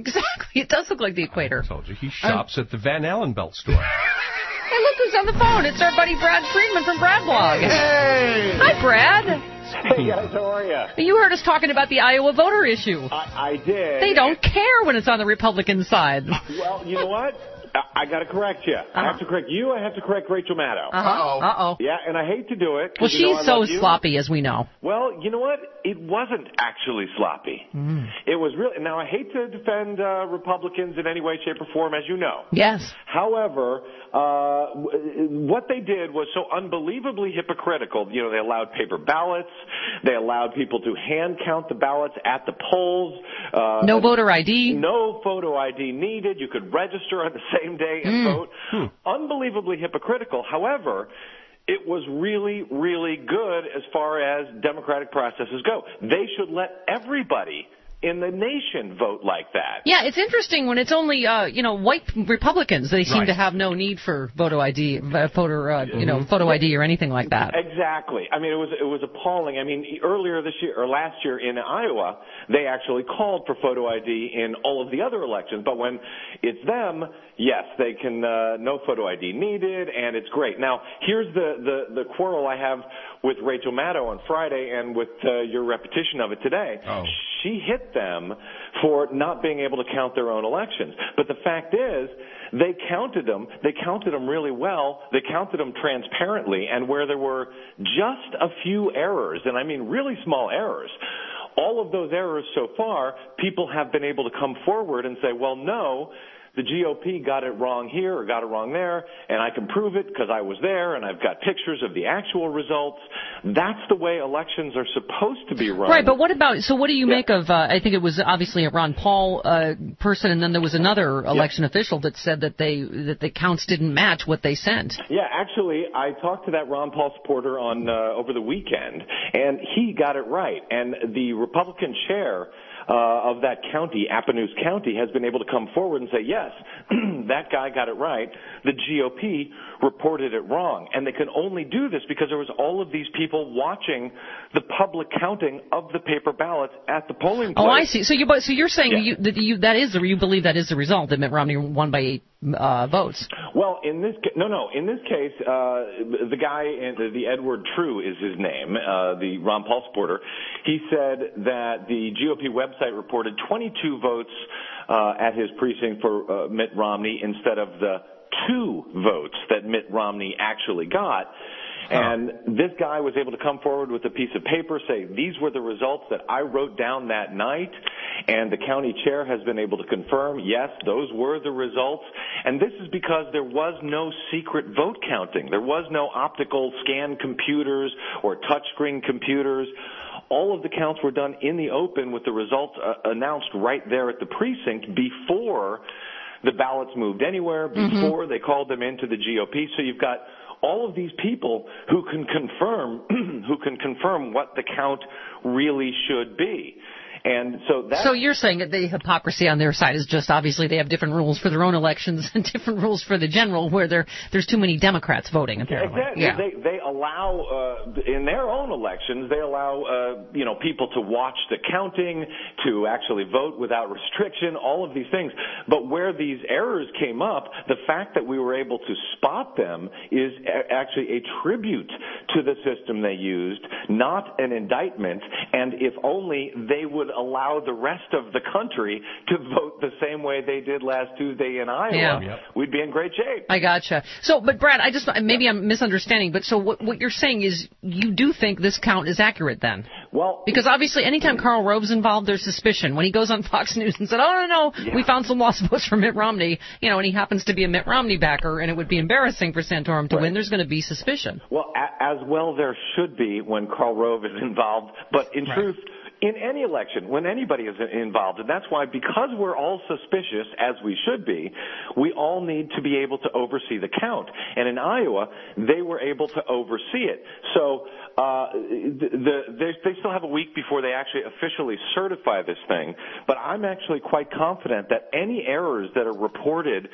Exactly. It does look like the equator. I told you. He shops I'm... at the Van Allen Belt store. Hey, look who's on the phone. It's our buddy Brad Friedman from Bradblog. Hey! Hi, Brad. Hey, guys. How are you? You heard us talking about the Iowa voter issue. I, I did. They don't care when it's on the Republican side. Well, you know what? I, I got to correct you. Uh-huh. I have to correct you. I have to correct Rachel Maddow. Uh-huh. Uh-oh. Uh-oh. Yeah, and I hate to do it. Well, she's you know so sloppy, as we know. Well, you know what? It wasn't actually sloppy. Mm. It was really. Now, I hate to defend uh, Republicans in any way, shape, or form, as you know. Yes. However, uh, what they did was so unbelievably hypocritical. You know, they allowed paper ballots. They allowed people to hand count the ballots at the polls. Uh, no voter I D. No photo I D needed. You could register on the same day and mm. vote. Hmm. Unbelievably hypocritical. However, it was really, really good as far as democratic processes go. They should let everybody in the nation vote like that. Yeah, it's interesting when it's only, uh, you know, white Republicans. They seem right. to have no need for photo I D, uh, voter, uh, you know, photo I D or anything like that. Exactly. I mean, it was it was appalling. I mean, earlier this year or last year in Iowa, they actually called for photo I D in all of the other elections. But when it's them, yes, they can. Uh, no photo I D needed, and it's great. Now, here's the the the quarrel I have with Rachel Maddow on Friday and with uh, your repetition of it today. Oh. She hit them for not being able to count their own elections. But the fact is, they counted them. They counted them really well. They counted them transparently. And where there were just a few errors, and I mean really small errors, all of those errors so far, people have been able to come forward and say, well, no, the G O P got it wrong here or got it wrong there, and I can prove it because I was there, and I've got pictures of the actual results. That's the way elections are supposed to be run. Right, but what about, so what do you yeah. make of, uh, I think it was obviously a Ron Paul uh, person, and then there was another election yeah. official that said that they that the counts didn't match what they sent. Yeah, actually, I talked to that Ron Paul supporter on uh, over the weekend, and he got it right. And the Republican chair Uh, of that county, Appanoose County, has been able to come forward and say, yes, that guy got it right. The G O P reported it wrong. And they can only do this because there was all of these people watching the public counting of the paper ballots at the polling place. Oh, I see. So, you, so you're saying yeah. you, that you, that is, the, you believe that is the result, that Mitt Romney won by eight uh, votes? Well, in this no, no. In this case, uh, the guy, the, the Edward True is his name, uh, the Ron Paul supporter. He said that the G O P website reported twenty-two votes uh, at his precinct for uh, Mitt Romney instead of the two votes that Mitt Romney actually got. And this guy was able to come forward with a piece of paper, say, these were the results that I wrote down that night, and the county chair has been able to confirm, yes, those were the results. And this is because there was no secret vote counting. There was no optical scan computers or touchscreen computers. All of the counts were done in the open with the results uh, announced right there at the precinct before the ballots moved anywhere, before mm-hmm. they called them into the G O P. So you've got all of these people who can confirm who can confirm what the count really should be. And so that. So you're saying that the hypocrisy on their side is just obviously they have different rules for their own elections and different rules for the general, where there there's too many Democrats voting apparently. Exactly. Yeah. They they allow uh, in their own elections they allow uh, you know people to watch the counting, to actually vote without restriction, all of these things. But where these errors came up, the fact that we were able to spot them is a- actually a tribute to the system they used, not an indictment. And if only they would allow the rest of the country to vote the same way they did last Tuesday in Iowa, yeah. yep. we'd be in great shape. I gotcha. So, but Brad, I just, maybe I'm misunderstanding, but so what, what you're saying is you do think this count is accurate then? Well, because obviously anytime Karl Rove's involved, there's suspicion. When he goes on Fox News and said, oh, no, no, yeah. we found some lost votes for Mitt Romney, you know, and he happens to be a Mitt Romney backer, and it would be embarrassing for Santorum to right. win, there's going to be suspicion. Well, a- as well there should be when Karl Rove is involved, but in right. truth, in any election, when anybody is involved, and that's why, because we're all suspicious, as we should be, we all need to be able to oversee the count. And in Iowa, they were able to oversee it. So uh, the, the, they, they still have a week before they actually officially certify this thing. But I'm actually quite confident that any errors that are reported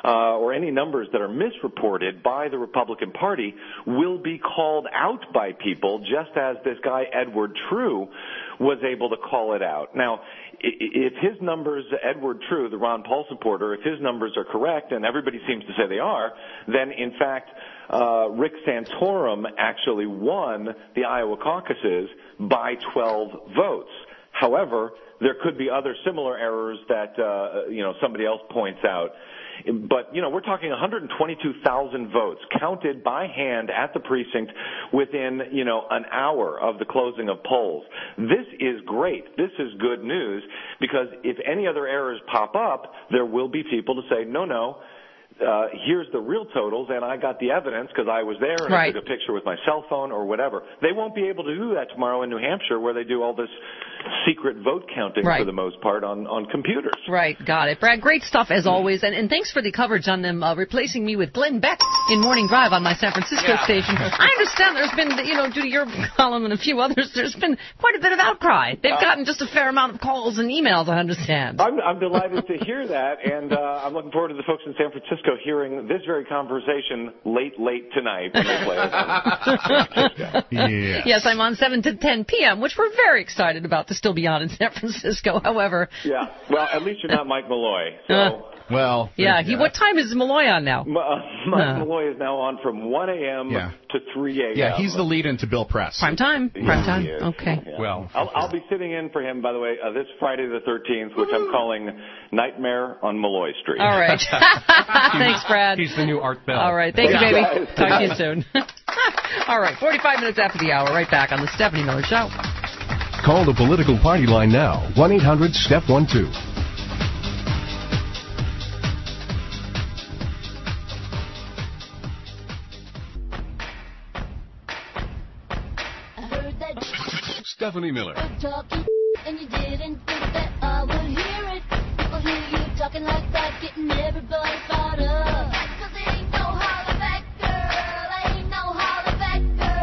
uh, or any numbers that are misreported by the Republican Party will be called out by people, just as this guy Edward True was able to call it out. Now, if his numbers, Edward True, the Ron Paul supporter, if his numbers are correct, and everybody seems to say they are, then in fact, uh, Rick Santorum actually won the Iowa caucuses by twelve votes. However, there could be other similar errors that, uh, you know, somebody else points out. But, you know, we're talking one hundred twenty-two thousand votes counted by hand at the precinct within, you know, an hour of the closing of polls. This is great. This is good news, because if any other errors pop up, there will be people to say, no, no, uh, here's the real totals, and I got the evidence because I was there and right. I took a picture with my cell phone or whatever. They won't be able to do that tomorrow in New Hampshire, where they do all this secret vote counting right. for the most part on, on computers. Right, got it. Brad, great stuff as always, and, and thanks for the coverage on them uh, replacing me with Glenn Beck in Morning Drive on my San Francisco Yeah. station. I understand there's been, you know, due to your column and a few others, there's been quite a bit of outcry. They've Uh, gotten just a fair amount of calls and emails, I understand. I'm, I'm delighted to hear that, and uh, I'm looking forward to the folks in San Francisco hearing this very conversation late, late tonight when they play it. Yes. Yes, I'm on seven to ten p.m., which we're very excited about to still be on in San Francisco, however. Yeah, well, at least you're not Mike Malloy. So. Uh, Well, yeah, he, what time is Malloy on now? M- uh, Mike Uh. Malloy is now on from one a.m. Yeah. to three a.m. Yeah, he's the lead-in to Bill Press. Prime time. Prime Yeah, time. he is. Okay. Yeah. Well, I'll, I'll be sitting in for him, by the way, uh, this Friday the thirteenth, which I'm calling Nightmare on Malloy Street. All right. Thanks, Brad. He's the new Art Bell. All right. Thank you, baby. Guys. Talk to you soon. All right. forty-five minutes after the hour, right back on the Stephanie Miller Show. Call the political party line now, one eight hundred step one two. Stephanie Miller. Talking and you didn't think that I would hear it. People hear you talking like that, getting everybody fired up. That's 'cause it ain't no holler back girl, ain't no holler back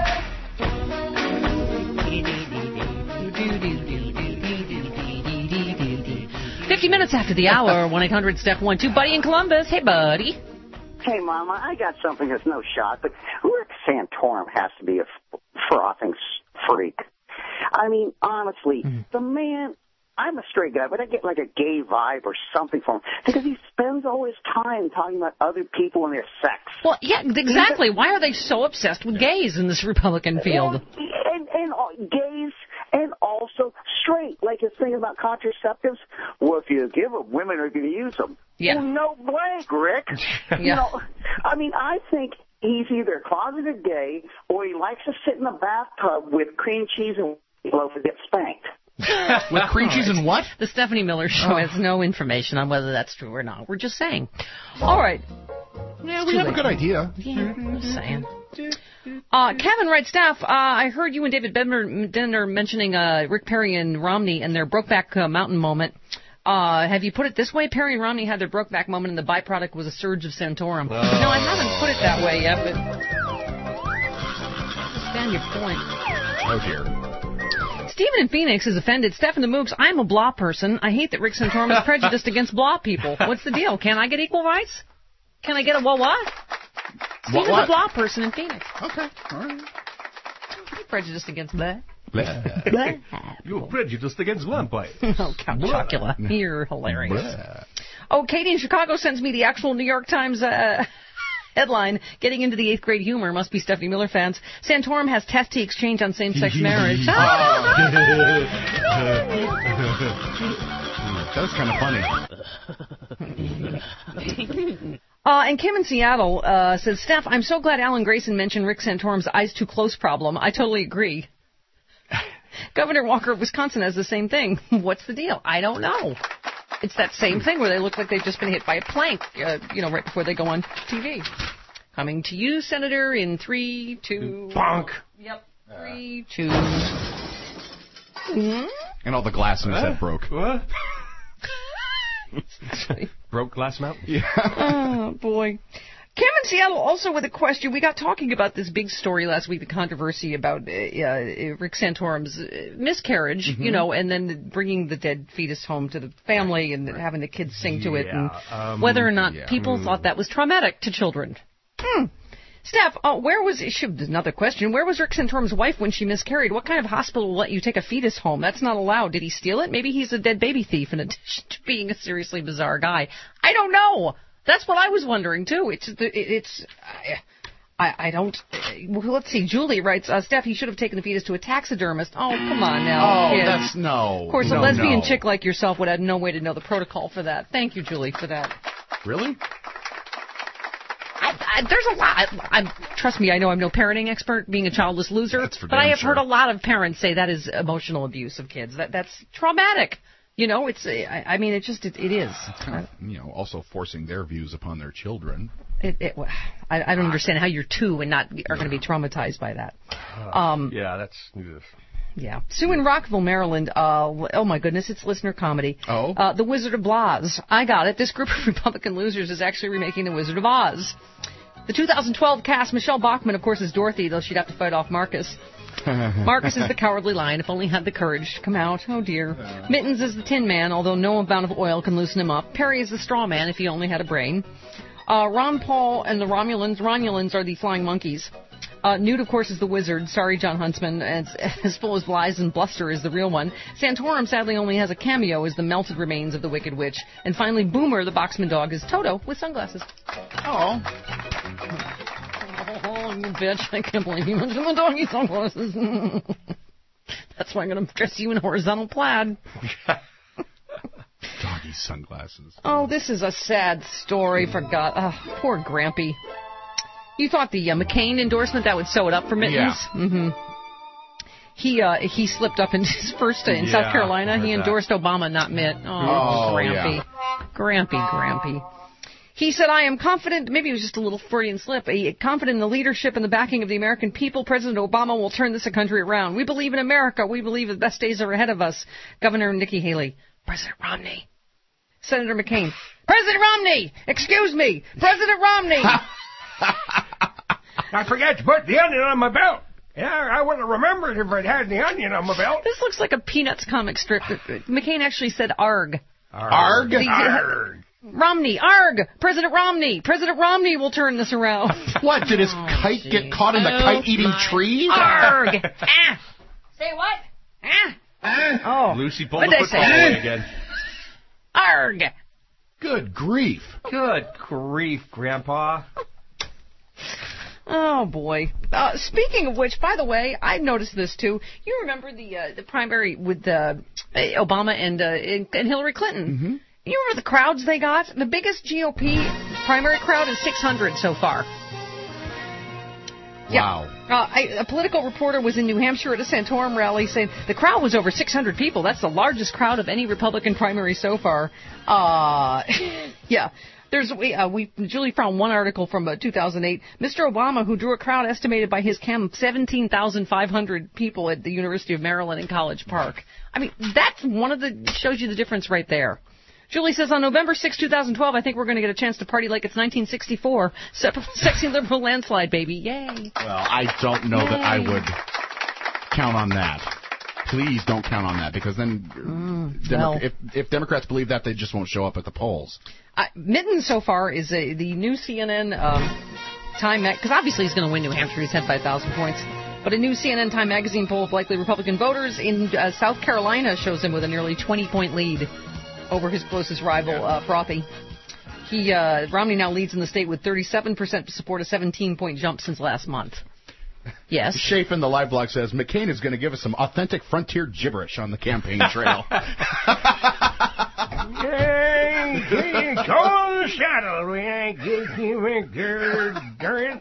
girl. Fifty minutes after the hour, one eight hundred step one two. Buddy in Columbus. Hey, buddy. Hey, Mama, I got something that's no shot, but Rick Santorum has to be a f- frothing freak. I mean, honestly, mm. the man, I'm a straight guy, but I get like a gay vibe or something from him because he spends all his time talking about other people and their sex. Well, yeah, exactly. Why are they so obsessed with gays in this Republican field? And, and uh, gays and also straight, like his thing about contraceptives. Well, if you give them, women are going to use them. Yeah. Well, no blank, Rick. Yeah. You know, I mean, I think he's either closeted gay or he likes to sit in the bathtub with cream cheese and love to get spanked. With cream cheese and what? The Stephanie Miller Show has no information on whether that's true or not. We're just saying. All right. Yeah, we have a good idea. Yeah, just saying. Uh, Kevin writes, Staff, uh, I heard you and David Bednar mentioning uh, Rick Perry and Romney and their Brokeback uh, Mountain moment. Uh, have you put it this way? Perry and Romney had their Brokeback moment, and the byproduct was a surge of Santorum. Oh. No, I haven't put it that way yet, but I understand your point. Oh, dear. Stephen in Phoenix is offended. Steph and the Mooks, I'm a blah person. I hate that Rick Santorum is prejudiced against blah people. What's the deal? Can I get equal rights? Can I get a what what? Stephen's what? a blah person in Phoenix. Okay, all right. You're prejudiced against blah. Blah. Blah. You're prejudiced against vampires. Oh, Count Chocula. You're hilarious. Blah. Oh, Katie in Chicago sends me the actual New York Times uh, headline. Getting into the eighth grade humor. Must be Stephanie Miller fans. Santorum has testy exchange on same-sex marriage. That was kind of funny. Uh, and Kim in Seattle uh, says, Steph, I'm so glad Alan Grayson mentioned Rick Santorum's eyes too close problem. I totally agree. Governor Walker of Wisconsin has the same thing. What's the deal? I don't know. It's that same thing where they look like they've just been hit by a plank, uh, you know, right before they go on T V. Coming to you, Senator, in three, two... Bonk. Yep. Three, two... Mm-hmm. And all the glass in his head broke. What? Broke Glass Mountain? Yeah. Oh, boy. Cam in Seattle also with a question. We got talking about this big story last week, the controversy about uh, uh, Rick Santorum's uh, miscarriage, mm-hmm. you know, and then bringing the dead fetus home to the family and right. having the kids sing to yeah, it, and um, whether or not yeah. people mm. thought that was traumatic to children. Hmm. Steph, uh, where was should, another question? Where was Rick Santorum's wife when she miscarried? What kind of hospital will let you take a fetus home? That's not allowed. Did he steal it? Maybe he's a dead baby thief in addition to being a seriously bizarre guy. I don't know. That's what I was wondering too. It's it's I I don't. Well, let's see. Julie writes, uh, Steph, he should have taken the fetus to a taxidermist. Oh, come on now, Oh, kids. that's no. Of course, no, a lesbian no. chick like yourself would have no way to know the protocol for that. Thank you, Julie, for that. Really? I, I, there's a lot. I, I'm, trust me, I know I'm no parenting expert, being a childless loser, That's for but I damn have sure. heard a lot of parents say that is emotional abuse of kids. That that's traumatic. You know, it's. I, I mean, it just it, it is. Kind of, you know, also forcing their views upon their children. It, it, I, I don't understand how you're two and not are going to be traumatized by that. Um, yeah, that's. Ugh. Yeah. Sue in Rockville, Maryland. Uh, oh, my goodness, it's listener comedy. Oh? Uh, the Wizard of Oz. I got it. This group of Republican losers is actually remaking The Wizard of Oz. The two thousand twelve cast, Michelle Bachmann, of course, is Dorothy, though she'd have to fight off Marcus. Marcus is the cowardly lion, if only had the courage to come out. Oh, dear. Mittens is the Tin Man, although no amount of oil can loosen him up. Perry is the Straw Man, if he only had a brain. Uh, Ron Paul and the Romulans. Romulans are the Flying Monkeys. Uh, Newt, of course, is the wizard. Sorry, John Huntsman. As, as full as lies and bluster is the real one. Santorum, sadly, only has a cameo as the melted remains of the Wicked Witch. And finally, Boomer, the Boxman dog, is Toto with sunglasses. Oh. Oh, you bitch. I can't believe you mentioned the doggy sunglasses. That's why I'm going to dress you in horizontal plaid. Doggy sunglasses. Oh, this is a sad story for God. Oh, poor Grampy. You thought the uh, McCain endorsement, that would sew it up for Mittens? Yeah. Mm-hmm. He uh, he slipped up in his first uh, in Yeah, South Carolina. I heard He endorsed that. Obama, not Mitt. Oh, Oh, Grampy. yeah. Grampy, Grampy. He said, I am confident, maybe it was just a little Freudian slip, a, confident in the leadership and the backing of the American people. President Obama will turn this country around. We believe in America. We believe the best days are ahead of us. Governor Nikki Haley. President Romney. Senator McCain. President Romney! Excuse me! President Romney! I forgot to put the onion on my belt. Yeah, I would have remembered if I'd had the onion on my belt. This looks like a Peanuts comic strip. McCain actually said arg. Arg? The- Arg. Romney, arg! President Romney! President Romney will turn this around. What, did his Oh, kite gee. get caught in the Oh, kite-eating my. tree? Arg! ah. Say what? Ah. Oh. Lucy pulled What'd the I say? football away again. Arg! Good grief. Good grief, Grandpa. Oh, boy. Uh, speaking of which, by the way, I noticed this, too. You remember the uh, the primary with uh, Obama and, uh, and and Hillary Clinton? Mm-hmm. You remember the crowds they got? The biggest G O P primary crowd is six hundred so far. Wow. Uh, I, a political reporter was in New Hampshire at a Santorum rally saying the crowd was over six hundred people. That's the largest crowd of any Republican primary so far. Uh, yeah. There's we, uh, we Julie found one article from uh, two thousand eight. Mister Obama, who drew a crowd estimated by his cam of seventeen thousand five hundred people at the University of Maryland in College Park. I mean, that's one of the shows you the difference right there. Julie says, on November sixth, twenty twelve, I think we're going to get a chance to party like it's nineteen sixty-four. Se- sexy liberal landslide, baby. Yay. Well, I don't know Yay. that I would count on that. Please don't count on that, because then Mm, Demo- well. if, if Democrats believe that, they just won't show up at the polls. Uh, Mittens so far is a, the new C N N um, Time, because obviously he's going to win New Hampshire. He's had by one thousand points. But a new C N N Time magazine poll of likely Republican voters in uh, South Carolina shows him with a nearly twenty-point lead over his closest rival, uh, Frothy. He uh, Romney now leads in the state with thirty-seven percent to support, a seventeen-point jump since last month. Yes. Shape in the live blog says, McCain is going to give us some authentic frontier gibberish on the campaign trail. Yay, yay, go the saddle, we ain't getting good, dirt,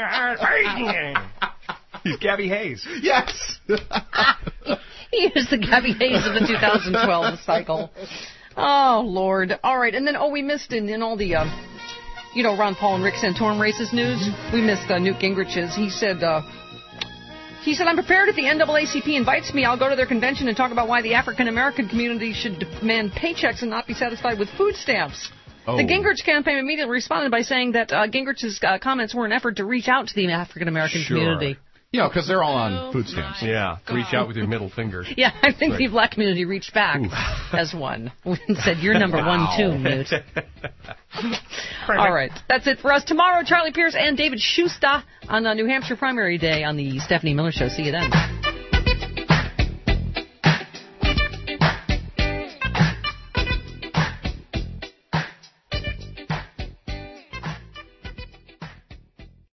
He's Gabby Hayes. Yes. He is the Gabby Hayes of the two thousand twelve cycle. Oh, Lord. All right. And then, oh, we missed in, in all the, uh, you know, Ron Paul and Rick Santorum racist news, we missed uh, Newt Gingrich's. He said, uh, he said, I'm prepared if the N double A C P invites me, I'll go to their convention and talk about why the African-American community should demand paychecks and not be satisfied with food stamps. Oh. The Gingrich campaign immediately responded by saying that uh, Gingrich's uh, comments were an effort to reach out to the African American Sure. community. You know, because they're all on food stamps. Yeah, reach out with your middle finger. Yeah, I think Right. the black community reached back as one and said, "You're number Wow. one too, Newt." All right, that's it for us. Tomorrow, Charlie Pierce and David Schuster on uh, New Hampshire primary day on the Stephanie Miller Show. See you then.